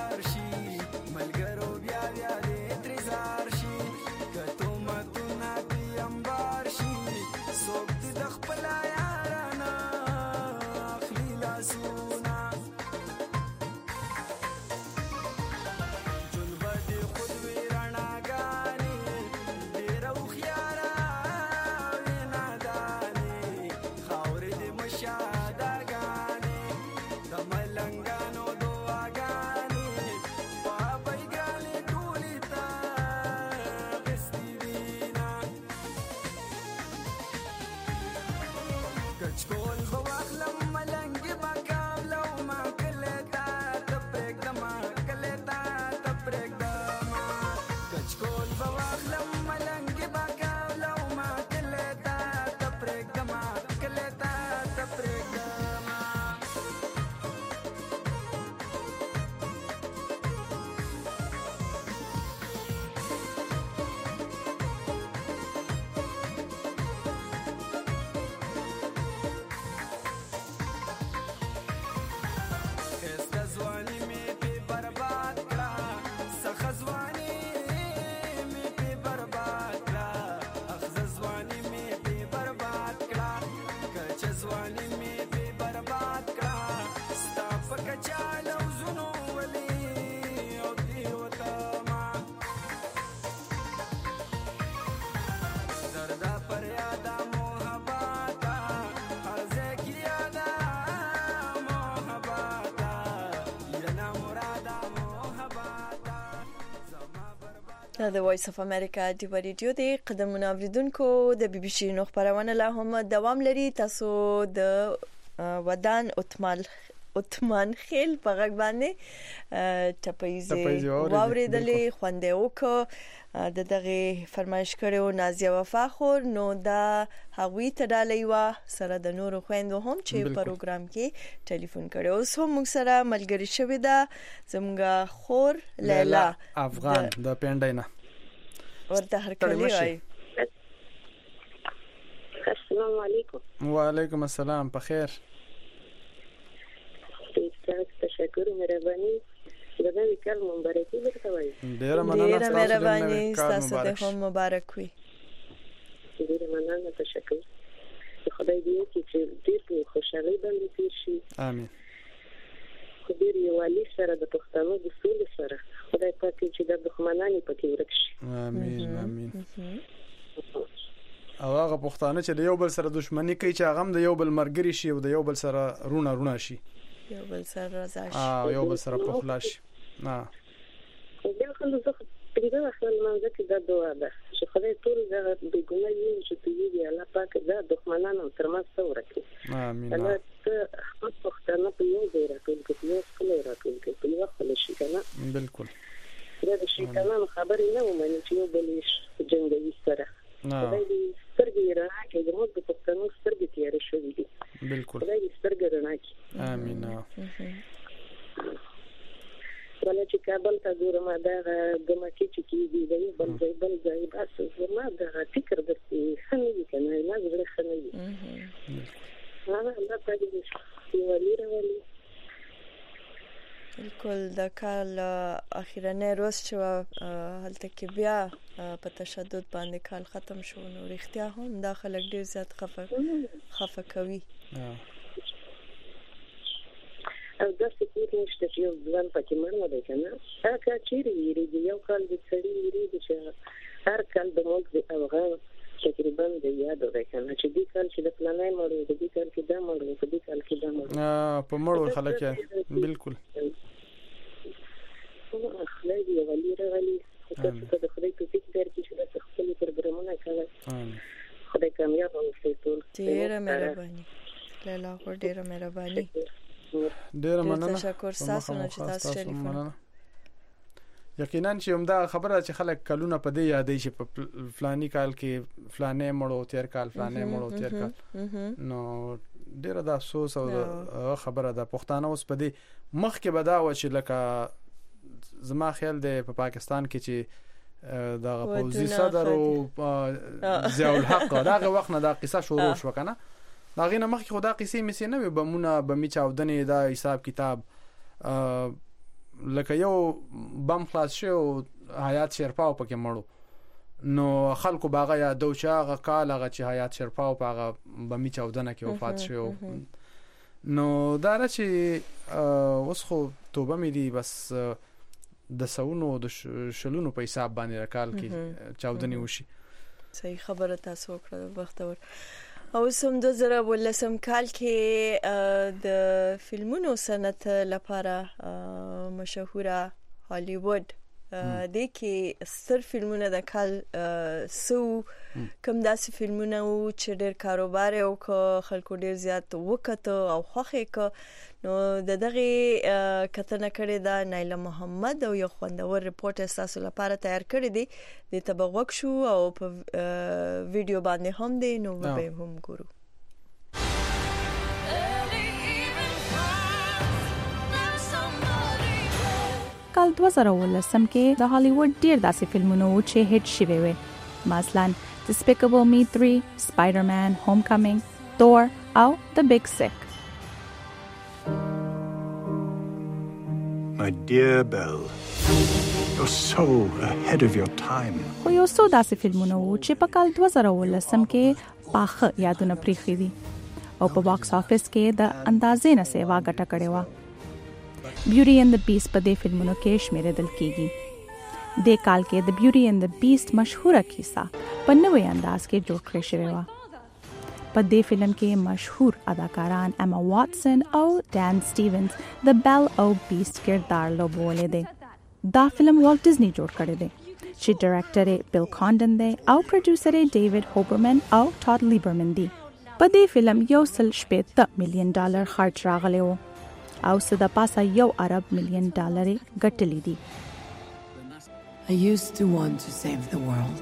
ملګرو بیا دې ترزار شي کته متونه د ملنګانو دعاګانې بابای ګرانې ټولې ته غستې وینا کچکول به واخلم ملنګې به کابله وما کلی ته ته پرېږدمه کلی ته ته پرېږدمه کچکول به واخلم ملنګې به کابله وما کلی ته ته پرېږدمه کلی ته ته پرېږدمه ښایسته ځواني مې پې برباد کړه سخه ځواني مې پې برباد کړه اخزه ځواني مې پې برباد کړه کچه ځواني مې پې برباد کړه ستا په کچا لوزونو ولې او تېروتمه درده پر یاده محبته هر ځای کې یاده محبته یا نامراده محبته دا د وایس اف امریکا دی ریډیو دی قدمونه اوریدونکو د بي بي سي نو خبرونه لا هم دوام لري تاسو د ودان اتمان خیل په غږ باندې ټپایزه واوریدلې خوندې وکړه د دغه فرمایش کړو نازیه وفاخور نو دا هغوی ته ډالۍ و سره د نورو خويندو هم چې پروګرام کې ټلیفون کړو اوس هم موږ سره ملګری شوې ده زموږه خور لیلا افغان د پنداینا ورته هر کلی وای السلام علیکم وعلیکم السلام په خیر تشکر مهرباني دا د کال مبارکي درته وایم ډیره مننه مهرباني تاسو ته هم مبارک وي ډیره مننه تشکر خدای دې چې ډېر خوشاله باندې تیر شي امين خدای دې والی سره د پښتنو د سولې سره خدای پاک چې د دښمنانو پکې ورک شي امين امين او هغه پښتانه چې د یو بل سره دښمنی کوي چې هغه د یو بل مرګري شي او د یو بل سره رونه شي یو بل سره راځي یو بل سره پخلاش نه دا خلک زه پیدا اصل منځ کې دا دعا ده چې خدای ټول دا بګونه یې چې دوی الله پاک دا دښمنانو ترمنځ ورکړي امين الله ته خپل پښتانه په یو ځای راټول کړي یو څه راټول کړي په یو خپل شي کنه بالکل دا د شیطانانو خبرې نه ومني چې یو بل جنگي سره خدای دې سترګې راکړي د موږ د پښتنو سترګې تیارې شوې دي بالکل خدای دې سترګې راکړي امين ولا چې کابل ته ګورم دا د مکه چې کیږي د بل ځای بس زما د فکر د خنوي کنه نه زړه خنوي الله پاک دې ولي راولي بالکل د کال اخیرنه روز چې هلته کې بیا په تشدد باندې کال ختم شو نو اړتیا هم داخله ډیر زیات خفه کوي او دا څه نشته چې یو ځوان پکې مرمه ده کنه هغه چیرې یې یو کال د سړي یې چې هر کال د موږ د افغان تقریبا د یاد ده کنه چې دې کال چې د پلانای مړو د دې کال کې دا مړو په دې کال کې دا مړو په مړو خلک بالکل خدای دې ولي راغلي تاسو ته د خدای په فکر کې چې تاسو خپل پروګرامونه کوي خدای کامیاب اوسئ ټول ډیره مهرباني لاله ډیره مهرباني ډیره مننه تشکر تاسو نه چې تاسو ټلیفون یقینا چې همدا خبره چې خلک کلونه په دې یادې چې په فلاني کال کې فلانه مړو تیر کال فلانه مړو تیر کال نو ډیره د افسوس او خبره ده پښتانه اوس په دې مخ کې بداوه چې لکه زما خیال دی په پاکستان کې چې دا پوزي صدر او ضیاء الحق داغه وخت نه دا قصه شروع شو کنه دا غینه مخ کې خدا قصې مې نه وي بمونه بمی چاودنې دا حساب کتاب لکه یو بم خلاص شو حیات شرپاو پکې مړو نو خلکو باغه یادو چې هغه کال هغه چې حیات شرپاو پاغه بمی چاودنه کې وفات شو نو دا چې اوس خو توبه مې دی بس د سونو د شلونو په حساب باندې راکال کې چاودنې وشي صحیح خبره تاسو کړه وختور او سم 2018 کال کې د فلمونو صنعت لپاره مشهوره هالیوډ د کې ستر فلمونه د کال سو کوم داسې فلمونه او چې ډېر کاروبار او خلکو ډېر زیات وکړه او خوخه ک نو دغه کتنه کړې دا نایله محمد او یو خوندور ریپورت اساسو لپاره تیار کړی دی د تبغوک شو او په ویډیو باندې هم دی نو به هم ګورو. کال 2018 کې د هالیوډ ډیر داسې فلمونه و چې هټ شوي وي، مثلا Despicable Me 3, Spider-Man, Homecoming, Thor او The Big Sick. My dear Belle, you're so ahead of your time. خو یو څو داسې فلمونه و چې په کال 2018 کې پاخه یادونه پریخي دي او په باکس افیس کې د اندازې نه سیوا ګټه کړې و. بیوټي اینڈ د بیسټ په دې فلمونو کې شمیرل کېږي. د کال کې د بیوټي اینڈ د بیسټ مشهوره کیسه په نوې انداز کې جوړ کړې شوې و. په دې فلم کې مشهور اداکاران اما واټسن او ډان سټیونز د بیل او بیسټ کردار لوبولې دي. دا فلم والټ ډیزنی جوړ کړی دی چې ډایرکټر بیل کاندن دی او پروډوسر ډیوډ هوبرمن او ټاد لیبرمن دی. په دې فلم $1.8 مليون خرج راغلی و او صدا پاسه $1 ارب مليون ګټلې دي. I used to want to save the world.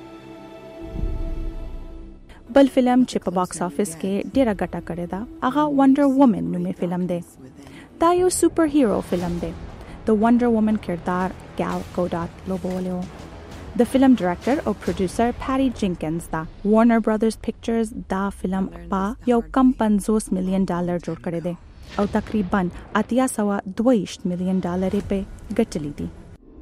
بل فلم چې په باکس افیس کې ډیره ګټه کړې ده هغه ونډر وومن نومې فلم دی. دا یو سپر هیرو فلم دی. د ونډر وومن کردار ګال ګوډاټ لوبولی و. د فلم ډایرکټر او پروډوسر پاټي جینکنز دا وارنر برادرز پکچرز دا فلم په $1.50 مليون جوړ کړی دی او تقریبا $822 مليون په ګټلې دي.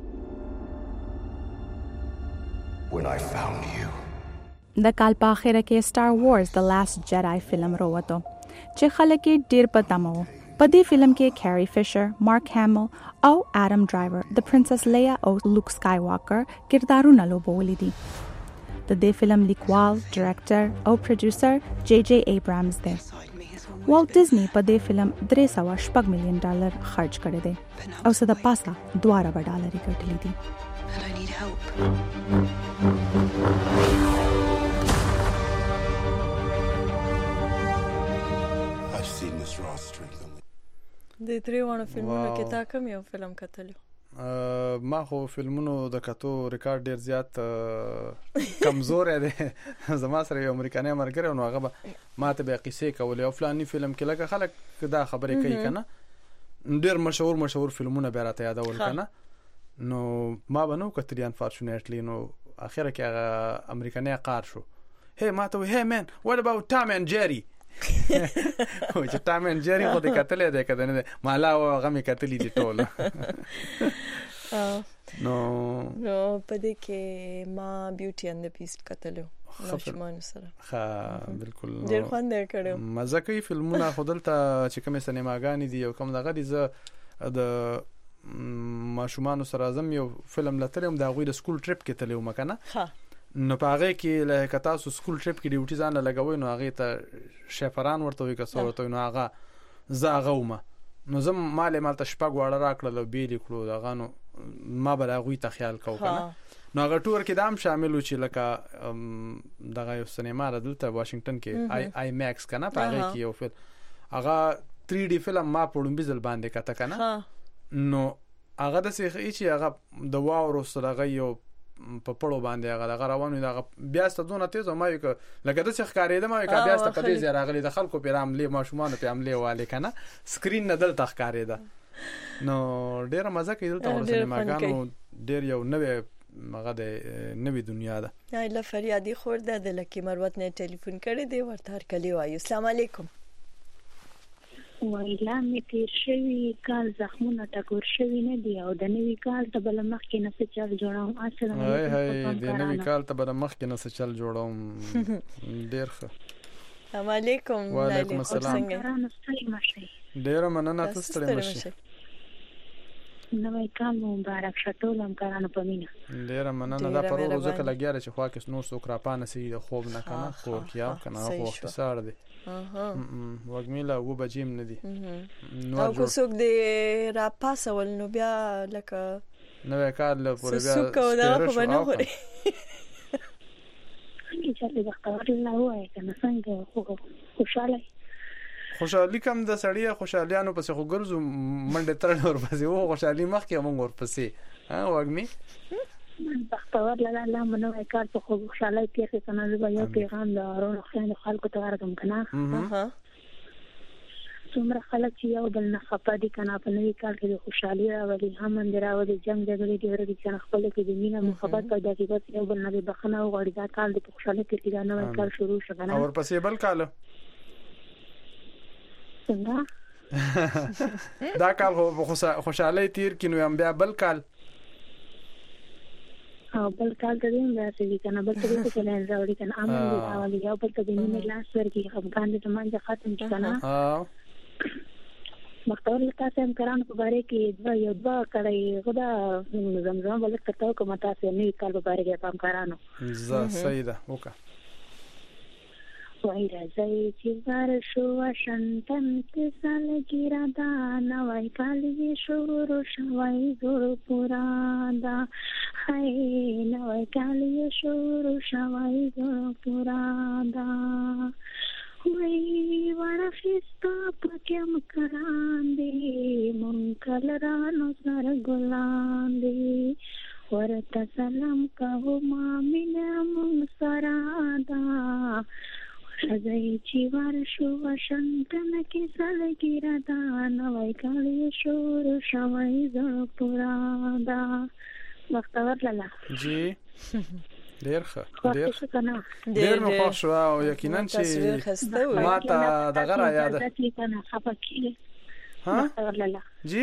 When I found you. د کال په اخر کې سٹار وارز د لاست جیډای فلم راووتو چې خلک ډیر په تمه وو. په دې فلم کې کیری فیشر، مارک هامل او اډم ډرایور د پرنسس لیا او لوک سکای واکر کردارونه لوبولې دي. د دې فلم لیکوال، ډایرکټر او پروډوسر جے جے ایبرامز دی. والټ ډیزنی په دې فلم $3.8 مليون خرج کړی دی او صدا پاسه $2 ګټلې دي. And I need help. I've seen this raw strength. د تریوانو فلمونو کې تا کوم یو فلم کتلو؟ ما خو فلمونو د کتو ریکارډ ډیر زیات کمزور دی. زما سره یو امریکایي مرګره نو هغه ما ته به قصې کولې او فلاني فلم کې لکه خلک دا خبرې کوي کنه ډیر مشهور فلمونه به راته یادول کنه نو ما بنو کتلی انفورچونټلی نو اخره کې هغه امریکایي قار شو. هی ما ته هی مین what about Tom and Jerry؟ او چې Tom and Jerry خو دې کتلې ده کده نه مالا او غمي کتلې دي ټول. نو په دې کې ما بیوټي اینڈ د بیسټ کتلو ماشومان سره. ها بالکل ډیر خوند کړو. مزه کوي فلمونه خودلته چې کومه سینماګانی دي او کوم دغه دي زه د ماشومان سره اعظم یو فلم لتلم دا غوی د سکول ټریپ کې تلو مکنه. نو پاره کې لکه تاسو سکول ټریپ کې ډیوټي ځان لګوي نو هغه ته شفران ورته وي که څو ورته نو هغه زاغومه نو زم مالته شپږ وړه راکړل بیل کړو دغه نو ما به هغه ته خیال کو کنه نو هغه ټور کې دام شامل و چې لکه دغه یو سینما دلته واشنگټن کې آی ماکس کنه پاره کې یو فلم هغه 3D فلم ما پړم بزل باندې کته کنه نو هغه د سیخ چې هغه د واورو سره غيو په پړو باندې هغه روانو دا بیا ستونه تیز ما یو لکه د څخ کاریده ما یو بیا ست په دې زیرا غلي د خلکو پیرام لې ماشومان په عملي والے کنه سکرین نه دل تخ کاریده نو ډیر مزه کوي دلته ورسره ماګانو ډیر یو نوې مغه د نوې دنیا ده. ایله فریادي خورده د لکی مروت نه ټلیفون کړی دی ورته هر کلی وایي السلام علیکم. وایلا مې تیر شوی کال زخمونه ټکور شوی نه دی او د نوې کال ته بل مخ کې نه څه چل جوړوم. السلام علیکم. د نوې کال ته بل مخ کې نه څه چل جوړوم. ډیر ښه. السلام علیکم. وعلیکم السلام. ډیر مننه تاسو ته مشه. نوې کال مبارک شټول هم کارانو پمینه ډیر مننه دا پرو روزه کله ګیاره چې خوا کې نور څوک را پانه سي د خوب نه کنه خو کیا کنه وخت سار دی وګمیلا و بجیم نه دی نو کو څوک دی را پاسول نو بیا لکه نوې کال پورې بیا څوک دا په باندې خوري چې څه بختور نه وای کنه څنګه خوشاله خوشحالي کم د سړی خوشحالیانو پسې خو ګرځو منډه تر اور پسې و خوشحالي مخ کې موږ ور پسې ها وګمي بختور الله منو کار په خوشحالي کې څنګه زه یو پیغام دارو خلکو ته ورکوم کنه څومره خلک چې یو بل نه خپه دي کنه په نوې کال کې خوشحالي راولي هم اندراوي جنگ جګړې دی ورته چې خپل کې د مینه محبت پیدا کیږي بس یو بل نه بخنه او غړي دا کال د خوشحالي کې دا نوې کال شروع شو کنه اور پسې بل کال دا کال خوشحالي تیر کینو هم بیا بل کال او بل کال ته دې راځي کنه بل څه څه نه راوړي کنه امن دې راوړي یو بل ته دې نه لاس ورکی افغان دې مانځه ختم کنه مختار تاسو هم کران په باره کې دوه کړي غدا زمزم ولک تاسو کوم تاسو نه کال په باره کې پام کرانو سیده وکا وای راځي چې بار شو واشنطن کې سال ګیرا دا نوای کالي شروع شوای زور پورادا هاي نوای کالي شروع شوای زور پورادا وای وړه فستا پکم کراندې مون کلرانو سر ګلاندې ورته سلام کوو ما مینا مون سرادا راځي چې ورشو واشنطن کې سالګیرا دا نوای کالي شروع شوای زړه پورادا بختور لاله جی ډیر ښه ډیر نو خوښ شو او یقینا چې ما ته دغه را یاد ها جی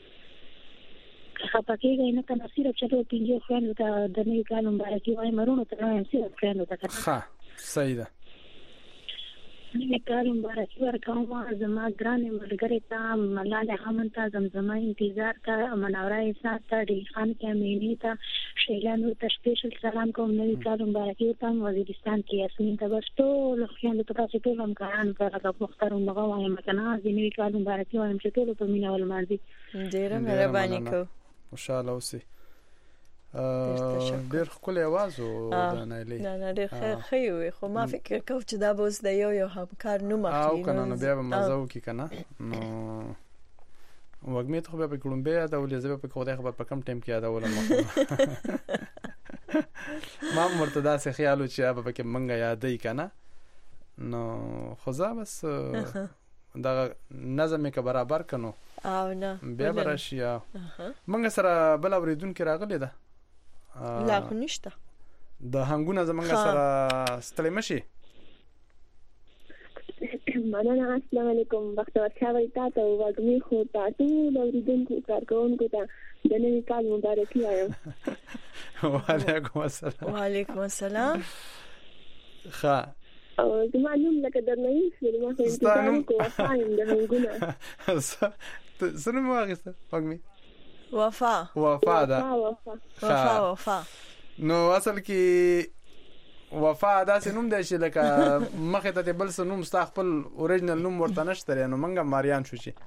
خپکیږي نه کنه صرف چې ټول پینځه خوانو ته د نوې کال مبارکي وای مرونو ته نه صرف خوانو ته ښه صحیح ده نوې کال مبارکي ورکوم زما ګرانې ملګرې ته ملاله همن ته زمزمه انتظار کا منوره سات ډی خان کې امینی ته شیلا نور تشپیشل سلام کوم نوې کال مبارکي ته وزیرستان کې یاسمین ته بس ټول خوانو ته تاسو ټول هم کاران په مختار مغه وایم کنه د نوې کال مبارکي وایم چې ټول په مینا ول مانځي ډیره مهرباني کو خوشاله اوسئ ډېر خپل आवाज او د نایلی نه ډېر ښه وي خو ما فکر کوم چې دا به اوس د یو همکار نوم اخلي او کنه نو بیا به مزه وکي کنه نو وګمې ته به کوم بیا دا ولې زه په کومه خبر په کم ټیم کې یاد اولم ما مرتدا سه خیالو چې به کې منګه یادې کنه نو خدا بس دا نظم کې برابر کنو او نه بیا براشیا منګه سره بل اوریدون کې راغلی ده لا خو نشته د هنګونه زمونږ سره ستړي مشي مننه السلام علیکم بختور شاوي تاسو وګمي خو تاسو د اوریدونکو کارکونکو ته د نوې کال مبارکي وایم وعلیکم السلام وعلیکم السلام ښه او زما نوم لکه درنوي ما خو انتظار کوم فاین د هنګونه سنو مو واغسته وګمي وفا ده وفا نو اصل کې وفا دا سنوم دی چې لکه مخه ته بل سنوم ستا خپل اوریجنل نوم ورته نشته نو منګه ماریان شو چې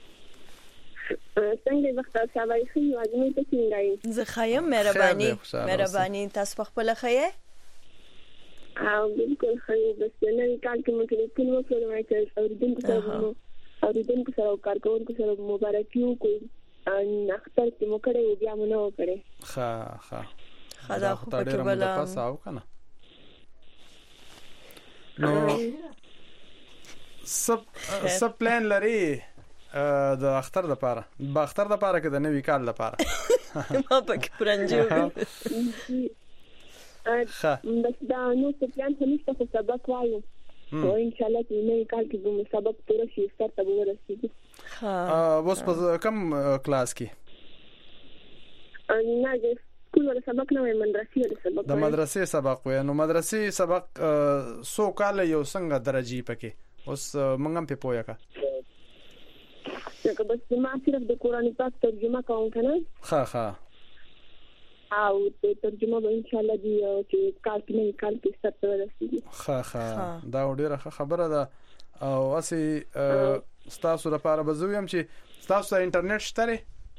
څنګه وخت سبای خو واجبې ته څنګه زه خایم مهرباني تاسو خپل خایې او بالکل خایې بس نن کال کې مونږ له کومو سره راځي اوریدونکو سره کارکونکو سره مبارکي وکړو ان اختر چې مو کړې و بیا مو نه وکړې ښه خدا خو پکې بلا پاساو کنه نو سب پلان لري د اختر لپاره کې د نوې کال لپاره ما پکې پرنجو بس دا نو څه پلان همیشه خو سبق وایو او ان شاء الله چې نوې کال کې به سبق پوره شي ستاسو ته ورسېږي اوس په کوم کلاس کې نه د سکول ولا سبق نه وای مدرسې سبق وای نو مدرسې سبق سو کال یو څنګه درجه پکې اوس موږ هم په پوهه کا که بس ما صرف د قرآن پاک ترجمه کوم کنه ها او ترجمه به ان شاء الله دی چې کال کې ستاسو ورسیږي ها دا ډیره خبره ده او اسی ستاسو لپاره به زویم چې ستاسو انټرنیټ شته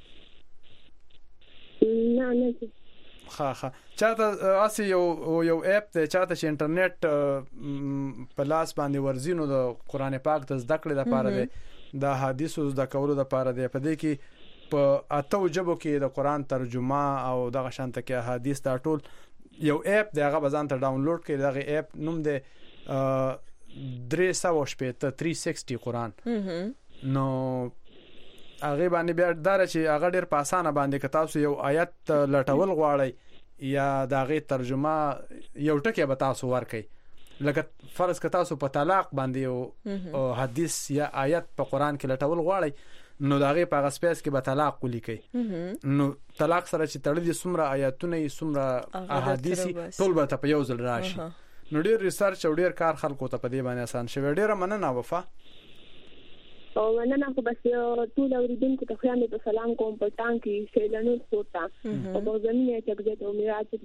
نه ها چاته اسی یو اپ ته چاته چې انټرنیټ په لاس باندې ورزینو د قران پاک د زده کړې لپاره دی د حدیثو د کولو لپاره دی په دې کې په اتو جبو کې د قران ترجمه او دغه شانته کې حدیث دا ټول یو اپ دی هغه بزان ته ډاونلوډ کړئ دغه اپ نوم دی 360 قران نو هغه باندې بیا دار چې هغه ډیر په اسانه باندې که تاسو یو آیت لټول غواړئ یا دغه ترجمه یو ټکی به تاسو ورکړئ لکه فرض که تاسو په طلاق باندې یو حدیث یا آیت په قران کې لټول غواړئ نو دغه په غسپیس کې به طلاق ولیکئ نو طلاق سره چې تړلې څومره آیاتونه څومره احادیث ټول به په یو ځل راشي نو ډیر ریسرچ او ډیر کار خلکو ته په دې باندې آسان شوی ډیر مننه وفا او مننه خو بس ټول اوریدونکو ته خیانت په سلام کوم په ټانګ کې سیلانو سپورتا او په زمینه کې چې ته میراث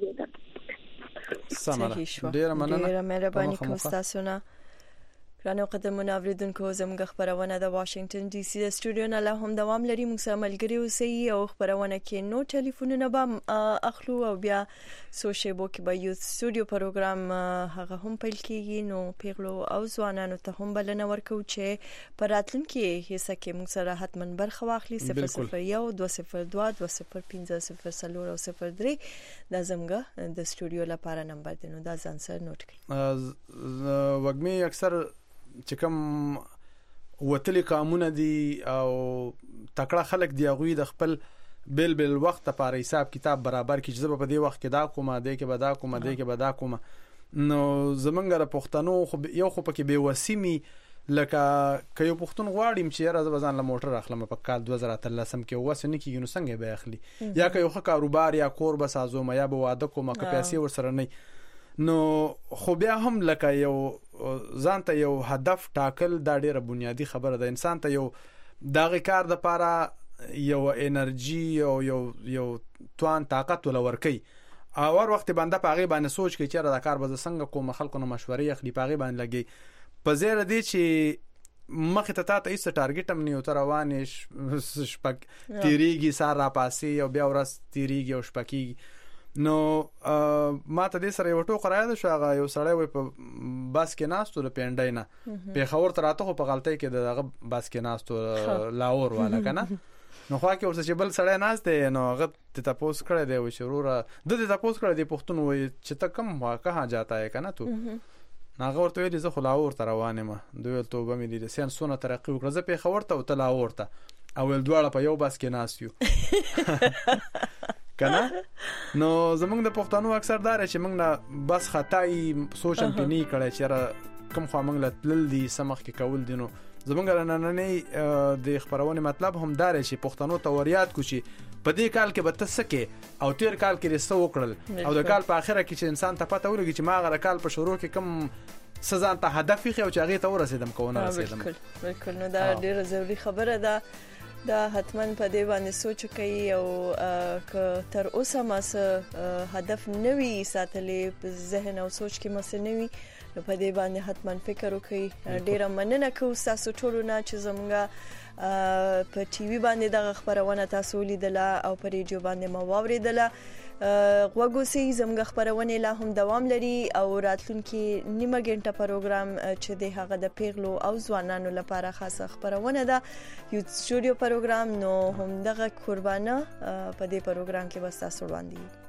دې سمه ډیر مننه ډیر مهرباني کوم تاسو نه رانو قدمونه اوریدونکو زموږ خبرونه د واشنگټن ډي سي د سټوډیو نه له هم دوام لري موږ سره ملګری اوسئ او خبرونه کې نو ټلیفونونه به اخلو او بیا سوشيبو کې به یو سټوډیو پروګرام هغه هم پیل کیږي نو پیغلو او ځوانانو ته هم بلنه ورکو چې په راتلونکي حصہ کې موږ سره حتمن برخه واخلي 001 202 205 او 03 د زمګه د سټوډیو لپاره نمبر دی نو دا ځان سره نوٹ کړئ وګمي اکثر چې کوم وتلي قانون دي او تکړه خلک دی غوي د خپل بل وخت لپاره حساب کتاب برابر کی چې په دې وخت کې دا کومه دی کې به دا کومه دی کې به دا کومه نو زمونږ د پښتنو خو یو خو پکې به وسیمي لکه کيو پښتون غواړم چې راز بزان له موټر اخلم په کال 2013 کې وسنه کېږي نو څنګه به اخلي یا کيو خو کاروبار یا کور به سازوم یا به واده کوم که پیسې ورسره نه نو خو بیا هم لکه یو ځانته یو هدف ټاکل دا ډیره بنیادی خبره ده انسان ته یو دغه کار د لپاره یو انرژي او یو توان طاقت ولور کوي او ور وخت باندې پاغي باندې سوچ کوي چې دا کار به څنګه کوم خلکو نو مشورې اخلي پاغي باندې لګي په زیره دي چې مخه ته تاسو ایست ټارګټ هم نیو تر روانش شپک تیریږي سار را پاسي او بیا ورس تیریږي او شپکیږي نو ما ته دې سره یو ټوک راځي شو هغه یو سړی وي په باس کې ناستو له پینډای نه په خبر تراته خو په غلطۍ کې دغه باس کې ناستو لاور والا کنه نو خو کې ورته چې بل سړی ناشته نو هغه ته تاسو کړی دی و شروع د تاسو کړی دی پښتون وي چې ته کم واقعا جاتا ہے کنه تو ناغه ورته ویل زه خو لاور تر روانه ما دوی توبه مې دي سین سونه ترقی وکړه زه په خبر ته وته لاور ته او ول دواړه په یو باس کې ناستیو کنه نو زمونږ د پښتنو اکثر دار چې موږ نه بس خطای سوچم پني کړي چې کوم خو موږ لتل دي سمخ کې کول دي نو زمونږ نن د خبرونه مطلب هم دار چې پښتنو توریات کو چې په دې کال کې به تسکه او تیر کال کې رسو وکړل او د کال په اخره کې چې انسان ته پته ولګي چې ما غره کال په شروع کې کم سزا ته هدف خو چې هغه ته ورسېدم کوونه رسېدم بالکل نو دا ډیره ضروری خبره ده دا حتمن په دې باندې سوچ کوي او ک تر اوسه ما هدف نوي ساتلې په ذهن او سوچ کې مس نوي په دې باندې حتمن فکر وکړي ډیره مننه کوم تاسو ټول نه چې زمونږه په ټي وي باندې د خبرونه تاسو لیدله او په ریډیو باندې مو واوریدله غوګوسي زموږ خبرونه لا هم دوام لري او راتلونکي نیمه غنټه پروګرام چې د هغه د پیغلو او ځوانانو لپاره خاصه خبرونه ده یو سټوډیو پروګرام نو هم دغه قربانه په دې پروګرام کې وستا سړواندي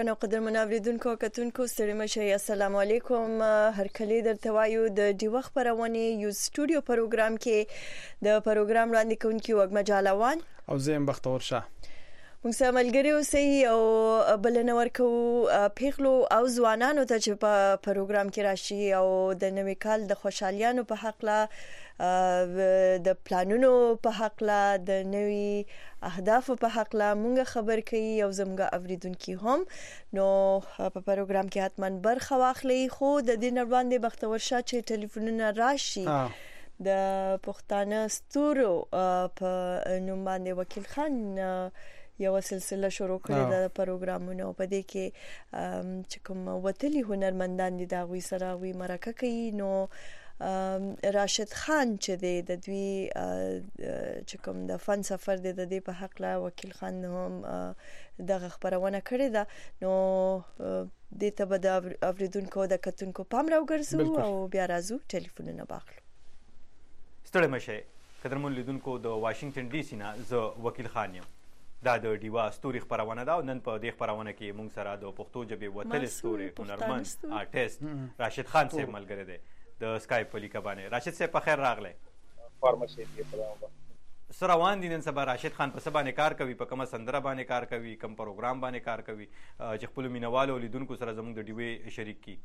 ګرانو قدرمنو اوریدونکو او کتونکو ستړي مشئ. السلام علیکم. هر کله درته وایو د ډیوه خبرونه یو سټوډیو پروګرام کې د پروګرام وړاندې کوونکی وګما جالوان او زم بختور شاه موږ سره ملګری اوسئ او بلنه ورکو پیغلو او ځوانانو ته چې په پروګرام کې راشي او د نوي کال د خوشحالیانو په حق لا د پلانونو په حق لا د نوي اهداف په حق لا مونږ خبر کوي او زموږ اوریدونکو هم نو په پروګرام کې حتمن برخه واخلي. خو د دې وړاندې بختور شاه چې ټلیفونونه راشي د پښتانه ستورو په نوم باندې وکیل خان یو سلسله شروع کړې ده پروګرامونو په دې کې چې کوم وتلي هنرمندان دي دا غوي سره غوي مرکه کوي. نو راشد خان چې د دوی چې کوم د فن سفر د دې په حق لا وکیل خان هم دغه خبرونه کړې ده. نو د ته به د اوریدونکو د کتونکو پام راوګرځو او بیا راځو ټلیفونونه باخلو. ستړي مشه قدرمن لیدونکو د واشنگټن ډي سي نه زه وکیل خان یم. دا د ډیوا ستوري خبرونه ده او نن په دې خبرونه کې موږ سره د پښتو ژبې وتل ستوري هنرمند آرټیست راشد خان صاحب ملګری دی د اسکایپ په لیکه باندې. راشد صاحب په خیر راغلی. فارمسی دی په سره روان دي نن سبا راشد خان په سبا نه کار کوي په کومه سندره باندې کار کوي کوم پروګرام باندې کار کوي چې خپل مینوالو لیدونکو سره زموږ د ډیوې شریک کی.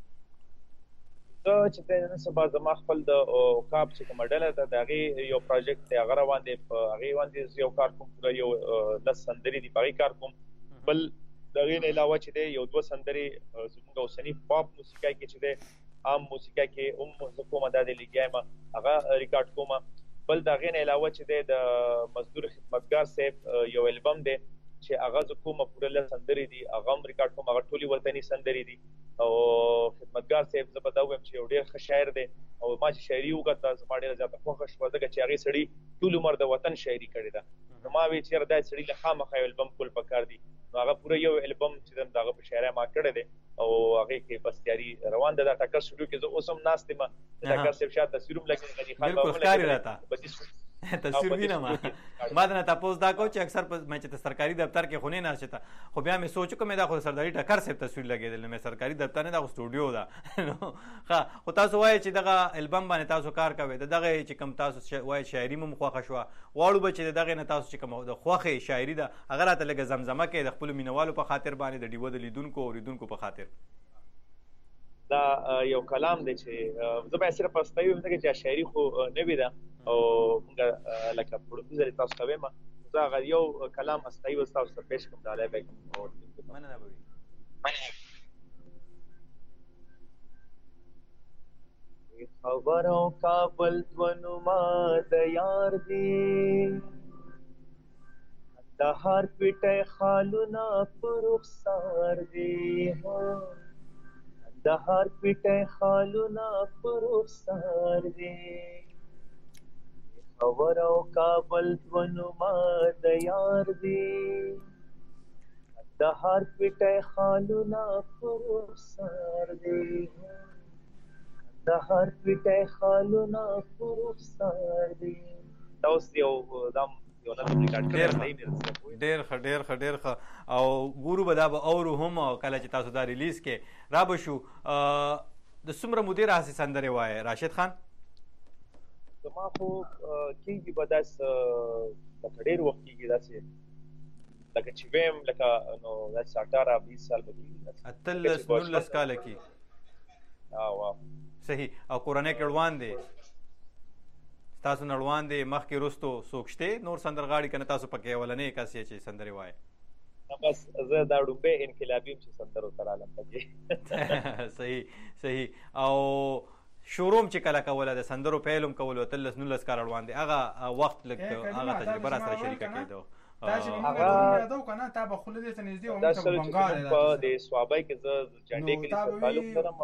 چې نن سبا زما خپل د اوقاب چې کومه ډله ده د هغې یو پروجیکټ دی هغه روان دی په هغې باندې یو کار کوم پوره یو 10 سندرې دي په هغې کار کوم. بل د هغې نه علاوه چې دی یو 2 سندرې زموږ اوسني پاپ موسیقۍ کې چې دی عام موسیقۍ کې هم زه کومه دا د لګیا یم هغه ریکارډ کومه. بل د هغې نه علاوه چې دی د مزدور خدمتګار صاحب یو البم دی چې هغه زه کومه پوره 10 سندرې دي هغه هم ریکارډ کوم. هغه ټولې وطني سندرې دي او خدمتګار صاحب زه به دا وایم چې یو ډېر ښه شاعر دی او ما چې شاعري وکړه زما ډېره زیاته خوښه شوه ځکه چې هغې سړي ټول عمر د وطن شاعري کړې ده. نو ما وی چې دا سړي له خامخا یو البم کول پکار دي. نو هغه پوره یو البم چې دغه په شاعرۍ ما کړی دی او هغې کې بس تیاري روان ده. دا ټکر سټوډیو کې زه اوس هم ناست یم. د ټکر صاحب شاته تصویر هم لګېږي غني خان بالکل ښکاري راته تصویر وینم. ما دا نه تاسو دا کو چې اکثر په مې چې سرکاري دفتر کې خونه نه شته خو بیا مې سوچ کوم دا خو سرداري ټکر صاحب تصویر لګېدل مې سرکاري دفتر نه دا سټوډیو ده. ها خو تاسو وایي چې دغه البم باندې تاسو کار کوئ دغه چې کوم تاسو وایي شاعري مو خوښه شوه واړو به چې دغه نه تاسو چې کوم د خوښې شاعري ده هغه راته لږه زمزمه کې د خپل مینوالو په خاطر باندې د ډیوه د لیدونکو اوریدونکو په خاطر. دا یو کلام دی چې زه به صرف استایو چې شاعري خو نه وي ده او موږ لکه پروډوسر تاسو ته وایم زه هغه یو کلام استایو تاسو ته پیش کوم دا لای او مننه به خبرو کابل ونما د یار دی د هر پټه خالونه پر رخسار دی د هر پټه خالونه پر رخسار دی خبر او کابل ونما د یار دی د هر پټه خالونه پر رخسار دی د هر پټه خالونه پر رخسار دی. دا اوس یو دم یو نه ډېر ښه او ګورو به دا به اورو هم کله چې تاسو دا ریلیز کې را به شو. د څومره مودې راهیسې سندرې وایې راشد خان؟ زما خو کېږي به داسې لکه ډېر وخت کېږي داسې لکه چې ویم لکه نو داسې 18-20 سال به کېږي 18-19 کاله کې. صحیح. او کورنۍ کې روان دی تاسو نه روان دی مخکې وروستو څوک شته نور سندرغاړي که نه تاسو پکې اولنۍ کس یې چې سندرې وایې؟ بس زه دا ډومبی انقلابي یم چې سندرو ته رالم پکې. صحیح. او شوروم چې کله کوله د سندرو پیل هم کولو 18-19 کاله روان دی هغه وخت لږ هغه تجربه را سره شریکه کېدو دا چې موږ یادو کنه تا به خله دې ته نږدې و موږ ته بنگال په د سوابای کې ز چانډې کې سره تعلق لرم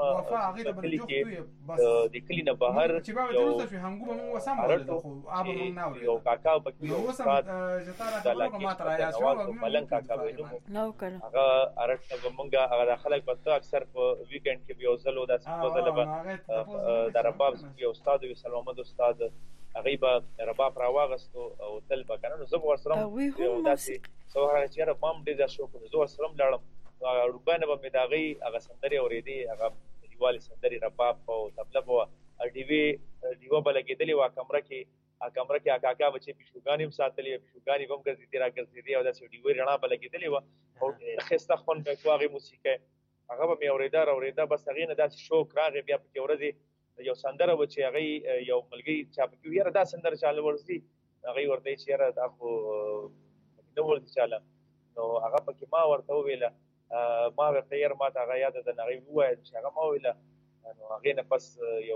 د کلی نه بهر چې باغ درسته شو هنګو به موږ وسم ولته خو آب موږ نه یو کاکا پکې وسم جتاره خبره ما تر یا شو ملنګ کاکا وینم نو کړه هغه ارټ موږ هغه خلک په اکثر په ویکند کې به وزلو داسې وزله د رباب یو استاد وي سلام محمد استاد هغه به رباب راواغستو او تل به کنه زه ورسره یو داسې سوهره چې رباب ډېر شو کو زه ورسره لاړم روبانه به مداغي هغه سندري اورېدي هغه دیوال سندري رباب او تبله بو دیوی دیو بلګېدلې وا کمره کې کاکا بچي پښوګانی هم ساتلې پښوګانی هم ګرځېدي را ګرځېدي او داسې دیوی رڼا بلګېدلې وا او خسته خون په واغې موسیقي هغه به مې اورېدا بس هغه نه داسې شوق راغی بیا په ورځې یو سندره و چې هغه یو ملګری چا په یاره دا سندره چاله ورسي هغه ورته چې یاره دا خو نو ورته چاله نو هغه پکې ما ورته ویله ما ورته یاره ما ته هغه یاد ده هغه ووایي چې هغه ما ویله نو هغه نه پس یو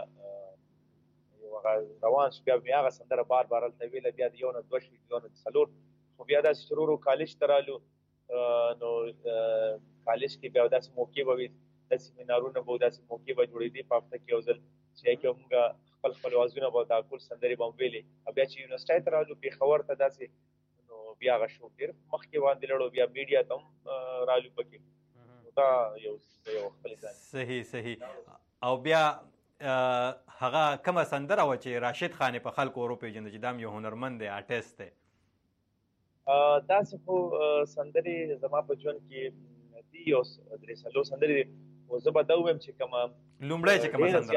روان شو بیا مې هغه سندره بار هلته ویله بیا د یو نه دوه شوي یو نه څلور خو بیا داسې چې ورو کالج ته رالو نو کالج کې بیا داسې موقع به وي داسې سیمینارونه به داسې موقع به جوړېدي په هفته کې یو ځل چې کې موږ خپل وازونه به دا ټول سندرې به ویلې او بیا چې یونیورسټۍ ته رالو پېښور ته داسې نو بیا هغه شو ډېر مخکې باندې لړو بیا میډیا ته هم رالو پکې دا یو خپل ځای صحیح او بیا هغه کومه سندره و چې راشد خان په خلکو وروپېژنده چې دا یو هنرمند دی آرټیسټ دی داسې خو سندرې زما په ژوند کې دي یو درې څلور سندرې دي خو زه به دا ووایم چې کومه لومړی چې کومه سندره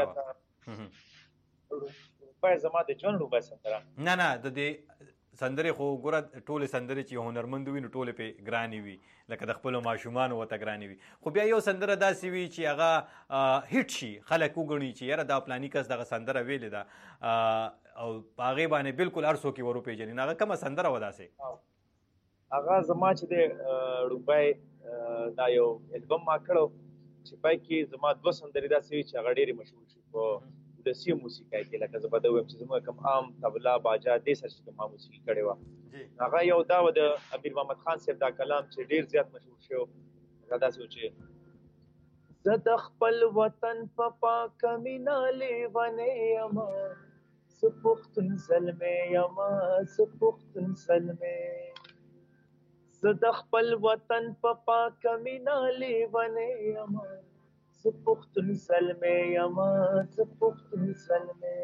وه زما د ژوند لومړی سندره نه د دې سندرې خو ګوره ټولې سندرې چې هنرمند وي نو ټولې پې ګرانې وي لکه د خپلو ماشومانو ورته ګرانې وي خو بیا یو سندره داسې وي چې هغه هیټ شي خلک وګڼي چې یاره دا فلاني کس دغه سندره ویلې ده او په هغې باندې بلکل هر څوک یې وروپېژني نو هغه کومه سندره وه داسې هغه زما چې دی ړومبی دا یو البم ما کړو چې پای کې زما دوه سندرې داسې وي چې هغه ډېرې مشهور شي په ولسي موسیقۍ کې لکه زه به دا ووایم چې زموږ کوم عام طبله باجا دې سره چې کوم موسیقي کړې وه هغه یو دا و د امیر محمد خان صاحب دا کلام چې ډېر زیات مشهور شو هغه داسې و چې زه د خپل وطن په پاکه مینه لیونی یمه زه پښتون زلمی یمه زه پښتون زلمی زه د خپل وطن په پاکه مینه لیونی یمه زه پښتون زلمی یمه زه پښتون زلمی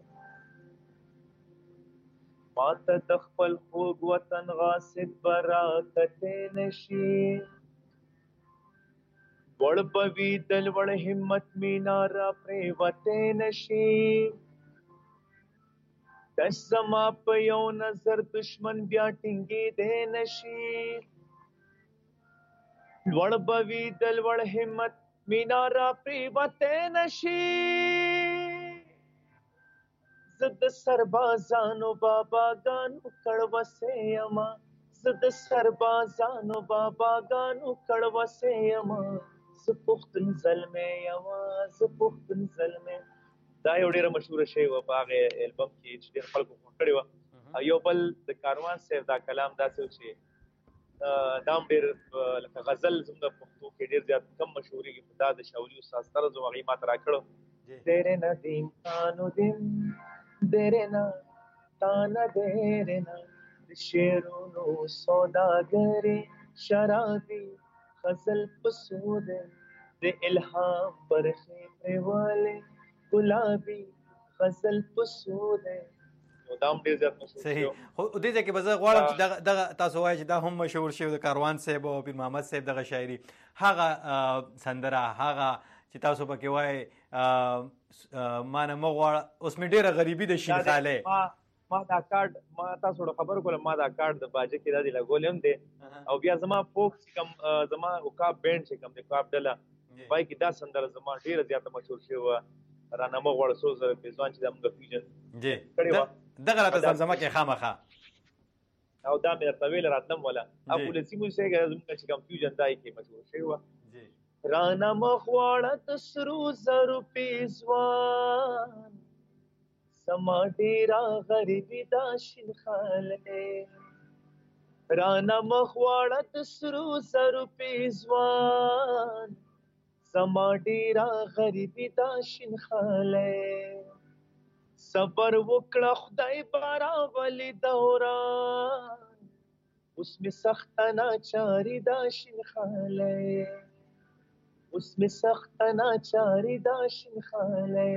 ما ته د خپل خوږ وطن غاصب به راکتی نشي لوړ به وي د لوړ همت مینا را پرېوتی نشي دش زما په یو نظر دشمن بیا ټینګېدی نشي لوړ به وي د لوړ همت مینا را پرېوتی نشي زه د سربازانو باباګانو کړوسې یمه زه د سربازانو باباګانو کړوسې یمه زه پښتون زلمی یمه زه پښتون زلمی دا یو ډېره مشهوره شی وه په هغې البم کې چې ډېر خلکو خوښ کړې وه او یو بل د کاروان صاحب دا کلام داسې و چې دا هم ډېر لکه غزل زموږ پښتو کې ډېر زیات کم مشهورېږي خو دا د شاولي استاد طرز و هغې ما ته راکړو تیرې نه دیم تانو دیم دیرنا تانا دیرنا شیرونو سوداگری شرابی غزل پسود د الهام برخې والے گلابی غزل پسود دام ډیر زیات مشهور صحیح خو دې ځکه به زه غواړم چې دغه تاسو وایي چې دا هم مشهور شوی د کاروان صاحب او پیر محمد صاحب دغه شاعري هغه سندره هغه چې تاسو پکې وایي ما نه مه غواړه اوس مې ډېره غریبي د شین خالی ما دا کارډ ما تاسو ته خبر کوله ما دا کارډ د باجه کې دا دی لګولی هم دی او بیا زما فوک چې کوم زما عقاب بینډ چې کوم د عقاب ډله پای کې دا سندره زما ډېره زیاته مشهور شوې وه رانه مه غواړه څو زره پېزوان چې دا موږ فیوژن کړې وه دغه راته زمزمه کې خامخا او دا مې درته ویله راتلم وله ابولسي موسیقي زموږ چې کوم فیوژن دا کې مشهور شوې وه رانا مخواړه د سرو زرو پیزوان سما ډیرا غریبی دا شین خاله رانا مخواړه د سرو زرو پیزوان سما ډیرا غریبی دا شین خاله صبر وکړه خدای بارا ولی دوران اوس می سخت ناچاری دا شین خاله اوس می سخت ناچاری دا شین خاله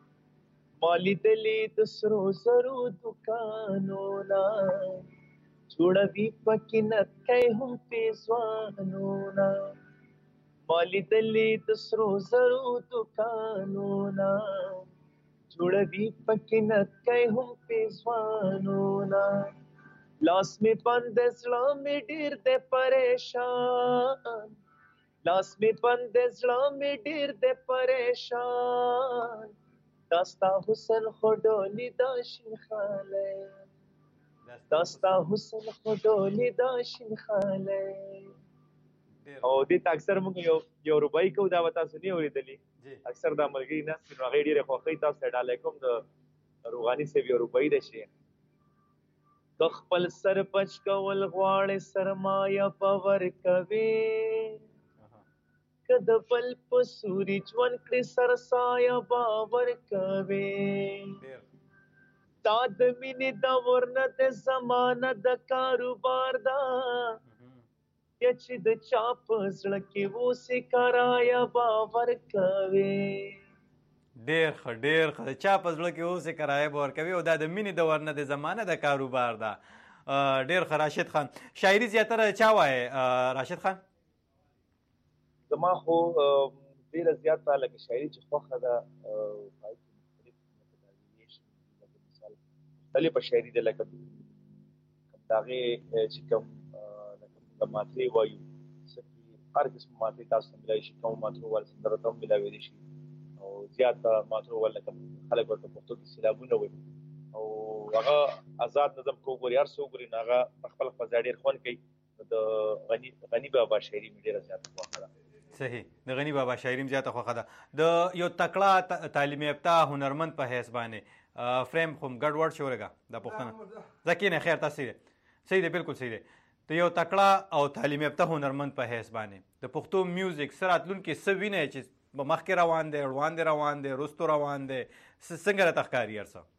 مالی دلی د سرو زرو دکانونا جوړوي پکې نتکۍ هم پیزوانونه مالی دلی د سرو زرو دوکانونه جوړوي پکې نتکۍ هم پیزوانونه لاس می بند زړه می ډیر دی پریشان لاس می بند زړه می ډیر دی پریشان داستا حسن خډولی دا شین خاله داستا حسن خډولی دا شین خاله او دې اکثر موږ یو روبای کو دا وتا سني اوریدلی اکثر دا ملګری نه نو هغه ډیره خوخی تاسو ته ډالای کوم د روغانی سی یو روبای د شي خپل سر پچ کول غواړي سرمایه باور کوي کد بل په سوري ژوند کړي سرسایه باور کوي تا د مینې دا ورنه د زمانه د کاروبار دا چې د چا په زړه کې اوسې کرایه باور کوي ډېر ښه د چا په زړه کې اوسې کرایه باور کوي او دا د مینې د ورنه د زمانه د کاروبار ده. ډېر ښه راشد خان. شاعري زیاتره چا وایي راشد خان؟ زما خو ډېره زیاته لکه شاعري چې خوښه ده مختلفه شاعري ده لکه د هغې چې کوم د ماترې وایو هر قسم ماترې تاسو ته ملایي شي کوم ماترو وال سندره ته هم ملاویلی شي او زیاته ماترو وال لکه خلک ورته پښتو کې سیلابونه وایي او هغه آزاد نظم که وګوري هر څه وګوري نو هغه په خپل خپل ځای ډېر خوند کوي. د غني بابا شاعري مې ډېره زیاته خوښه ده. صحیح د غني بابا شاعري مې زیاته خوښه ده. د یو تکړه تعلیم یافته هنرمند په حیث باندې فریم خو ګډ وډ شي ورګه دا پوښتنه زه کینې خیر تاسو صحیح دی بالکل صحیح دی. د یو تکړه او تعلیم یافته هنرمند په حیث باندې د پښتو میوزیک څه راتلونکي څه وینئ چې مخکې روان دی وړاندې روان دی وروستو روان دی څنګه راته ښکاري هر څه؟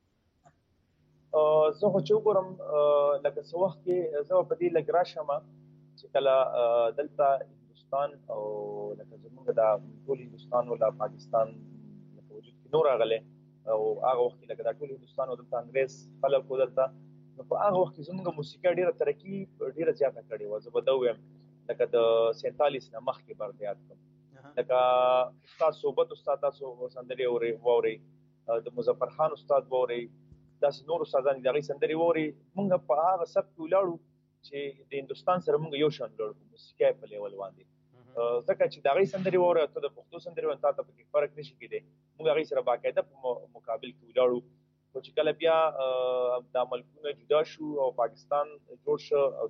زه خو چې وګورم لکه څه وخت کې زه په دې لږ راشم چې کله دلته هندوستان او لکه زمونږ دا ټول هندوستان ولا پاکستان لکه وجود کې نور راغلی او هغه وخت کې لکه دا ټول هندوستان او دلته انګریز خلک و دلته نو په هغه وخت کې زموږ موسیقي ډېره ترقي ډېره زیاته کړې وه. زه به دا ووایم لکه د 47 نه مخکې برته یاد کړم لکه استاد صحبت استاد تاسو سندرې واورئ د مظفر خان استاد واورئ داسې نور استادان دي د هغوی سندرې واورئ. موږ په هغه سبک کې ولاړو چې د هندوستان سره موږ یو شان ولاړو په موسیقۍ په لیول باندې ځکه چې د هغوی سندرې واورئ ته د پښتو سندرې واورئ تا ته پکې فرق نه شي کېدی. موږ هغوی سره باقاعده په مقابل کې ولاړو خو چې کله بیا دا ملکونه جدا شو او پاکستان جوړ شو او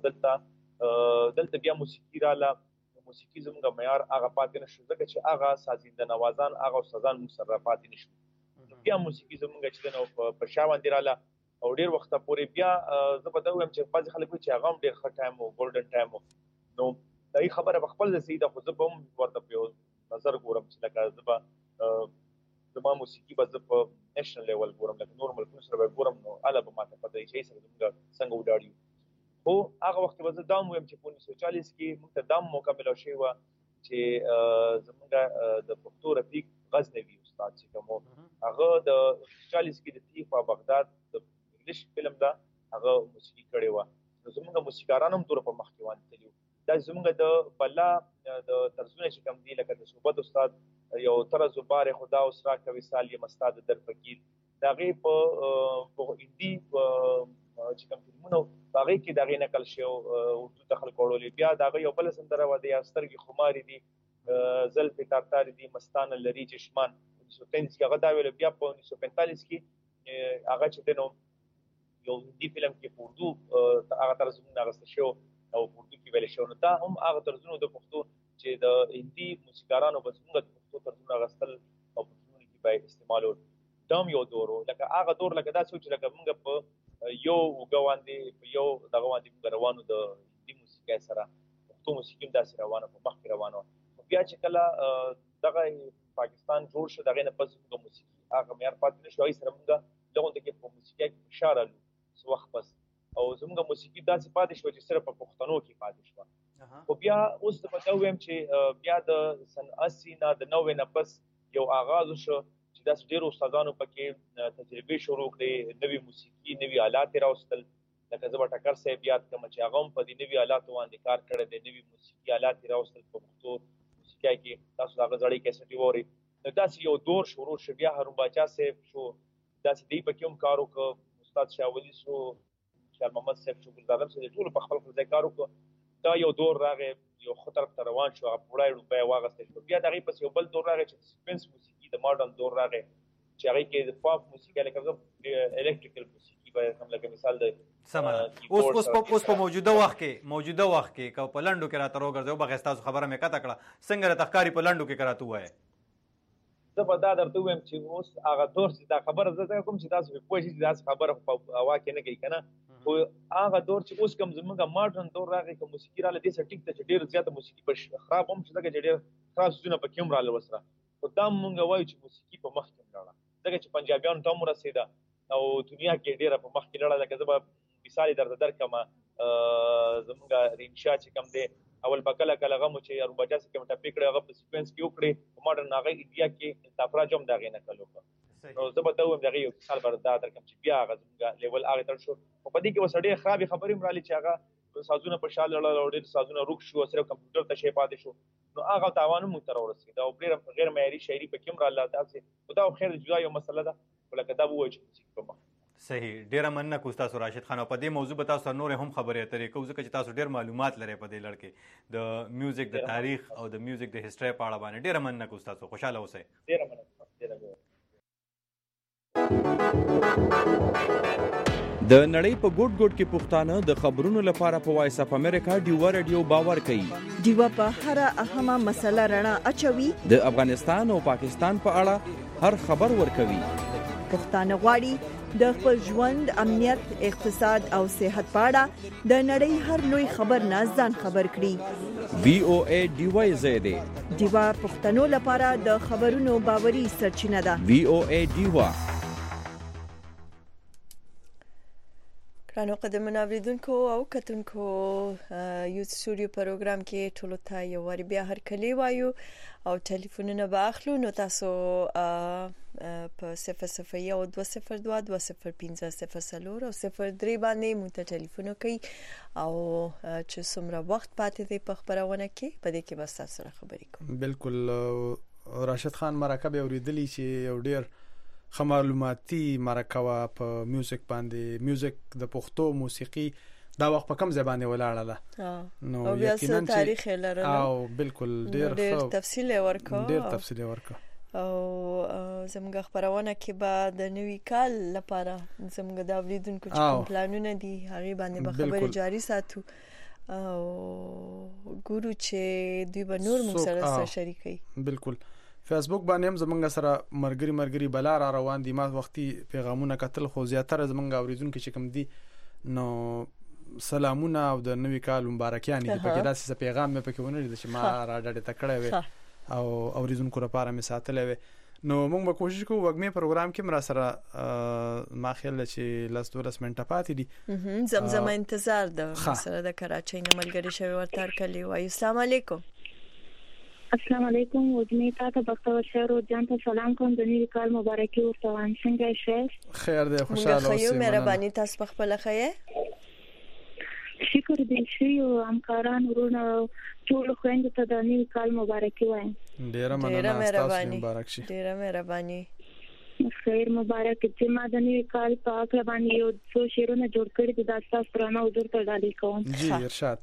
دلته بیا موسیقي راله موسیقي زموږ معیار هغه پاتې نه شو ځکه چې هغه سازنده نوازان هغه استادان موږ سره پاتې نه شو بیا موسیقي زموږ چې دی نو په شا باندې راله او ډېر وخته پورې بیا زه به دا ووایم چې بعضې خلک وایي چې هغه هم ډېر ښه ټایم و ګولډن ټایم و نو د هغې خبره په خپل ځای صحیح ده خو زه به هم ورته په یو نظر ګورم چې لکه زه به زما موسیقي به زه په نیشنل لیول ګورم لکه نور ملکونو سره به ګورم نو هله به ماته پته وي چې سره زموږ څنګه ولاړ یو. خو هغه وخت کې به زه دا هم ووایم چې په 1940 کې موږ ته دا هم موقع میلاو شوې وه چې زموږ د پښتو رفیق غزنوي استاد چې کوم هغه د 1940 کې د تیف او بغداد د انګلیش فلم ده هغه موسیقي کړې وه نو زموږ موسیقاران هم دوره په مخ کې باندې تللي وو. دا زموږ د بلا د طرزونه چې کوم دي لکه د صحبت استاد یو طرز بار خدا اسرا کوي سال یم استاد در فقیر د هغې په هندي چې کوم فلمونه هغې کې د هغې نقل شوی اردو ته خلکو وړولې. بیا د هغه یو بله سندره وه د یا سترګې خمارې دي زلفې تارتارې دي مستانه لري چشمان 1935 کې هغه دا ویلو. بیا په 1945 کې هغه چې دی نو یو هندي فلم کې په اردو هغه طرزونه اخیستل شوی او په اردو کې ویلی شوی نو دا هم هغه طرزونه د پښتو چې د هندي موسیقارانو به زموږ د پښتو طرزونه اخیستل او په فلمونو کې به یې استعمالول. دا هم یو دور و لکه هغه دور لکه داسې و چې لکه موږ په یو اوږه باندې په یو دغه باندې موږ روانو د هندي موسیقۍ سره پښتو موسیقي هم داسې روانه په مخکې روانه وه. خو بیا چې کله دغه پاکستان جوړ شو د هغې نه پس زموږ موسیقي هغه معیار پاتې نه شو هغې سره موږ دغونته کې په موسیقۍ کې فشار رالو څه وخت پس او زموږ موسیقي داسې پاتې شوه چې صرف په پښتنو کې پاتې شوه. خو بیا اوس زه به دا ووایم چې بیا د سن 80 نه د 90 نه پس یو آغاز وشو چې داسې ډېرو استادانو پکې تجربې شروع کړې نوې موسیقي نوي آلات یې راوستل لکه زه به ټکر صاحب یاد کوم چې هغه هم په دې نوي آلاتو باندې کار کړی دی، نوي موسیقي آلات یې راوستل په پښتو موسیقۍ کې. تاسو د هغه زړې کیسټې واورئ. نو داسې یو دور شروع شو. بیا هارون باچا صاحب شو، داسې دی پکې هم کار وکړ، استاد شاه ولي شو، شاه محمد صاحب شو، ګلزار صاحب، ټولو په خپل ځای کار وکړ. دا یو دور راغی، یو ښه طرف ته روان شو. هغه په وړای روپۍ واغېستی شو. بیا د هغې پسې یو بل دور راغی چې د سیکوینس موسیقي، د ماډرن دور راغی چې هغې کې د پاپ موسیقي لکه الکتریکل موسیقي به هم لکه مثال د اوس په موجوده وخت کې که په لنډو کې راته راوګرځئ وبخښئ ستاسو خبره مې قطع کړه، څنګه راته ښکاري په لنډو کې که راته ووایئ؟ زه به دا درته ووایم چې اوس هغه دور چې دا خبره زه ځکه کوم چې تاسو پرې پوه شئ چې داسې خبره په هوا کې نه کوي که نه، خو هغه دور چې اوس کوم زموږ ماډرن دور راغی که موسیقي راغله دې سره ټیک ده چې ډېره زیاته موسیقي په خراب هم شي ځکه چې ډېر خراب څیزونه پکې هم راغله ورسره، خو دا مونږ وایو چې موسیقي په مخکې هم لاړه ځکه چې پنجابیانو ته هم ورسېده او دنیا کې ډېره په مخکې لاړه. لکه زه به مثال یې درته درکړم، زموږ رینشا چې کوم دی اول به کله کله هغه مو چې هارون باچا صاحب کوم ټپې کړې هغه په سیکوینس کې وکړې، په ماډرن هغه انډیا کې تافراج هم د هغې نقل وکړه. نو زه به ته ووایم د هغې یو مثال به دا درکړم چې بیا هغه زموږ لیول هغې ته شو. خو په دې کې اوس ډېرې خرابې خبرې هم رالې چې هغه سازونه په شا لړل او ډېر سازونه روک شو او صرف کمپیوټر ته شی پاتې شو. نو هغه تاوان هم موږ ته راورسېد او ډېره غیر معیاري شاعري پکې هم راله داسې، خو دا خیر د جدا یو مسله ده، خو لکه دا به ووایو چې موسیقي په مخ. صحیح، ډیره مننه کوم تاسو راشد خان. او په دې موضوع به تاسو سره نورې هم خبرې اترې کوو ځکه چې تاسو ډېر معلومات لرئ په دې لړ کې د میوزیک د تاریخ او د میوزیک د هسټرۍ په اړه باندې. ډیره مننه کوم تاسو، خوشحاله اوسئ. ډیره مننه. د نړۍ په ګوټ ګوټ کې پښتانه د خبرونو لپاره په وایس اف امریکا ډیوا رادیو باور کوي. ډیوا په هر اهمه مسله رڼا اچوي، د افغانستان او پاکستان په اړه هر خبر ورکوي. پښتانه غواړي د خپل ژوند، امنیت، اقتصاد او صحت په اړه د نړۍ هر لوی خبر نه ځان خبر کړي. VOA ډیوا زیاده ډیوا پښتنو لپاره د خبرونو باوري سرچینه ده. VOA ډیوا. ګرانو قدرمنو اوریدونکو او کتونکو، یوت سټوډیو پروګرام کې ټولو ته یو واری بیا هرکلی وایو او ټلیفونونه به اخلو. نو تاسو په 00 او 202 205 او 03 باندې مونږ ته ټلیفون وکړئ او چې څومره وخت پاتې دی په خبرونه کې په دې کې به تاسو سره خبرې کوم. بالکل راشد خان مرکب اوریدلی چې یو ډیر خمالوماتي مرکه په میوزیک باندې، میوزیک د پښتو موسیقي دا وخت په کوم ځای باندې ولاړه ده. نو یقینا تاریخ لري او بالکل ډیر تفصیل ورکړه او زموږ خبرونه کې به د نوي کال لپاره زموږ د اوریدونکو چې کوم پلانونه دي هغه باندې به خبرې جاری ساتو او ګورو چې دوی به نور موږ سره شریکي. بالکل فیسبوک باندې هم زمونږ سره مرګري بلا را روان دي. ما وختي پیغامونه کتل خو زیاتره زمونږ اوریدونکو چې کوم دي نو سلامونه او د نوي کال مبارکیان دي پکې داسې پیغام مې پکې ونه لید چې ما را ډډه تکړه وي او اوریدونکو لپاره مې ساتلې وي. نو موږ به کوشش کوو وګمې پروګرام کې مرا سره ما خیال چې لاس 2 منټه پاتې دي. زمزمه انتظار ده سره د کراچۍ نه ملګری شوی ورته کلی وایي. السلام علیکم. السلام علیکم. وجمه تاسو بختور شه او جان ته سلام کوم. د نوي کال مبارکي ورته وایم. څنګه شې؟ خیر دی، خوشاله اوسئ. مهرباني تاسو په خپل خیر. شکر دې شي او همکاران ورونه ټول خويندو ته د نوي کال مبارکي وایم. ډیره مننه، تاسو مبارک شي. ډیره مهرباني. خیر مبارک. چې ما د نوي کال په اړه باندې یو څو شعرونه جوړ کړي دي دا تاسو پرانه حضور ته ډالې کوم. جی ارشاد.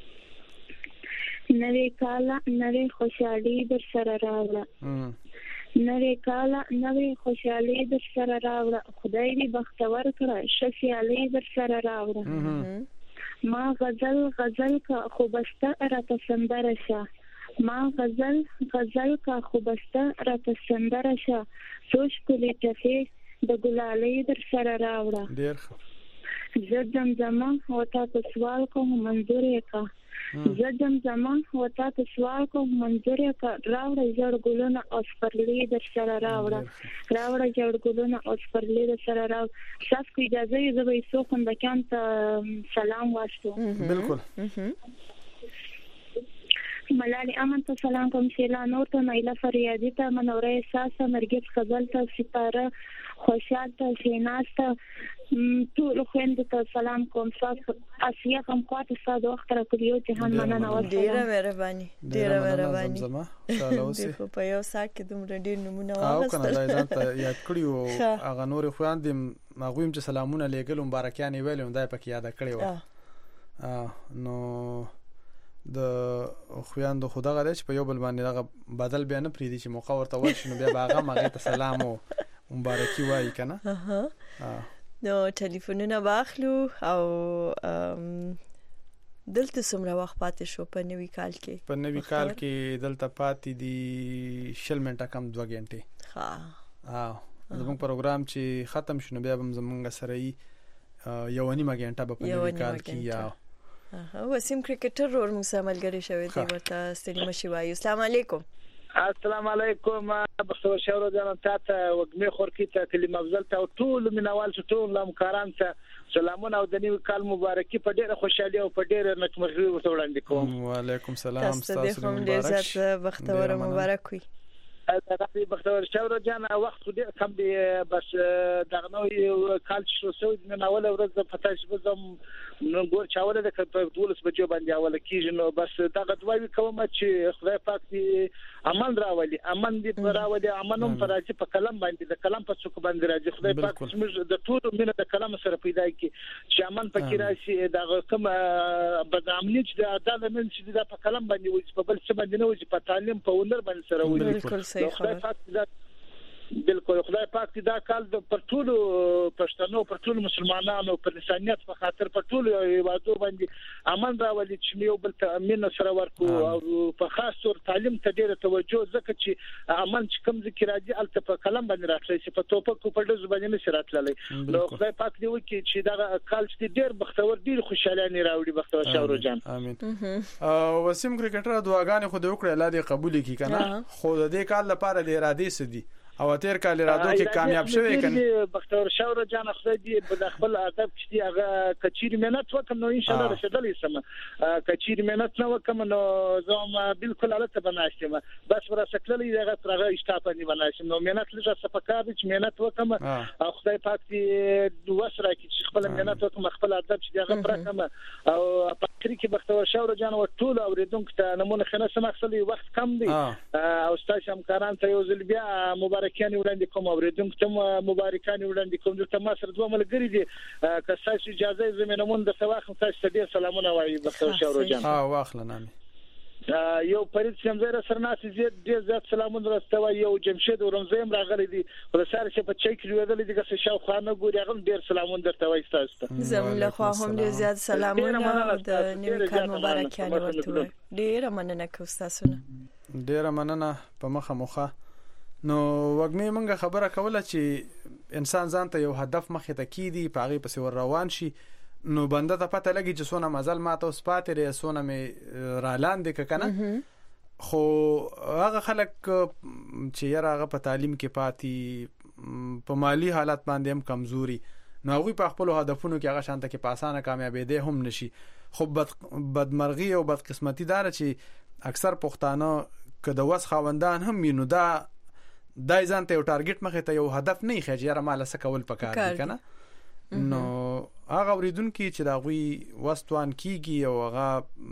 نوی کالا نوی خوشحالی در سر راوړه، نوی کالا نوی خوشحالی در سر راوړه، خدای دې بختور کړه ښه سیالي در سر راوړه. ما غزل کا خوبسته راته سندره شه، ما غزل کا خوبسته راته سندره شه، څو ښکلې ټپې د ګلالۍ در سره راوړه. ډېر زه زمزمه وتا ته سوال کوم منظور یې کا، زه زمزمه وتا ته سوال کوم منظور یې کا، راوړه زړ ګلونه او سپرلي در سره راوړه، راوړه زړ ګلونه او سپرلي در سره راوړه. تاسو کو اجازه یې زه به یې خوندکان ته سلام واستو. بالکل. ملالي امن ته سلام کوم، شیلا نور ته، نایله فریادي ته، منوره احساس ته، نرګس غزل ته، ستاره خوشاله شیناسته ټول خويندو ته سلام کوم تاسو اسیا هم خاطر ساده وخت راکړیو چې هم مننه وکړم ډیره مهرباني زما سلام اوسې په یو ساعت کې دومره ډیر نمونه واغستل او کنه ځان ته یاد کړیو هغه نور خويندې ماغویم چې سلامونه لګل مبارکیان ویلم دای پکې یاد کړیو نو د خويندو خدای غواړي چې په یو بل باندې دغه بدل بیان پری دي چې موقع ورته ورشنو بیا باغه ماغه ته سلام او مبارکي وایي کنه نو ټلیفونونه واخلو او دلته څومره وخت پاتې شو په نوي کال کې دلته پاتې دي 20 منټه کم 2 غنټه زموږ پروګرام چې ختم شونه بیا هم زموږ سره یو نیمه غنټه په نوي کال کې یا وسیم کرکټر ور موږ سره ملګری شوی دی ورته ستړي مشي وایو السلام علیکم السلام علیکم بختور شاور جان ته وګمه خورکی ته کلمه افضل ته ټول منوال ټول لمکاران ته سلامونه او د نیو کال مبارکي په ډیره خوشحالي او په ډیره نکمرغي وړاندې کوم وعلیکم السلام تاسو ته ډیر زیات بختور مبارک وي دغه بختور شاور جان وخت ډیر کم دی بس دغه نو کال شو سوي من اوله ورځ د فتاش بزم نو ګور چاوله د 12 بجو باندې اوله کیږي نو بس دغه دوی کوم چې خدای پاک دې امن راولي امن دې راولي امنوم فرازي په کلم باندې د کلم په څوک باندې راځي خدای پاک موږ د ټول مینه د کلم سره پیدا کی چې امن پکې راشي دغه کوم بدامنی چې د عدالت من چې د په کلم باندې وځي په بل څه باندې نه وځي په تعلیم په ونر باندې سره وځي خدای پاک بالکل خدای پاک دې دا کال پر ټول پښتنو پر ټول مسلمانانو پر انسانيت په خاطر پر ټول یوادو باندې امن راولي چې یو بل ته امن سره ورکو او په خاص تور تعلیم ته ډیره توجه ځکه چې امن چې کوم ذکر راځي الته په کلم باندې راځي چې په توپک په ډز باندې نه شراتللی نو خدای پاک دې وکړي چې دا کال چې ډیر بختور ډیر خوشاله نه راوړي بختور شاور جان امين وسیم کرکټر دعاګانې خو دې وکړه الله دې قبول کړي کنه خو دې کال لپاره دې ارادي سدي او تیر کال رادو کې کامیاب شوی کنه بختور شاور جان خدای دې په خپل ادب کې هغه کچیر مهنت وکم نو ان شاء الله رسیدلی سم کچیر مهنت نو وکم نو زوم بالکل البته بناشتم بس ورسکللی هغه ترغه اشتاپنی بناشتم نو مهنت لږه سپکار چې مهنت وکم او خدای پاک دې وسره کې خپل مهنت وکم خپل ادب چې هغه پرکم او پاتری کې بختور شاور جان او ټول اوریدونکو ته نمونه خنه سم اخلي وخت کم دی او ستاسو همکاران ته یو ځل بیا مبارکانه وړاندې کوم اوریدونکو ته مبارکانه وړاندې کوم د تماسر دوه ملګری دي که تاسو اجازه زمينمون د سواخ تاسو ډیر سلامونه وایي بختور شاور جان واخلنه یو فرید سمزره سرناسي ډیر زیات سلامونه راستوي یو جمشید ورمزیم راغلي دي ولسار چې په چای کې ویل دي چې شاو خانه ګوري هغه ډیر سلامونه درته وایي تاسو ته زموږ له خوا هم ډیر زیات سلامونه د نیو کال مبارکانه ورته ډیر مننه کوم تاسو نه ډیر مننه په مخه نو وګمې مونږه خبره کوله چې انسان ځان ته یو هدف مخې ته کیدی پاغي پس ور روان شي نو بنده ته پته لګي چې سونه مزل ماته اوس پاتې لري سونه می را لاندې کنه خو هغه خلک چې هغه په تعلیم کې پاتې په مالی حالت باندې هم کمزوري نو هغه په خپل هدفونو کې هغه شانته کې په اسانه کامیابې دي هم نشي خو بدمرغي او بدقسمتي دار چې اکثر پښتانه کده وس خوندان هم مينو دای ځان ته یو ټارګټ مخه ته یو هدف نه خېږي را مال څه کول پکار دي کنه نو هغه اوریدونکو چې دا غوي وستوان کیږي او هغه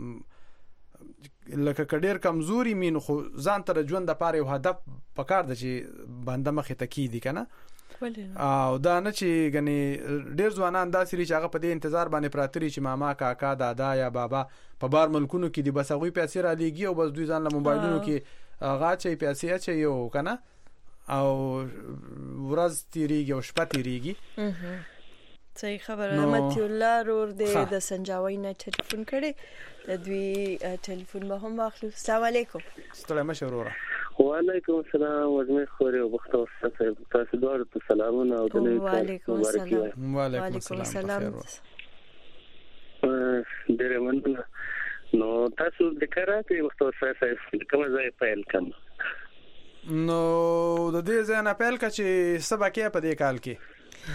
لکه کډیر کمزوري مين خو ځان ته ژوند د پاره یو هدف پکار دي چې بنده مخه ته کی دي کنه او دا نه چې غني ډیر ځوانان داسې چې هغه په دې انتظار باندې پراتري چې ماما کاکا دادا یا بابا په بار ملکونو کې دي بس هغه پیسې را لېږي او بس دوی ځان له موبایلونو کې هغه چې پیسې اچي یو کنه او ورځ تیریږي او شپه تیریږي صحیح خبره رحمت الله رور دې د سنجاوي نه ټلیفون کړي د دوی ټلیفون به هم واخلو السلام علیکم ستړي مشوره وعلیکم السلام وزمه خوري او بختور تاسو دوه ته سلامونه او د وعلیکم السلام وعلیکم السلام ډېر مننه نو تاسو د کاراتې بختور صاحب کوم ځای پیل کوم نو د دې ځای نه پیل کا چې سبا کې په دې کال کې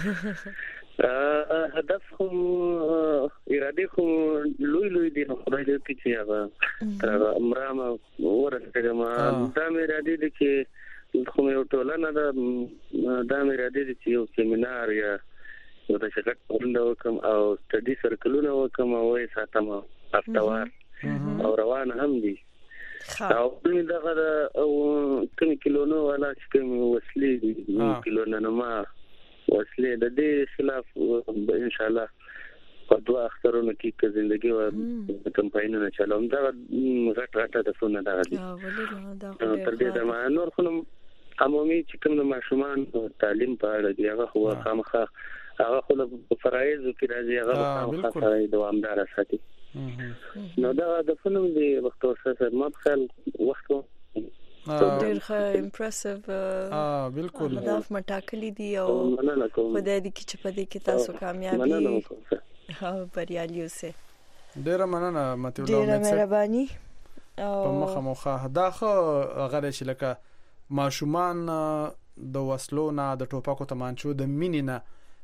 هدف هم اراده خو لوی دي نو خدای دې چې هغه تر امرامه ورسېږم دا مې اراده دي چې خو یو ټولنه دا مې را دي چې یو سیمینار یا یو د شرکت غونډه وکم او سټډي سرکلونه وکم او یې ساتم افتوار او روان هم دي او دغه کوم کیلونو ولا چې کوم وسلې کیلونو نه ما وسلې د دې خلاف ان شاء الله په دوه اخترونو کې ژوندۍ و کمپاینونه چلوم دا غټه د سونه دا دي تر دې دا نور خو عمومي چې کوم د ماشومان تعلیم په اړه دی هغه خو خامخا هغه خو په فرایض کې راځي هغه خامخا دوامدار ساتي نو دا د فنوم دی وخت سره ما خپل وخت ډېر ښه امپریسیو بالکل هدف مټاکلي دي او خدای دې چې په دې کې تاسو کامیابی او بریالي اوسئ ډېر مننه متي الله ډېر مهرباني په مخه دا خو غره چې لکه ماشومان د وسلو نه د ټوپکو تمانچو د مینینه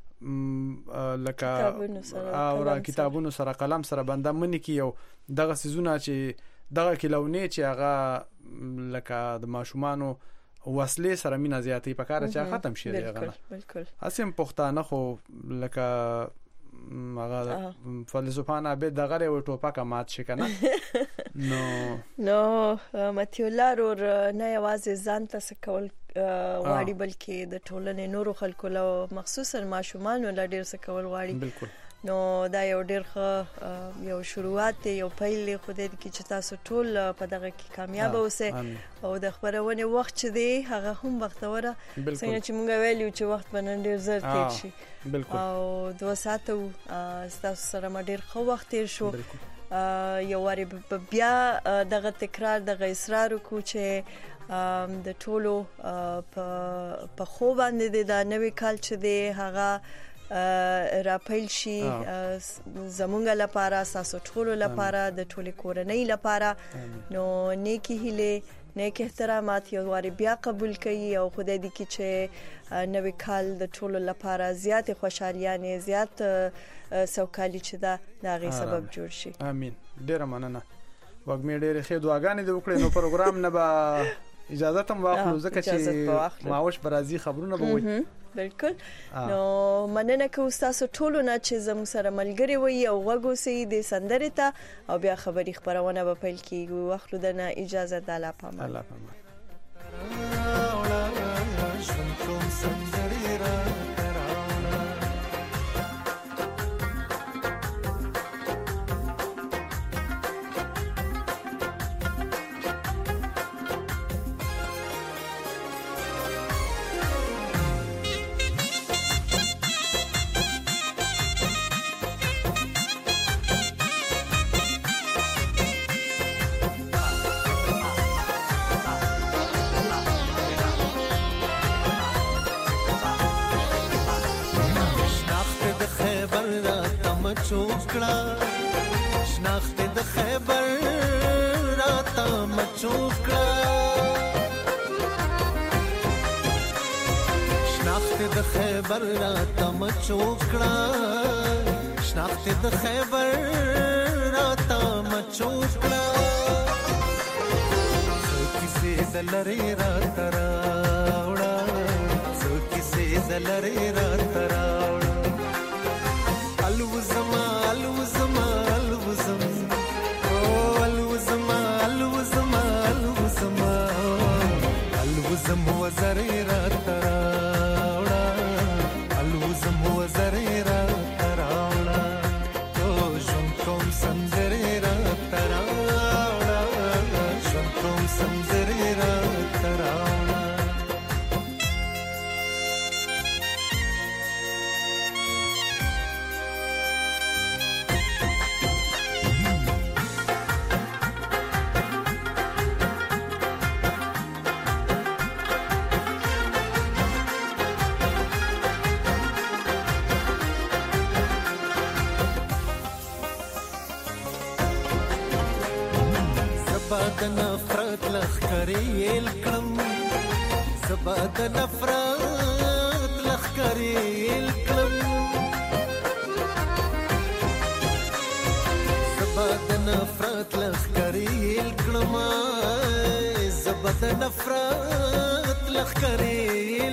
لکه او کتابونو سره قلم سره بنده منی کی یو دغه سيزونه چې دغه کلونی چې هغه لکه د ماشومانو وسلې سره مینا زیاتې پکاره چې ختم شي دغه بالکل اسیم پښتانه خو لکه هغه فلسفانه به دغه یو ټوپک مات شي کنه نو متیولار اور نه یوازې ځان تاسو کول واړی بلکې د ټولنې نورو خلکو له مخصوصا ماشومان ول ډیر څه کول واړی بالکل نو دا یو ډیر ښه یو شروعات یو پیل خدای دې چې تاسو ټول په دغه کې کامیاب اوسئ او د خبرونه وخت چې دی هغه هم وختوره څنګه چې موږ ویلو چې وخت باندې ډیر زر تیر شي او 2 ساعته تاسو سره ما ډیر ښه وخت تیر شو یو واری بیا دغه تکرار دغه اصرار کو چې د ټولو په خو باندې د نوې کال چې دی هغه راپیل شي زمونږ لپاره تاسو ټول لپاره د ټولې کورنۍ لپاره نو نیکی هیله نیک احترامات یو واری بیا قبول کړئ او خدای دې کې چې نوې کال د ټولو لپاره زیات خوشحالیانه زیات سوکالي چې دا غي سبب جوړ شي امين ډیره مننه وګمې ډیره ښه دعاګانې د وکړې نو پروګرام نه به اجازه تم واخلو ځکه چې ماوش برازي خبرونه به وي بالکل نو مننه کوم تاسو ټول نه چې زموږ سره ملګری وي او وګو سي د سندرې ته او بیا خبري خبرونه به پیل کیږي واخلو دنه اجازه د الله پامه چوکړه شناخت د خیبر راته مچوکړه شناخت د خیبر راته مچوکړه شناخت د خیبر راته مچوکړه څو کیسې دلری راته راوړه څو کیسې دلری راته راوړه الوزما الوزما الوزم او الوزما الوزما الوزما الوزم وزري راوړه الوزم وزري راوړه او ژوند کوم سندري راوړه ژوند کوم سندري راوړه د نفرت لخکری الکلم زبا د نفرت لخکری الکلم زبا د نفرت لخکری الکلم زبا د نفرت لخرې